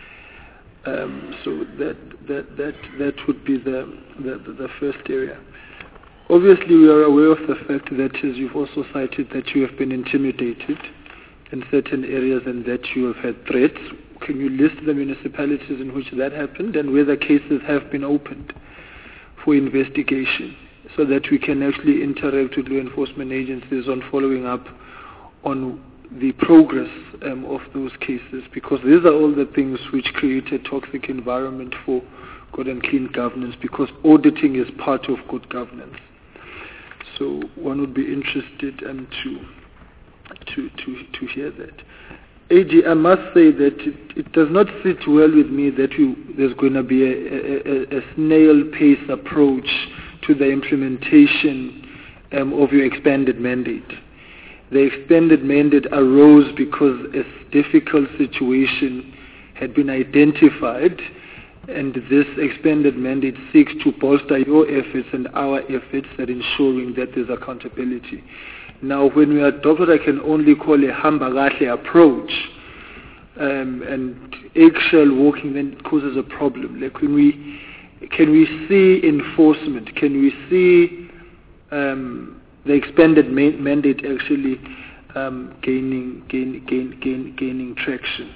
Um, so that that that that would be the, the the first area. Obviously, we are aware of the fact that, as you've also cited, that you have been intimidated in certain areas and that you have had threats. Can you list the municipalities in which that happened and whether cases have been opened for investigation, so that we can actually interact with law enforcement agencies on following up on the progress um, of those cases, because these are all the things which create a toxic environment for good and clean governance, because auditing is part of good governance. So one would be interested um, to, to, to, to hear that. A G, I must say that it, it does not sit well with me that you, there's going to be a, a, a, a snail pace approach to the implementation um, of your expanded mandate. The expanded mandate arose because a difficult situation had been identified, and this expanded mandate seeks to bolster your efforts and our efforts at ensuring that there's accountability. Now, when we adopt what I can only call a hambagahle approach, um, and eggshell walking then causes a problem. Like when we, can we see enforcement? Can we see um, the expanded ma- mandate actually um, gaining, gain, gain, gain, gaining traction?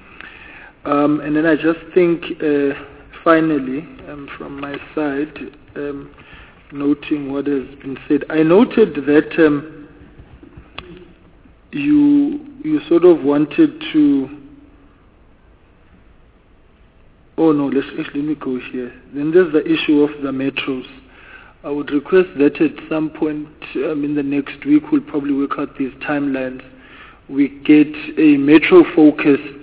Um, and then I just think, uh, finally, um, from my side, um, noting what has been said, I noted that um, you you sort of wanted to. Oh no, let's actually let me go here. Then there's the issue of the metros. I would request that at some point um, in the next week we'll probably work out these timelines. We get a metro-focused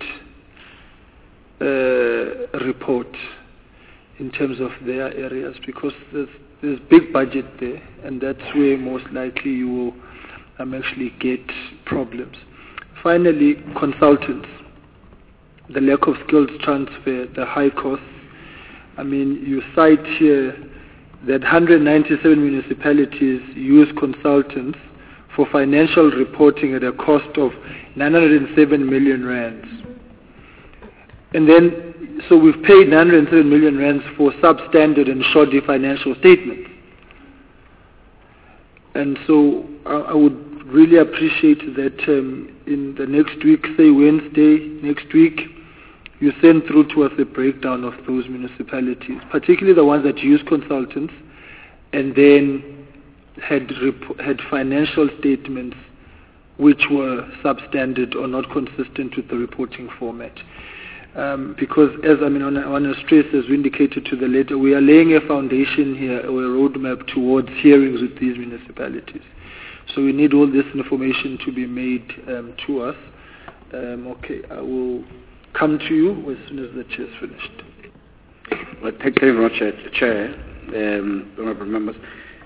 uh, report in terms of their areas, because there's there's big budget there, and that's where most likely you will um, actually get problems. Finally, consultants. The lack of skills transfer, the high costs. I mean, you cite here that one hundred ninety-seven municipalities use consultants for financial reporting at a cost of nine hundred seven million rands. And then, so we've paid nine hundred seven million rands for substandard and shoddy financial statements. And so I, I would really appreciate that um, in the next week, say Wednesday next week, you send through to us a breakdown of those municipalities, particularly the ones that use consultants and then had rep- had financial statements which were substandard or not consistent with the reporting format. Um, because, as I mean, I want to stress, as we indicated to the letter, we are laying a foundation here, or a roadmap towards hearings with these municipalities. So we need all this information to be made um, to us. Um, okay, I will come to you as soon as the chair is finished. Well, thank you very much, uh, Chair. um, honorable members.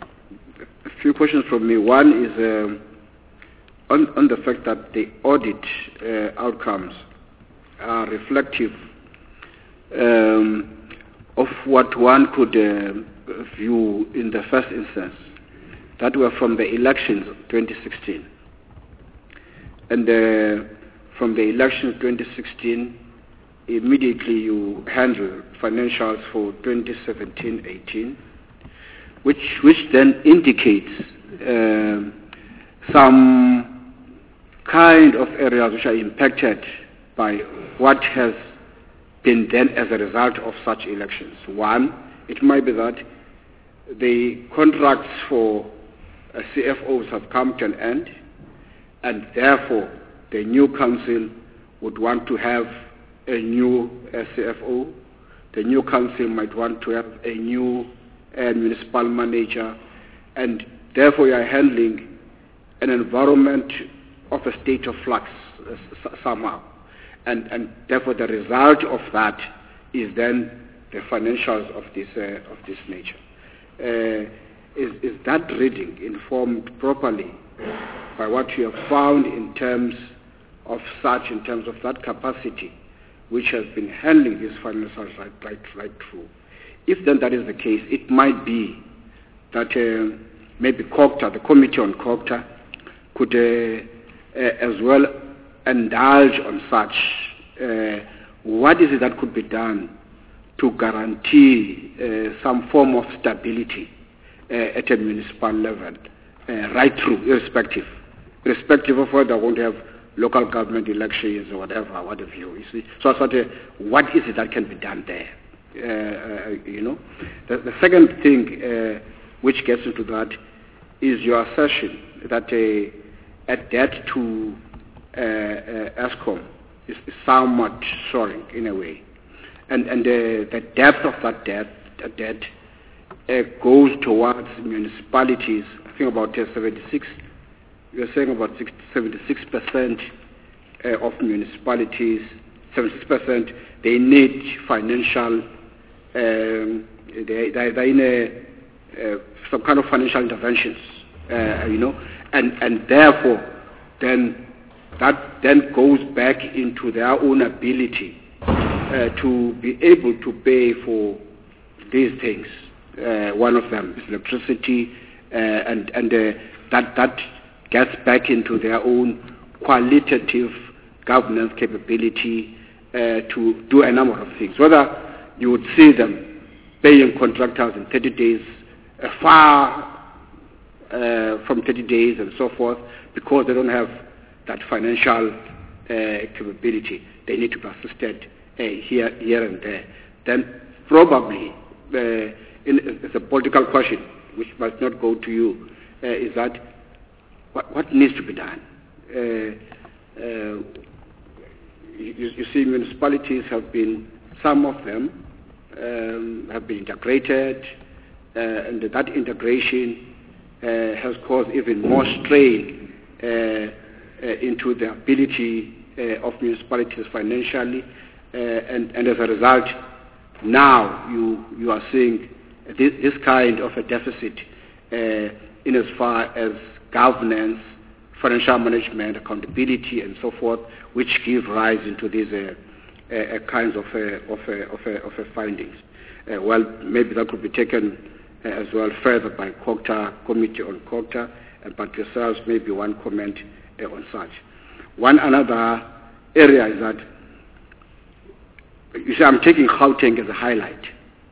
A few questions from me. One is um, on, on the fact that the audit uh, outcomes are reflective um, of what one could uh, view in the first instance, that were from the elections of twenty sixteen. And uh, from the elections twenty sixteen, immediately you handle financials for twenty seventeen eighteen, which, which then indicates uh, some kind of areas which are impacted by what has been done as a result of such elections. One, it might be that the contracts for uh, C F Os have come to an end, and therefore the new council would want to have a new uh, C F O. The new council might want to have a new uh, municipal manager, and therefore you are handling an environment of a state of flux uh, s- somehow. And, and therefore the result of that is then the financials of this, uh, of this nature. Uh, is, is that reading informed properly by what you have found in terms of such, in terms of that capacity which has been handling these financials right, right, right through? If then that is the case, it might be that uh, maybe COGTA, the Committee on COGTA, could uh, uh, as well indulge on such. Uh, what is it that could be done to guarantee uh, some form of stability uh, at a municipal level, uh, right through, irrespective, irrespective of whether we're going to have local government elections or whatever, what have you. You see, so sort of, what is it that can be done there? Uh, uh, you know, the, the second thing uh, which gets into that is your assertion that uh, a debt to uh, uh, ESCOM is, is somewhat soaring in a way, and and uh, the depth of that debt, that debt uh, goes towards municipalities. I think about uh, seventy-six. You're saying about seventy-six percent uh, of municipalities, seventy-six percent, they need financial, um, they, they, they're in a, uh, some kind of financial interventions, uh, you know, and, and therefore then that then goes back into their own ability uh, to be able to pay for these things. Uh, one of them is electricity, uh, and, and uh, that, that gets back into their own qualitative governance capability uh, to do a number of things. Whether you would see them paying contractors in thirty days, uh, far uh, from thirty days and so forth, because they don't have that financial uh, capability. They need to be assisted uh, here, here and there. Then probably, uh, in, it's a political question, which must not go to you, uh, is that What, what needs to be done? Uh, uh, you, you see, municipalities have been, some of them um, have been integrated, uh, and that integration uh, has caused even more strain uh, uh, into the ability uh, of municipalities financially, uh, and, and as a result, now you, you are seeing this, this kind of a deficit uh, in as far as governance, financial management, accountability, and so forth, which give rise into these uh, uh, kinds of, uh, of, uh, of, uh, of uh, findings. Uh, well, maybe that could be taken uh, as well further by COGTA, Committee on COGTA, and but yourselves maybe one comment uh, on such. One another area is that, you see, I'm taking Gauteng as a highlight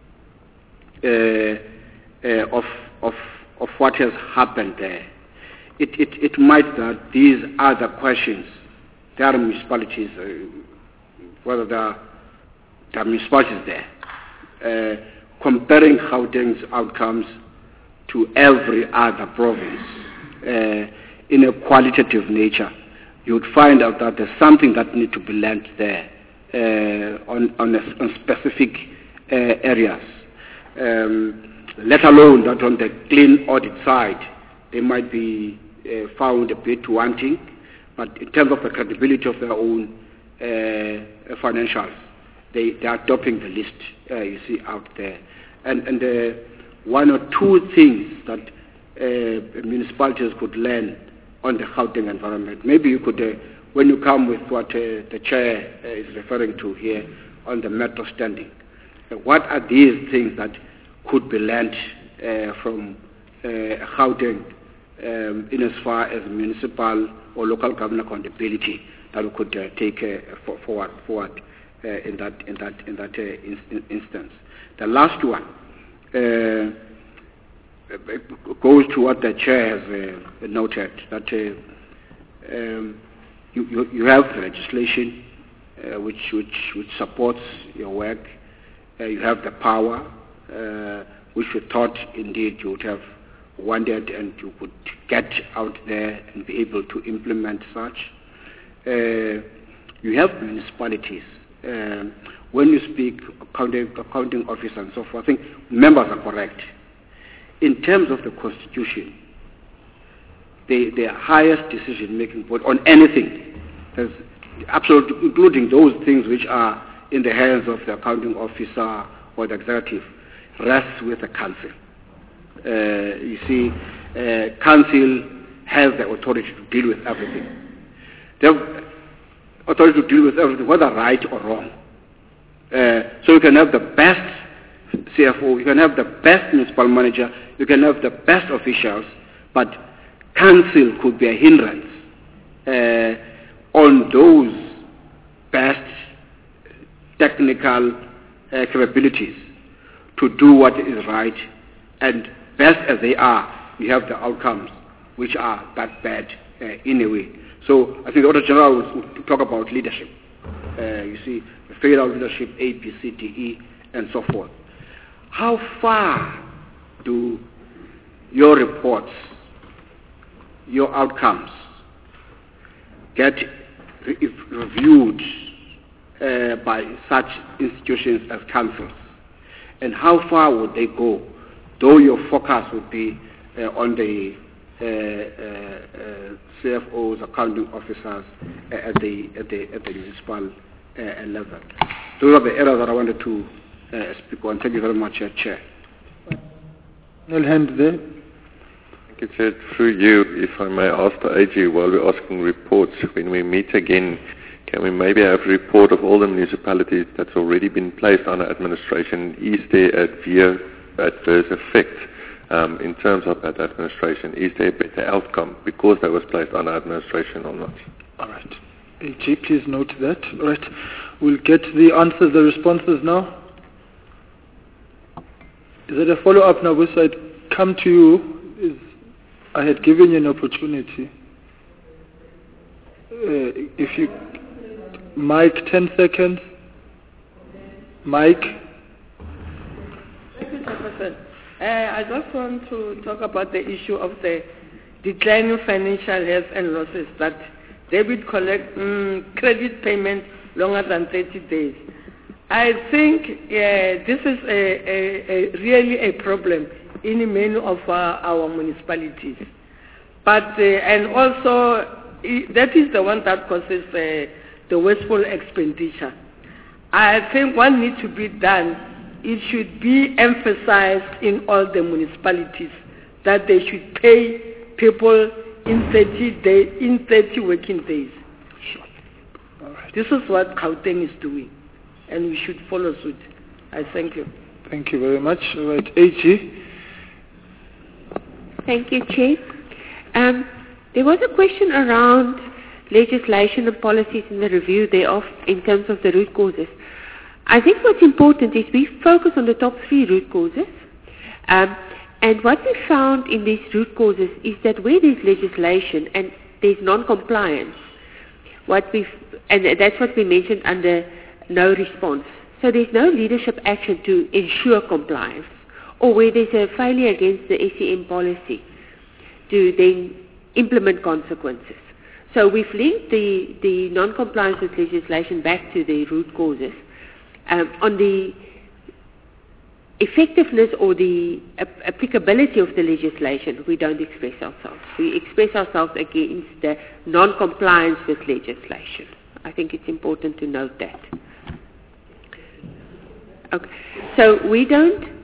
uh, uh, of, of, of what has happened there. It, it, it might that these other questions, there are municipalities, uh, whether there are, there are municipalities there, uh, comparing Gauteng's outcomes to every other province uh, in a qualitative nature, you would find out that there's something that needs to be learned there uh, on, on, a, on specific uh, areas, um, let alone that on the clean audit side, they might be uh, found a bit wanting, but in terms of the credibility of their own uh, financials, they, they are topping the list, uh, you see, out there. And, and uh, one or two things that uh, municipalities could learn on the Gauteng environment. Maybe you could, uh, when you come with what uh, the chair uh, is referring to here on the metro standing, uh, what are these things that could be learned uh, from uh, Gauteng um, in as far as municipal or local government accountability that we could uh, take uh, for, forward, forward uh, in that in that in that uh, in, instance. The last one uh, goes to what the chair has uh, noted, that uh, um, you, you you have legislation uh, which which which supports your work. Uh, you have the power, uh, which we thought indeed you would have wanted and you could get out there and be able to implement such. Uh, you have municipalities. Uh, when you speak accounting, accounting office and so forth, I think members are correct. In terms of the Constitution, the, the highest decision-making board on anything, there's absolutely, including those things which are in the hands of the accounting officer or the executive, rests with the council. Uh, you see, uh, council has the authority to deal with everything. They have authority to deal with everything, whether right or wrong. Uh, so you can have the best C F O, you can have the best municipal manager, you can have the best officials, but council could be a hindrance uh, on those best technical uh, capabilities to do what is right, and best as they are, we have the outcomes which are that bad uh, in a way. So I think the Auditor General will, will talk about leadership. Uh, you see, failure of leadership, A, B, C, D, E, and so forth. How far do your reports, your outcomes, get re- reviewed uh, by such institutions as councils? And how far would they go, though your focus would be uh, on the uh, uh, uh, C F Os, accounting officers uh, at the at the at the municipal uh, level? Those are the areas that I wanted to uh, speak on. Thank you very much, uh, Chair. I'll hand there. Thank you, Chair. Through you, if I may ask the A G, while we're asking reports, when we meet again, can we maybe have a report of all the municipalities that's already been placed under administration? Is there a severe adverse effect um, in terms of that administration? Is there a better outcome because that was placed under administration or not? All right. A G, please note that. All right. We'll get the answers, the responses now. Is it a follow-up now? Which I'd come to you. Is I had given you an opportunity. Uh, if you... Mike, ten seconds. Mike. Thank you, Chairperson. Uh, I just want to talk about the issue of the declining financial health and losses that debit collect um, credit payment longer than thirty days. I think uh, this is a, a, a really a problem in many of our, our municipalities. But uh, and also I, that is the one that causes uh, the wasteful expenditure. I think what needs to be done, it should be emphasized in all the municipalities that they should pay people in thirty day, in thirty working days. Sure. All right. This is what Gauteng is doing, and we should follow suit. I thank you. Thank you very much. All right, A G. Thank you, Chair. Um, there was a question around legislation and policies in the review thereof in terms of the root causes. I think what's important is we focus on the top three root causes. Um, and what we found in these root causes is that where there's legislation and there's non-compliance, what we've, and that's what we mentioned under no response. So there's no leadership action to ensure compliance, or where there's a failure against the S E M policy to then implement consequences. So we've linked the, the non-compliance with legislation back to the root causes. Um, on the effectiveness or the ap- applicability of the legislation, we don't express ourselves. We express ourselves against the non-compliance with legislation. I think it's important to note that. Okay. So we don't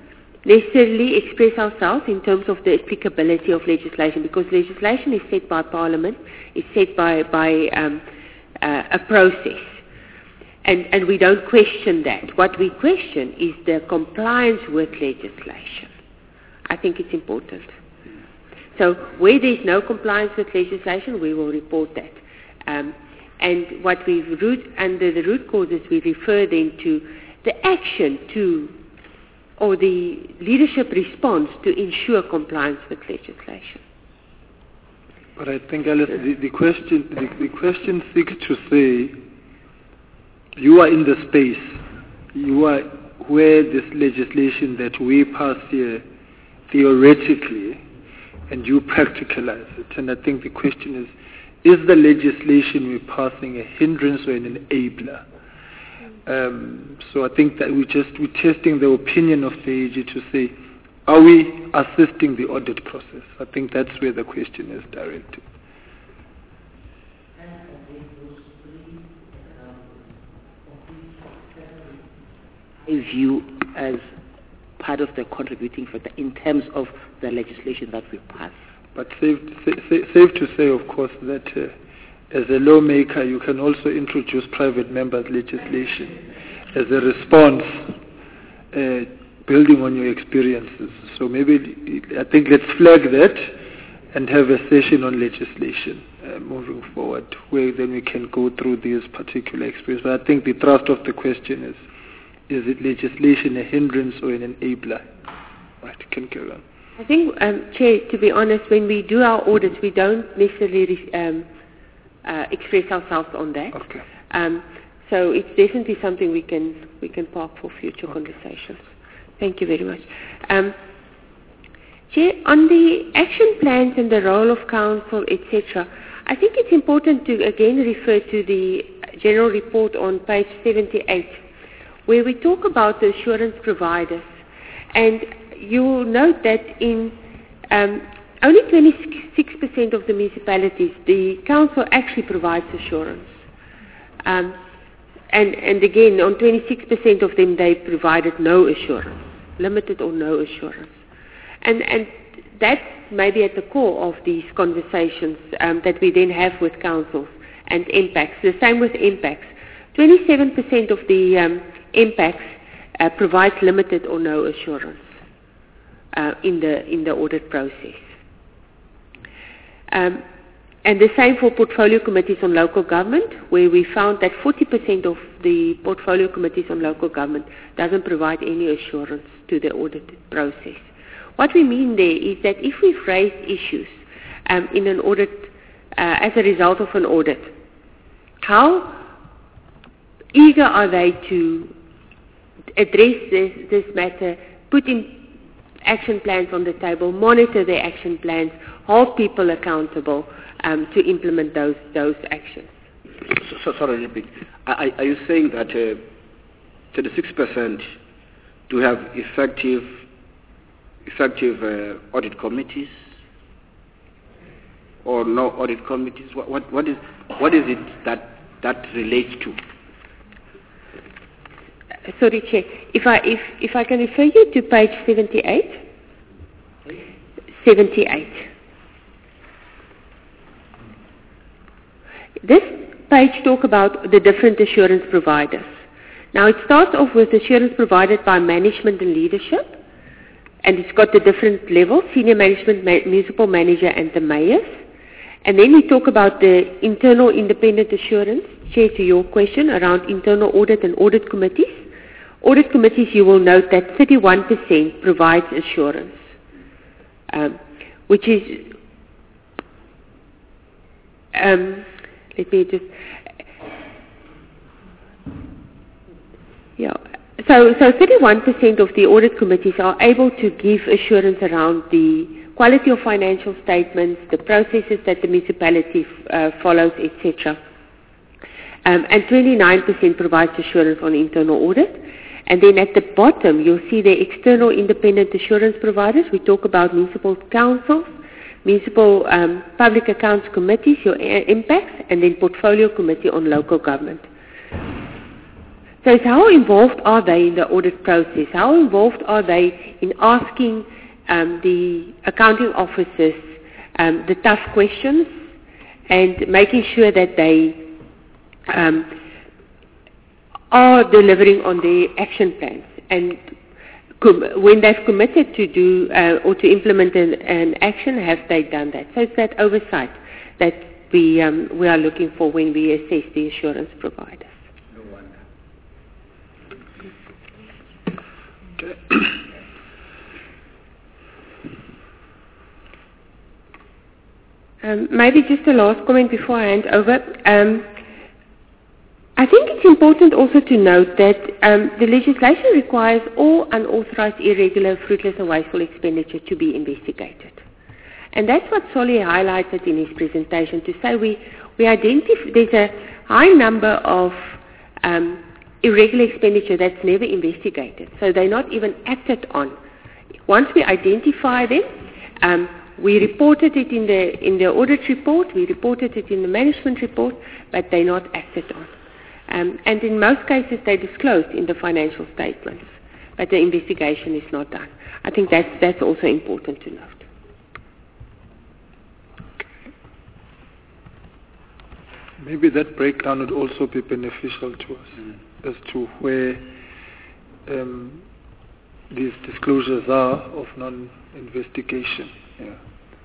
necessarily express ourselves in terms of the applicability of legislation, because legislation is set by Parliament, is set by, by um, uh, a process. And, and we don't question that. What we question is the compliance with legislation. I think it's important. So where there's no compliance with legislation, we will report that. Um, and what we've root, under the root causes, we refer then to the action to, or the leadership response to ensure compliance with legislation. But I think, Alice, the, the question the, the question seeks to say, you are in the space, you are where this legislation that we pass here theoretically, and you practicalize it. And I think the question is, is the legislation we're passing a hindrance or an enabler? Um, so I think that we just we're testing the opinion of the A G to say, are we assisting the audit process? I think that's where the question is directed. I view as part of the contributing factor in terms of the legislation that we pass. But safe, safe, safe to say, of course, that uh, as a lawmaker, you can also introduce private members' legislation as a response, uh, building on your experiences. So maybe, I think let's flag that and have a session on legislation uh, moving forward, where then we can go through these particular experiences. But I think the thrust of the question is, is it legislation a hindrance or an enabler? Right, you can carry on. I think, um, Chair, to be honest, when we do our audits, we don't necessarily um, uh, express ourselves on that. Okay. Um, so it's definitely something we can we can park for future okay. conversations. Thank you very much. Um, Chair, on the action plans and the role of council, et cetera, I think it's important to again refer to the general report on page seventy-eight, where we talk about the assurance providers. And you'll note that in um, only twenty-six percent of the municipalities, the council actually provides assurance. Um, and, and again, on twenty-six percent of them, they provided no assurance, limited or no assurance. And, and that's maybe at the core of these conversations um, that we then have with councils and M PACs. The same with M PACs. twenty-seven percent of the um, M PACs uh, provides limited or no assurance uh, in the in the audit process. Um, and the same for portfolio committees on local government, where we found that forty percent of the portfolio committees on local government doesn't provide any assurance to the audit process. What we mean there is that if we've raised issues um, in an audit uh, as a result of an audit, how eager are they to address this, this matter, put in action plans on the table, monitor their action plans, hold people accountable um, to implement those those actions? So, so, sorry, are, are you saying that uh, thirty-six percent do have effective effective uh, audit committees or no audit committees? What, what, what is what is it that that relates to? Sorry, Chair. If I if if I can refer you to page seventy-eight. seventy-eight. This page talks about the different assurance providers. Now it starts off with assurance provided by management and leadership, and it's got the different levels: senior management, ma- municipal manager, and the mayors. And then we talk about the internal independent assurance. Chair, to your question around internal audit and audit committees. Audit committees, you will note that thirty-one percent provides assurance, um, which is, um, let me just, yeah, so, so thirty-one percent of the audit committees are able to give assurance around the quality of financial statements, the processes that the municipality uh, follows, et cetera. Um, and twenty-nine percent provides assurance on internal audit. And then at the bottom, you'll see the external independent assurance providers. We talk about municipal councils, municipal um, public accounts committees, your impacts, and then portfolio committee on local government. So it's how involved are they in the audit process? How involved are they in asking um, the accounting officers um, the tough questions and making sure that they um, are delivering on their action plans? And com- when they've committed to do uh, or to implement an, an action, have they done that? So it's that oversight that we, um, we are looking for when we assess the assurance providers. Um, maybe just a last comment before I hand over. Um, I think it's important also to note that um, the legislation requires all unauthorized, irregular, fruitless and wasteful expenditure to be investigated. And that's what Solly highlighted in his presentation, to say we, we identify, there's a high number of um, irregular expenditure that's never investigated. So they're not even acted on. Once we identify them, um, we reported it in the in the audit report, we reported it in the management report, but they're not acted on. Um, and in most cases they're disclosed in the financial statements, but the investigation is not done. I think that's, that's also important to note. Maybe that breakdown would also be beneficial to us mm. as to where um, these disclosures are of non-investigation. Yeah.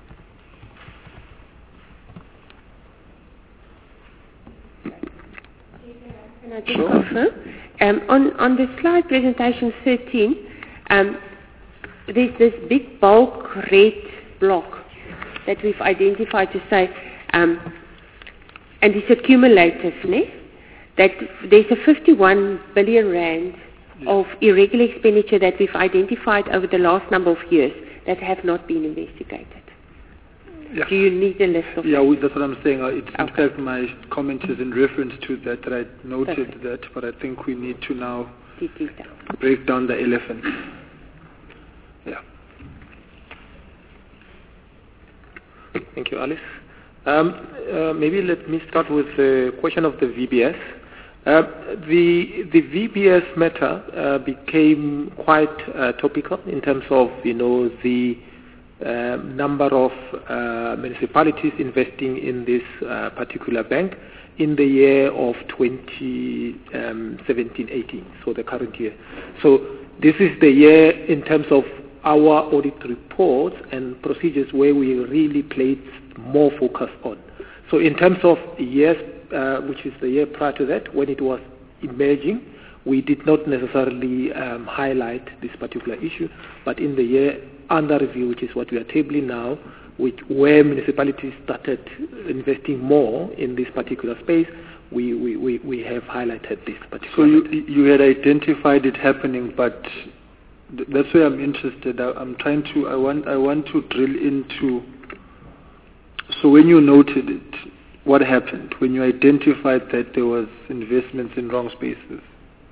Can I just sure. confirm? Um, on, on the slide presentation thirteen, um, there's this big bulk red block that we've identified to say, um, and it's accumulative, ne? That there's a fifty-one billion rand yeah. of irregular expenditure that we've identified over the last number of years that have not been investigated. Yeah. Do you need a list of Yeah, we, that's what I'm saying. Uh, it's okay. In fact, my comment is in reference to that, that I noted Perfect. that, but I think we need to now Detail. break down the elephant. Yeah. Thank you, Alice. Um, uh, maybe let me start with the question of the V B S. Uh, the the V B S matter uh, became quite uh, topical in terms of you know the uh, number of uh, municipalities investing in this uh, particular bank in the year of twenty seventeen eighteen, so the current year. So this is the year in terms of our audit reports and procedures where we really placed more focus on. So in terms of years, uh, which is the year prior to that, when it was emerging, we did not necessarily um, highlight this particular issue, but in the year under review, which is what we are tabling now, which, where municipalities started investing more in this particular space, we, we, we, we have highlighted this particular. So you, you had identified it happening, but th- that's where I'm interested. I, I'm trying to, I want, I want to drill into. So when you noted it, what happened when you identified that there was investments in wrong spaces?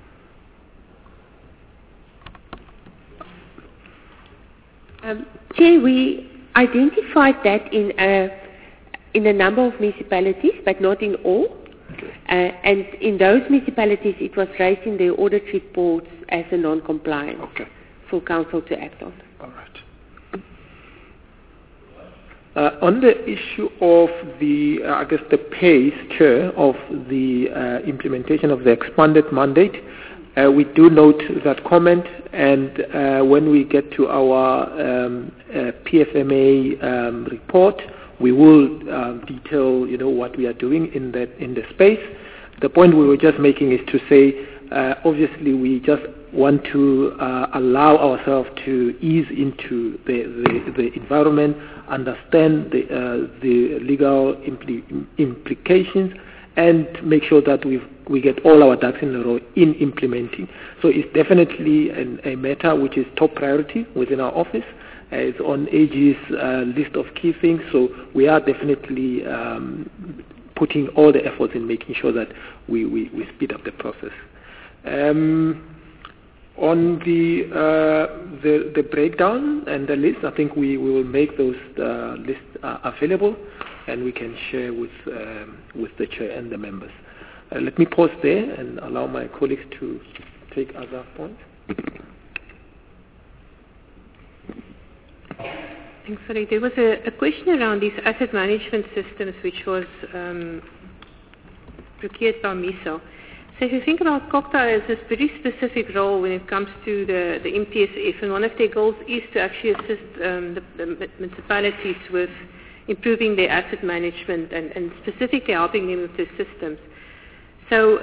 Um, Chair, we identified that in a, in a number of municipalities, but not in all. Okay. Uh, and in those municipalities, it was raised in their audit reports as a non-compliance okay. for council to act on. All right. Uh, on the issue of the, uh, I guess, the pace, Chair, of the uh, implementation of the expanded mandate, uh, we do note that comment, and uh, when we get to our um, uh, P F M A um, report, we will um, detail, you know, what we are doing in that in the space. The point we were just making is to say, uh, obviously, we just want to uh, allow ourselves to ease into the, the, the environment, understand the, uh, the legal impli- implications, and make sure that we we get all our ducks in a row in implementing. So it's definitely an, a matter which is top priority within our office. Uh, it's on A G's uh, list of key things, so we are definitely um, putting all the efforts in making sure that we, we, we speed up the process. Um, on the, uh, the the breakdown and the list, I think we, we will make those uh, lists uh, available, and we can share with um, with the chair and the members. Uh, let me pause there and allow my colleagues to take other points. Thanks, sorry. There was a, a question around these asset management systems which was um, procured by MISA. So if you think about COCTA as a very specific role when it comes to the, the M P S F, and one of their goals is to actually assist um, the, the municipalities with improving their asset management and, and specifically helping them with the systems. So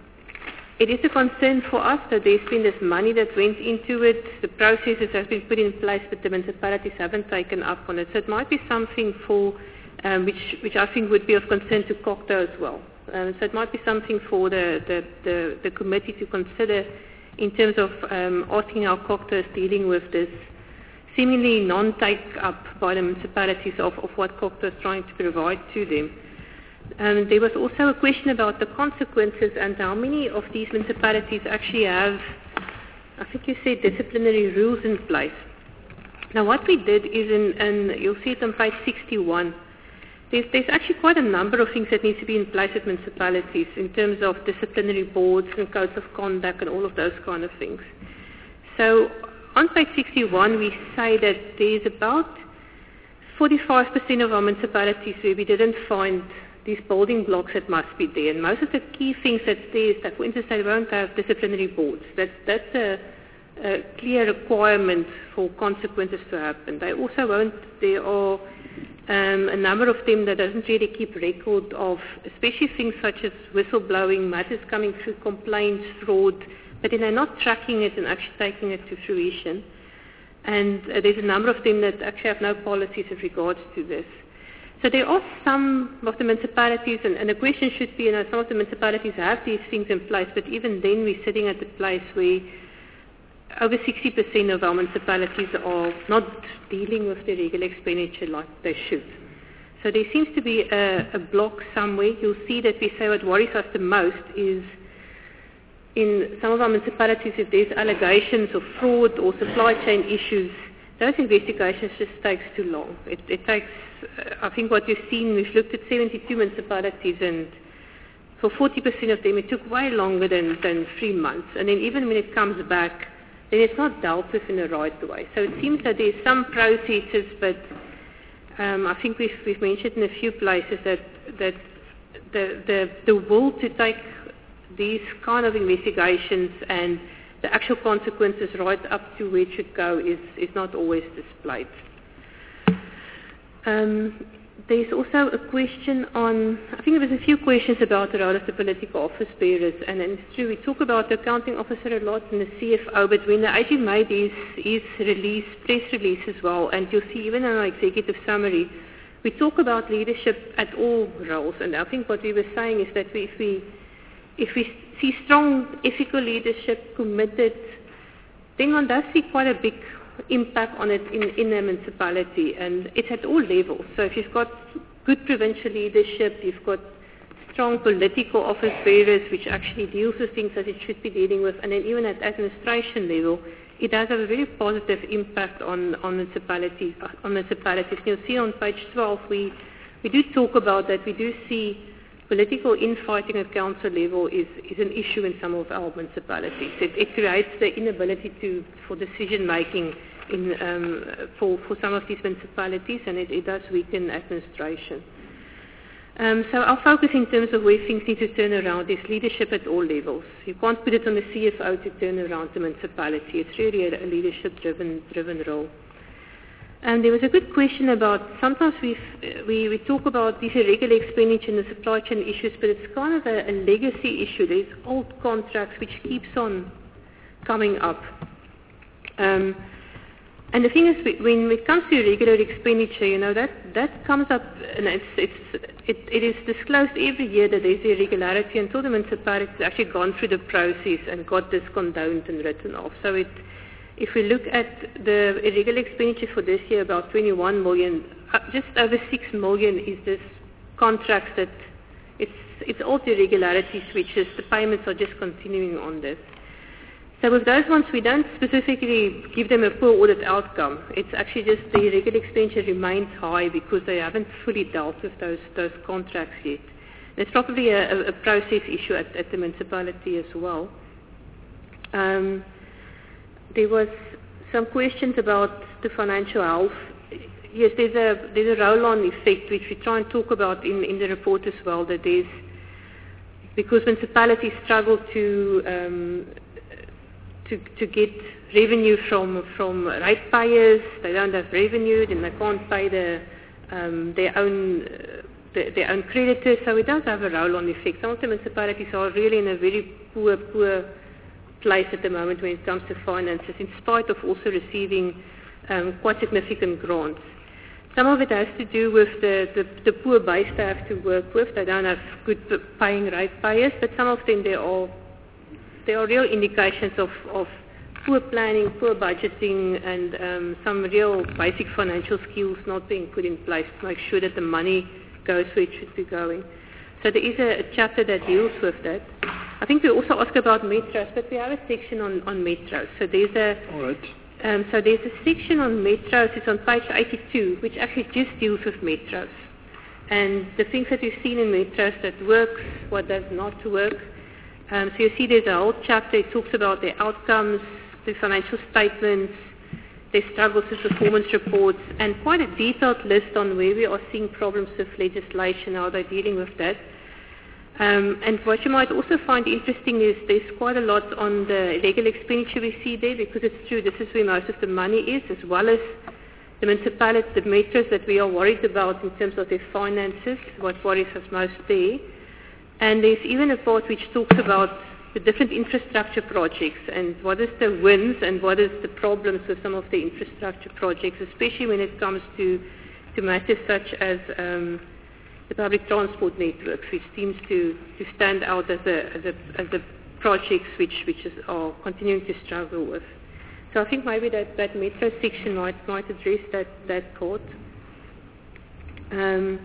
it is a concern for us that there's been this money that went into it, the processes have been put in place, but the municipalities haven't taken up on it. So it might be something for, um, which, which I think would be of concern to COCTA as well. Um, so it might be something for the, the, the, the committee to consider in terms of um, asking how COCTA is dealing with this seemingly non-take-up by the municipalities of, of what COCTA is trying to provide to them. Um, there was also a question about the consequences and how many of these municipalities actually have, I think you said, disciplinary rules in place. Now what we did is, in, and you'll see it on page sixty-one, there's, there's actually quite a number of things that need to be in place at municipalities in terms of disciplinary boards and codes of conduct and all of those kind of things. So on page sixty-one we say that there's about forty-five percent of our municipalities where we didn't find these building blocks that must be there. And most of the key things that's there is that, for instance, they won't have disciplinary boards. That, that's a, a clear requirement for consequences to happen. They also won't, there are um, a number of them that doesn't really keep record of, especially things such as whistleblowing, matters coming through, complaints, fraud, but then they're not tracking it and actually taking it to fruition. And uh, there's a number of them that actually have no policies with regards to this. So there are some of the municipalities, and, and the question should be, you know, some of the municipalities have these things in place, but even then we're sitting at the place where over sixty percent of our municipalities are not dealing with the regular expenditure like they should. So there seems to be a, a block somewhere. You'll see that we say what worries us the most is in some of our municipalities, if there's allegations of fraud or supply chain issues, those investigations just takes too long. It, it takes, uh, I think what you've seen, we've looked at seventy-two municipalities, and for forty percent of them it took way longer than, than three months. And then even when it comes back, then it's not dealt with in the right way. So it seems that there's some processes, but um, I think we've, we've mentioned in a few places that, that the, the, the will to take these kind of investigations and the actual consequences right up to where it should go is, is not always displayed. Um, there's also a question on, I think there was a few questions about the role of the political office bearers, and, and it's true, we talk about the accounting officer a lot and the C F O, but when the A G made his, his release, press release as well, and you'll see even in our executive summary, we talk about leadership at all roles, and I think what we were saying is that we, if we If we see strong ethical leadership committed, then one does see quite a big impact on it in, in a municipality, and it's at all levels. So if you've got good provincial leadership, you've got strong political office bearers which actually deals with things that it should be dealing with, and then even at administration level, it does have a very positive impact on, on municipalities. On municipalities. You'll see on page twelve, we, we do talk about that. We do see political infighting at council level is, is an issue in some of our municipalities. It, it creates the inability to, for decision making in, um, for, for some of these municipalities, and it, it does weaken administration. Um, so our focus in terms of where things need to turn around is leadership at all levels. You can't put it on the C F O to turn around the municipality. It's really a, a leadership-driven driven role. And there was a good question about, sometimes we've, we we talk about these irregular expenditure and the supply chain issues, but it's kind of a, a legacy issue. There's old contracts which keeps on coming up. Um, and the thing is, when it comes to irregular expenditure, you know, that, that comes up, and it's, it's, it, it is disclosed every year that there's irregularity until the municipality has actually gone through the process and got this condoned and written off. So it, if we look at the irregular expenditure for this year, about twenty-one million, uh, just over six million is this contracts that it's it's all the irregularities, which is the payments are just continuing on this. So with those ones, we don't specifically give them a poor audit outcome. It's actually just the irregular expenditure remains high because they haven't fully dealt with those those contracts yet. There's probably a, a, a process issue at, at the municipality as well. Um, there was some questions about the financial health. Yes, there's a there's a roll-on effect which we try and talk about in, in the report as well. That there's because municipalities struggle to um, to to get revenue from from ratepayers. They don't have revenue, then they can't pay the um, their own uh, the, their own creditors. So it does have a roll-on effect. Some of the municipalities are really in a very poor poor place at the moment when it comes to finances, in spite of also receiving um, quite significant grants. Some of it has to do with the, the, the poor base they have to work with. They don't have good paying ratepayers, but some of them there are there are real indications of, of poor planning, poor budgeting, and um, some real basic financial skills not being put in place to make sure that the money goes where it should be going. So there is a, a chapter that deals with that. I think we also ask about metros, but we have a section on, on metros. So there's a All right. Um, so there's a section on metros, it's on page eighty-two, which actually just deals with metros. And the things that we've seen in metros that works, what does not work. Um, so you see there's a whole chapter, it talks about their outcomes, the financial statements, their struggles with performance reports, and quite a detailed list on where we are seeing problems with legislation, how they're dealing with that. Um, and what you might also find interesting is there's quite a lot on the legal expenditure we see there, because it's true, this is where most of the money is, as well as the municipalities, the metros that we are worried about in terms of their finances, what worries us most there. And there's even a part which talks about the different infrastructure projects and what is the wins and what is the problems with some of the infrastructure projects, especially when it comes to, to matters such as um, the public transport networks, which seems to, to stand out as a, as a, as a projects which, which is, are continuing to struggle with. So I think maybe that, that metro section might, might address that, that part. Um,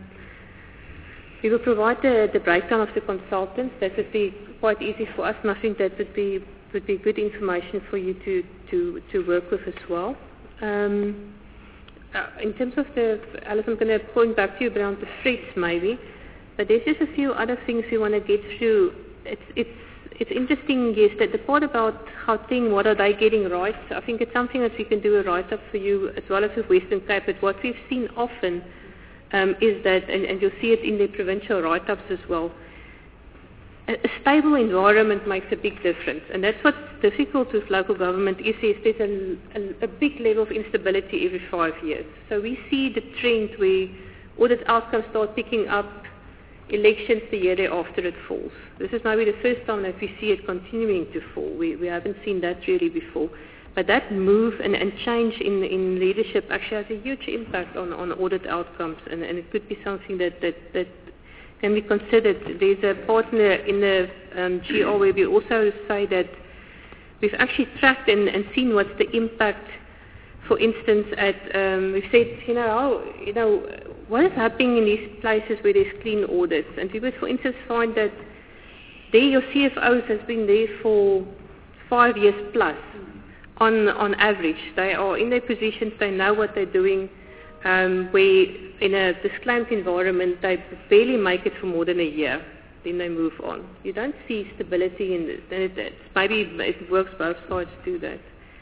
we will provide the, the breakdown of the consultants. That would be quite easy for us, and I think that would be, would be good information for you to, to, to work with as well. Um, Uh, in terms of the, Alice, I'm going to point back to you around the threats maybe, but there's just a few other things we want to get through. It's, it's, it's interesting, yes, that the part about Gauteng, what are they getting right? I think it's something that we can do a write-up for you as well as with Western Cape, but what we've seen often um, is that, and, and you'll see it in the provincial write-ups as well, a, a stable environment makes a big difference, and that's what's difficult with local government is, is there's a, a, a big level of instability every five years. So we see the trend where audit outcomes start picking up, elections the year thereafter it falls. This is maybe the first time that we see it continuing to fall. We, we haven't seen that really before. But that move and, and change in, in leadership actually has a huge impact on, on audit outcomes, and, and it could be something that, that, that can be considered. There's a partner in the um, G R where we also say that we've actually tracked and, and seen what's the impact, for instance, at, um, we've said, you know, how, you know, what is happening in these places where there's clean audits? And we would, for instance, find that there your C F Os has been there for five years plus on, on average. They are in their positions, they know what they're doing, um, where in a disclaimed environment, they barely make it for more than a year. Then they move on. You don't see stability in this. And it, it, maybe it works both sides to do that.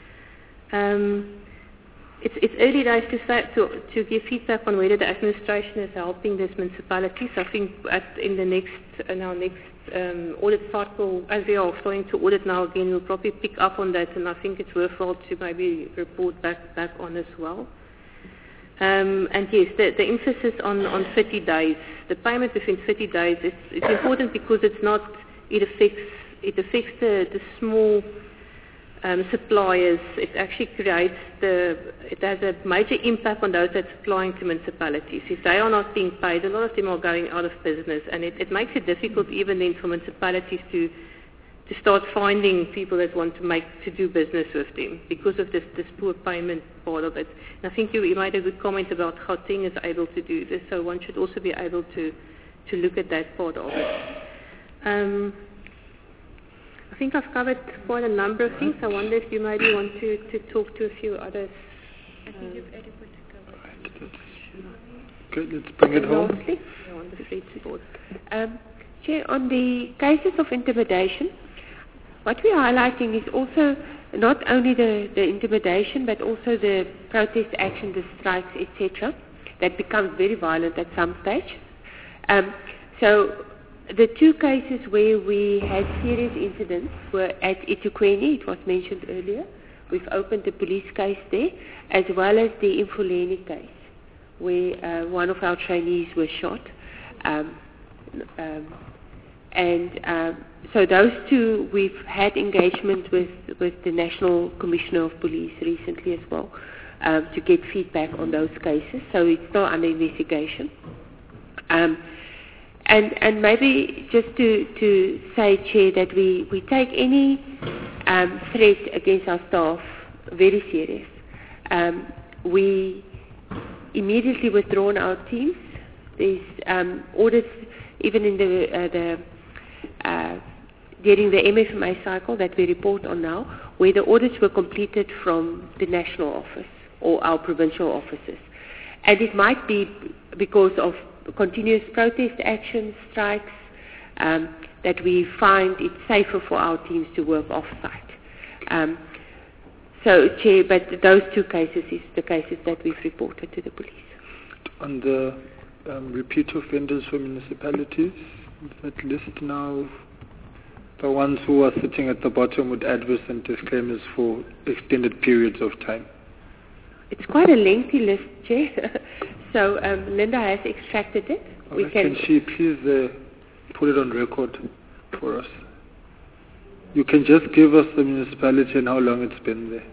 Um, it's, it's early days to, say, to, to give feedback on whether the administration is helping these municipalities. I think at, in the next, in our next um, audit cycle, as we are starting to audit now again, we'll probably pick up on that, and I think it's worthwhile to maybe report back, back on as well. Um, and yes, the, the emphasis on, on thirty days, the payment within thirty days, it's, it's important because it's not, it affects, it affects the, the small um, suppliers. It actually creates the, it has a major impact on those that are supplying to municipalities. If they are not being paid, a lot of them are going out of business, and it, it makes it difficult even then for municipalities to to start finding people that want to make to do business with them because of this, this poor payment part of it. And I think you, you made a good comment about how Gauteng is able to do this, so one should also be able to, to look at that part of it. Um, I think I've covered quite a number of things. I wonder if you maybe want to, to talk to a few others. I think you've adequately covered. Okay, let's bring it home. Lastly, on the fleet support. Um, Chair, on the cases of intimidation, what we're highlighting is also not only the, the intimidation, but also the protest action, the strikes, et cetera, that becomes very violent at some stage. Um, so the two cases where we had serious incidents were at eThekwini, it was mentioned earlier. We've opened a police case there, as well as the Imfuleni case, where uh, one of our trainees was shot. Um, um, and um, so those two, we've had engagement with, with the National Commissioner of Police recently as well, um, to get feedback on those cases. So it's still under investigation. Um, and, and maybe just to, to say, Chair, that we, we take any um, threat against our staff very serious. Um, we immediately withdrawn our teams. There's um, audits, even in the, uh, the uh, during the M F M A cycle that we report on now, where the audits were completed from the national office or our provincial offices. And it might be because of continuous protest actions, strikes, um, that we find it safer for our teams to work off-site. Um, so, Chair, but those two cases is the cases that we've reported to the police. On the um, repeat offenders for municipalities, that list now, the ones who are sitting at the bottom with adverse and disclaimers for extended periods of time. It's quite a lengthy list, Chair. So um, Linda has extracted it. We Right, can, can she please uh, put it on record for us? You can just give us the municipality and how long it's been there.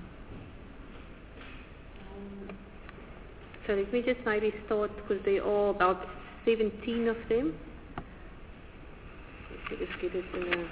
So let me just maybe start, because there are about seventeen of them. Let's just get it in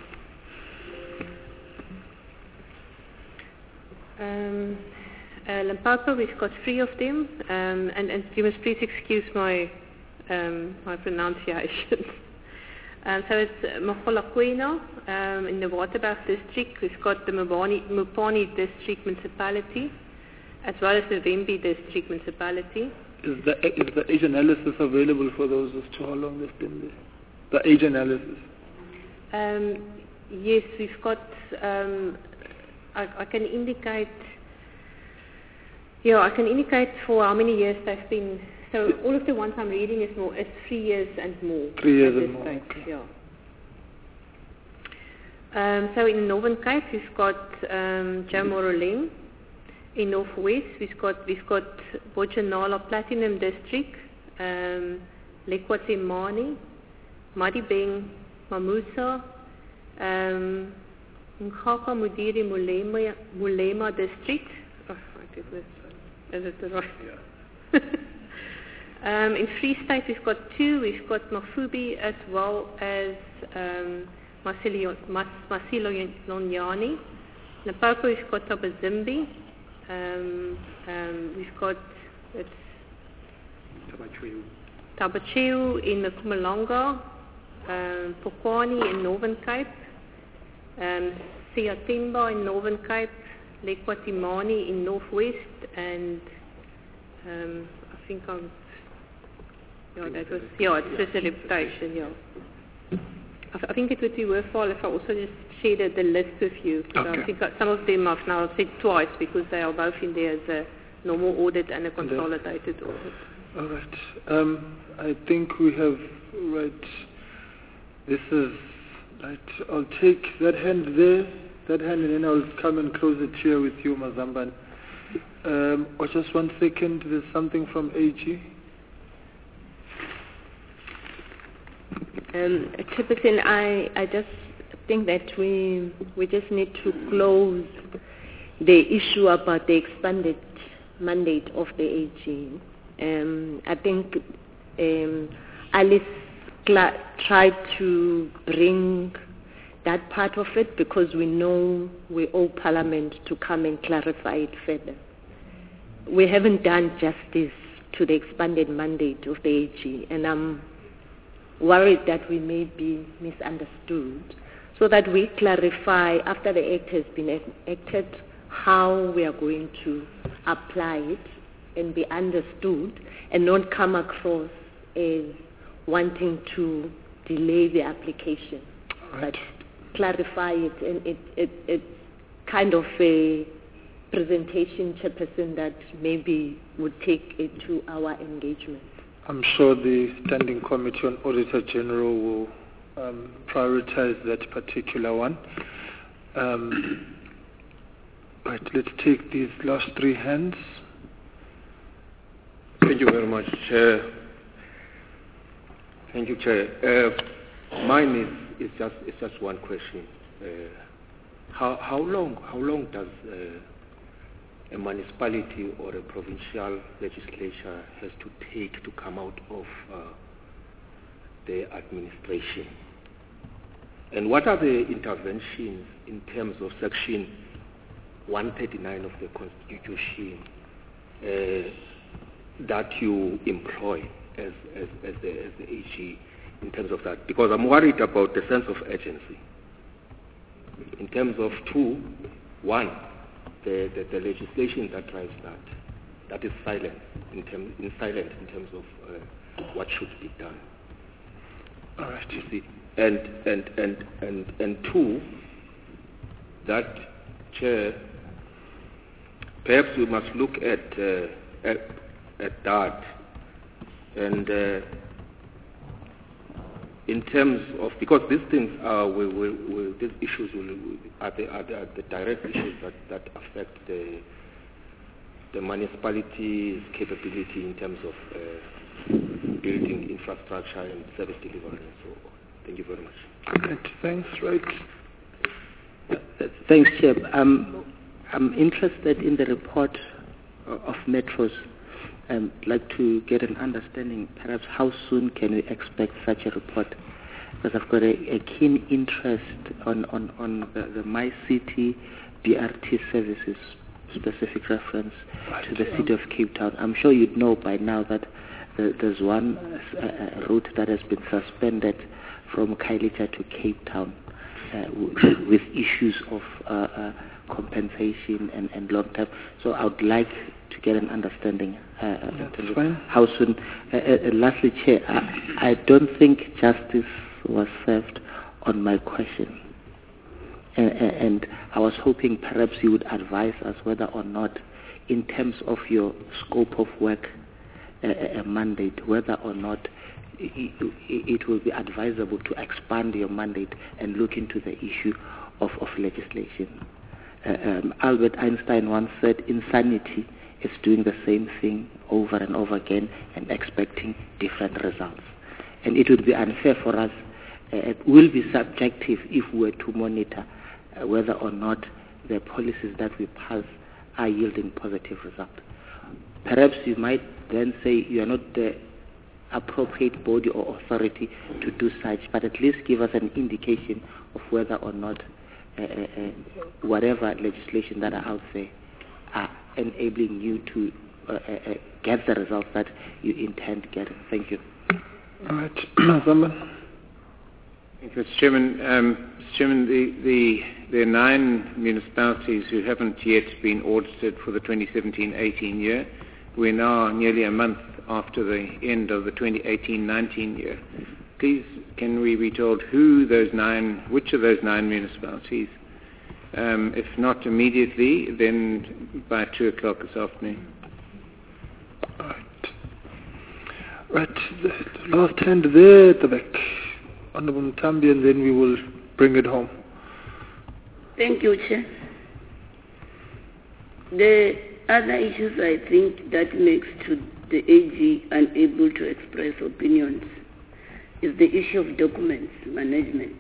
a... Um, uh, Limpopo, we've got three of them, um, and, and you must please excuse my um, my pronunciation. Um, so it's Mogalakwena um, in the Waterberg district. We've got the Mupani, Mupani district municipality, as well as the Vembi district municipality. Is the, is the age analysis available for those as to how long they've been there? The age analysis? Um, yes, we've got, um, I, I can indicate, yeah, I can indicate for how many years they've been. So all of the ones I'm reading is more, it's three years and more. Three years at and this more, stage, okay. Yeah. Um, so in Northern Cape, we've got um, Joe Moroleng. In Northwest, we've got we've got Bojanala Platinum District, um, Lekwatimani, Madibeng, Mamusa, um, Ngaka Mudiri Mulema, Mulema District. Oh, I did this. Is it the right? Yeah. um, in Free State, we've got two. We've got Mafubi as well as um, Masilo Lonyani. Limpopo, we've got Tabazimbi. Um, um, we've got it's Tabacheu in the Mpumalanga, um, Pokwani in Northern Cape, um, Siatimba in Northern Cape, Lekwatimani in Northwest, and um, I think I'm, yeah, that was, yeah, it's just a reputation, yeah. I think it would be worthwhile if I also just shared the list with you. Okay. I think some of them I've now said twice because they are both in there as a normal audit and a consolidated audit. All right. Um, I think we have, right, this is, right, I'll take that hand there, that hand, and then I'll come and close the chair with you, Mazamban. Um, or just one second, there's something from A G. Um, Chairperson, I, I just think that we we just need to close the issue about the expanded mandate of the A G. Um, I think um, Alice cla- tried to bring that part of it because we know we owe Parliament to come and clarify it further. We haven't done justice to the expanded mandate of the A G, and I'm worried that we may be misunderstood, so that we clarify after the act has been enacted how we are going to apply it and be understood and not come across as wanting to delay the application, Right. but clarify it, and it, it, it's kind of a presentation, Chairperson, that maybe would take it to our engagement. I'm sure the Standing Committee on Auditor General will um, prioritize that particular one. Um, right, let's take these last three hands. Thank you very much, Chair. Thank you, Chair. Uh, mine is, is just is just one question. Uh, how how long how long does uh, a municipality or a provincial legislature has to take to come out of uh, their administration? And what are the interventions in terms of Section one thirty-nine of the Constitution uh, that you employ as, as, as, the, as the A G in terms of that? Because I'm worried about the sense of urgency. In terms of two, one, the, the, the legislation that drives that, that is silent in, term, in silent in terms of uh, what should be done. All right. You see, and and and and and two, that Chair, perhaps we must look at uh, at, at that, and uh, in terms of, because these things are will, will, will, these issues will, will, are, the, are, the, are the direct issues that, that affect the the municipality's capability in terms of uh, building infrastructure and service delivery and so on. Thank you very much. Right, thanks. Right. Uh, Thanks, Chair. Um, I'm interested in the report of of Metros. Um, I'd like to get an understanding, perhaps how soon can we expect such a report? Because I've got a, a keen interest on, on, on the, the My City B R T services, specific reference right. to the city of Cape Town. I'm sure you'd know by now that the, there's one uh, route that has been suspended from Khayelitsha to Cape Town uh, w- with issues of uh, uh, compensation and, and long term. So I would like to get an understanding uh, That's fine. how soon. Uh, uh, lastly, Chair, I, I don't think justice was served on my question. And, and I was hoping perhaps you would advise us whether or not, in terms of your scope of work uh, uh, mandate, whether or not it, it will be advisable to expand your mandate and look into the issue of, of legislation. Uh, um, Albert Einstein once said, insanity is doing the same thing over and over again and expecting different results. And it would be unfair for us, uh, it will be subjective if we were to monitor uh, whether or not the policies that we pass are yielding positive results. Perhaps you might then say you are not the appropriate body or authority to do such, but at least give us an indication of whether or not uh, uh, whatever legislation that are out there are enabling you to uh, uh, get the results that you intend getting. Thank you. All right. Someone? Thank you, Mister Chairman. Um, Mister Chairman, the, the, there are nine municipalities who haven't yet been audited for the twenty seventeen eighteen year. We're now nearly a month after the end of the twenty eighteen nineteen year. Please, can we be told who those nine, which of those nine municipalities? Um, if not immediately, then by two o'clock this afternoon. Right. Right. The last hand there at the back. Honorable Mutambi, and then we will bring it home. Thank you, Chair. The other issues I think that makes to the A G unable to express opinions is the issue of documents management.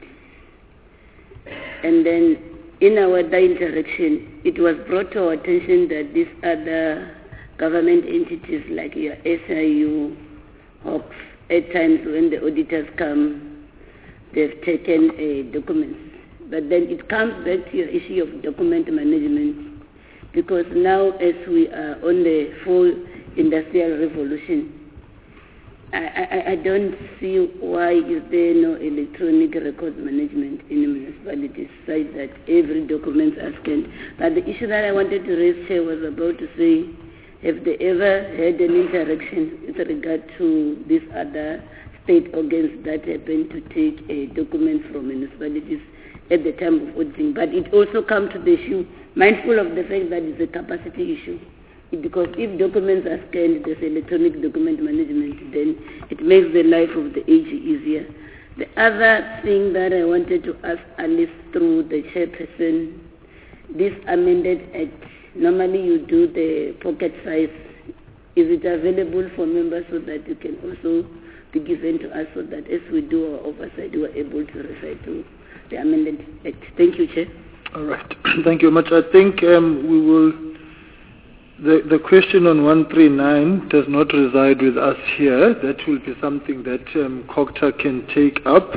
And then in our other interaction, it was brought to our attention that these other government entities like your S I U, Hawks, at times when the auditors come, they've taken uh, documents. But then it comes back to your issue of document management, because now as we are on the full industrial revolution, I, I, I don't see why is there no electronic records management in the municipalities such that every document is scanned. But the issue that I wanted to raise here was about to say, have they ever had an interaction with regard to these other state organs that happen to take a document from municipalities at the time of auditing. But it also comes to the issue, mindful of the fact that it's a capacity issue. Because if documents are scanned, there's electronic document management, then it makes the life of the A G easier. The other thing that I wanted to ask Alice through the chairperson, this amended act, normally you do the pocket size. Is it available for members so that you can also be given to us so that as we do our oversight, we are able to refer to the amended act? Thank you, Chair. All right. Thank you very much. I think um, we will... The, the question on one three nine does not reside with us here. That will be something that um, COGTA can take up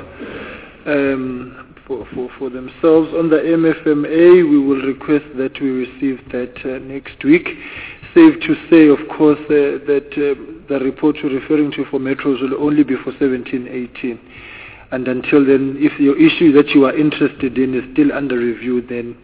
um, for, for, for themselves. On the M F M A, we will request that we receive that uh, next week. Safe to say, of course, uh, that uh, the report you're referring to for metros will only be for seventeen eighteen. And until then, if your issue that you are interested in is still under review, then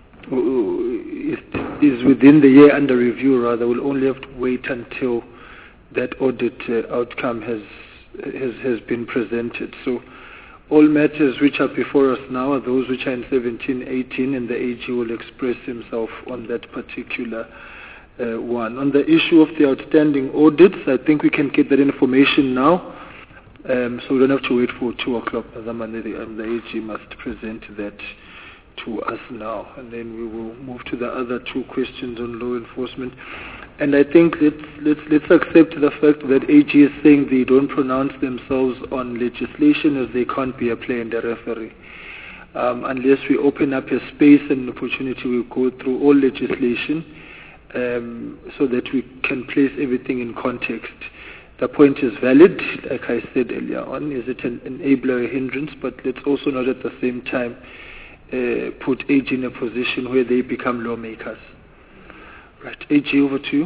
is, is within the year under review, rather, we'll only have to wait until that audit uh, outcome has, has has been presented. So all matters which are before us now are those which are in seventeen eighteen, and the A G will express himself on that particular uh, one. On the issue of the outstanding audits, I think we can get that information now, um, so we don't have to wait for two o'clock. The, the A G must present that to us now, and then we will move to the other two questions on law enforcement. And I think let's let's let's accept the fact that A G is saying they don't pronounce themselves on legislation, as they can't be a player and a referee. Um, unless we open up a space and an opportunity, we'll go through all legislation um, so that we can place everything in context. The point is valid, like I said earlier on. Is it an enabler or a hindrance? But let's also not at the same time Uh, put A G in a position where they become lawmakers. Right, A G, over to you.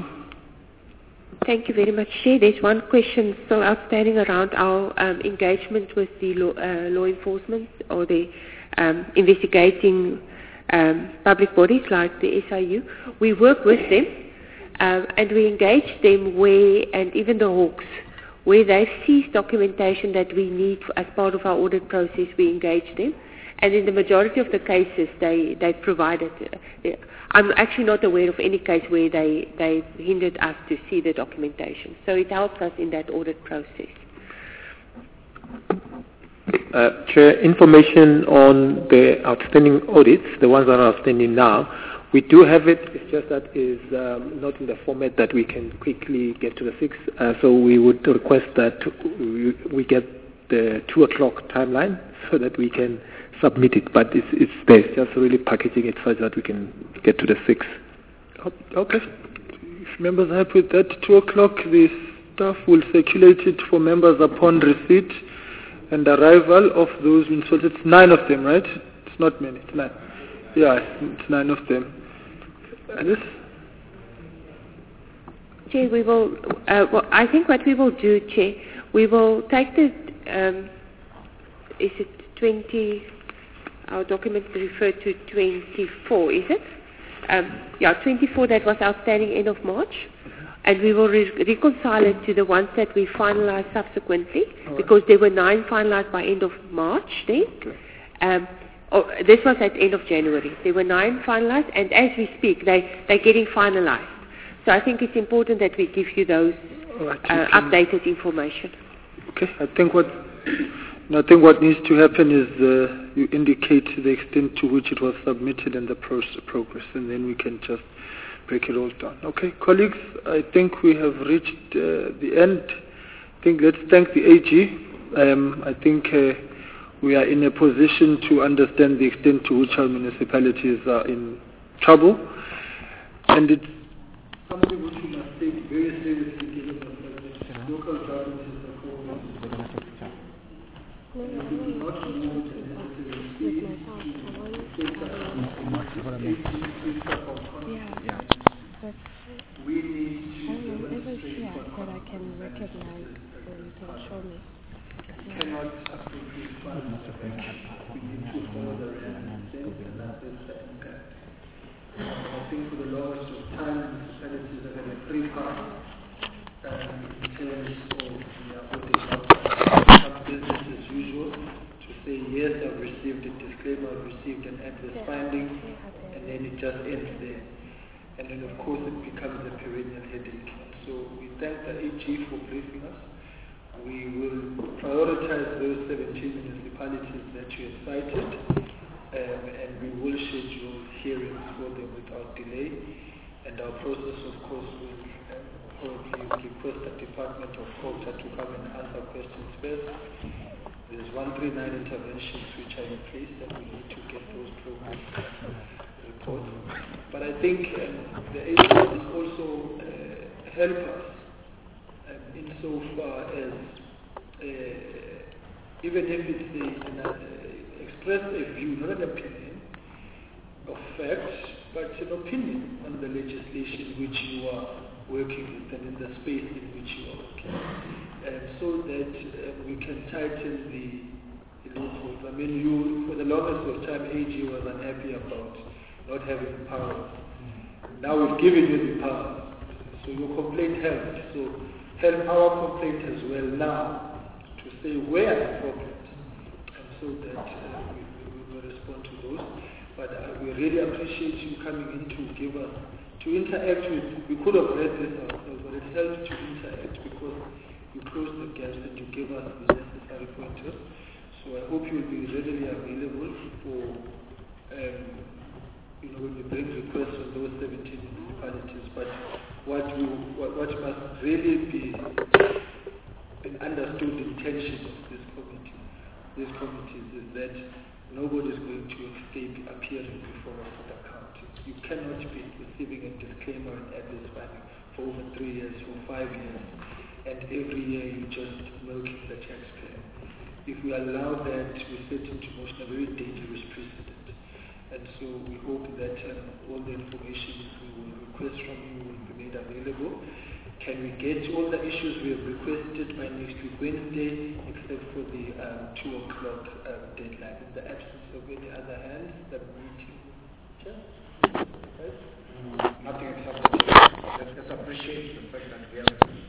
Thank you very much, Chair. There's one question still outstanding around our um, engagement with the law, uh, law enforcement or the um, investigating um, public bodies like the S I U. We work with them um, and we engage them where, and even the Hawks, where they've seized documentation that we need as part of our audit process, we engage them. And in the majority of the cases, they, they provided. Uh, I'm actually not aware of any case where they, they hindered us to see the documentation. So it helps us in that audit process. Uh, Chair, information on the outstanding audits, the ones that are outstanding now, we do have it. It's just that is um, not in the format that we can quickly get to the six. Uh, so we would request that we, we get the two o'clock timeline so that we can submit it, but it's, it's there, just really packaging it so that we can get to the six. Okay. If members are happy with that, two o'clock, the staff will circulate it for members upon receipt and arrival of those. So it's nine of them, right? It's not many, it's nine. Yeah, it's nine of them. Alice? Chair, we will, uh, well, I think what we will do, Chair, we will take the, um, is it twenty, our document referred to twenty-four, is it? Um, yeah, twenty-four that was outstanding end of March. And we will re- reconcile it to the ones that we finalized subsequently, right, because there were nine finalized by end of March then. Okay. Um, oh, this was at end of January. There were nine finalized, and as we speak, they, they're getting finalized. So I think it's important that we give you those right, uh, updated information. Okay, I think what... I think what needs to happen is uh, you indicate the extent to which it was submitted and the process, progress, and then we can just break it all down. Okay, colleagues, I think we have reached uh, the end. I think let's thank the A G. Um, I think uh, we are in a position to understand the extent to which our municipalities are in trouble, and it's something which we must take very seriously given the fact that local government is the core. We need to demonstrate that I can recognize or you can show me. Cannot appropriate funds. We need to further and that is the impact. I think for the longest of time, municipalities are going to three parts in terms of their business as usual, to say, yes, I've received a disclaimer, I've received an adverse finding, and then it just ends there. And then, of course, it becomes a perennial headache. So we thank the A G for briefing us. We will prioritize those seventeen municipalities that you have cited, um, and we will schedule hearings for them without delay. And our process, of course, will um, probably request the Department of Culture to come and answer questions first. There's one thirty-nine interventions which are in place, and we need to get those programs reports. But I think um, the A G must also uh, help us um, insofar as uh, even if it's a, an, uh, express a view, not an opinion of fact, but an opinion on the legislation which you are working with and in the space in which you are working, um, so that uh, we can tighten the, the loopholes. I mean, you, for the longest of time, A G was unhappy about not having power. Now we've given you the power, so your complaint helped. So help our complaint as well now to say where are the problems, and so that uh, we, we will respond to those. But uh, we really appreciate you coming in to give us, to interact with, we could have read this ourselves, but it helps to interact because you close the gaps and you give us the necessary pointers. So I hope you'll be readily available for, um, you know, when we bring requests from those seventeen municipalities. But what, we, what, what must really be an understood intention of this committee, these committees, is that nobody is going to escape appearing before us at the county. You cannot be receiving a disclaimer and adverse finding for over three years, for five years, and every year you just milking the taxpayer. If we allow that, we set into motion a very dangerous precedent. And so we hope that um, all the information we will request from you will be made available. Can we get all the issues we have requested by next week Wednesday, except for the um, two o'clock um, deadline? In the absence of any other hands, the meeting. Sure? Right? Nothing except that. Let's appreciate the fact that we have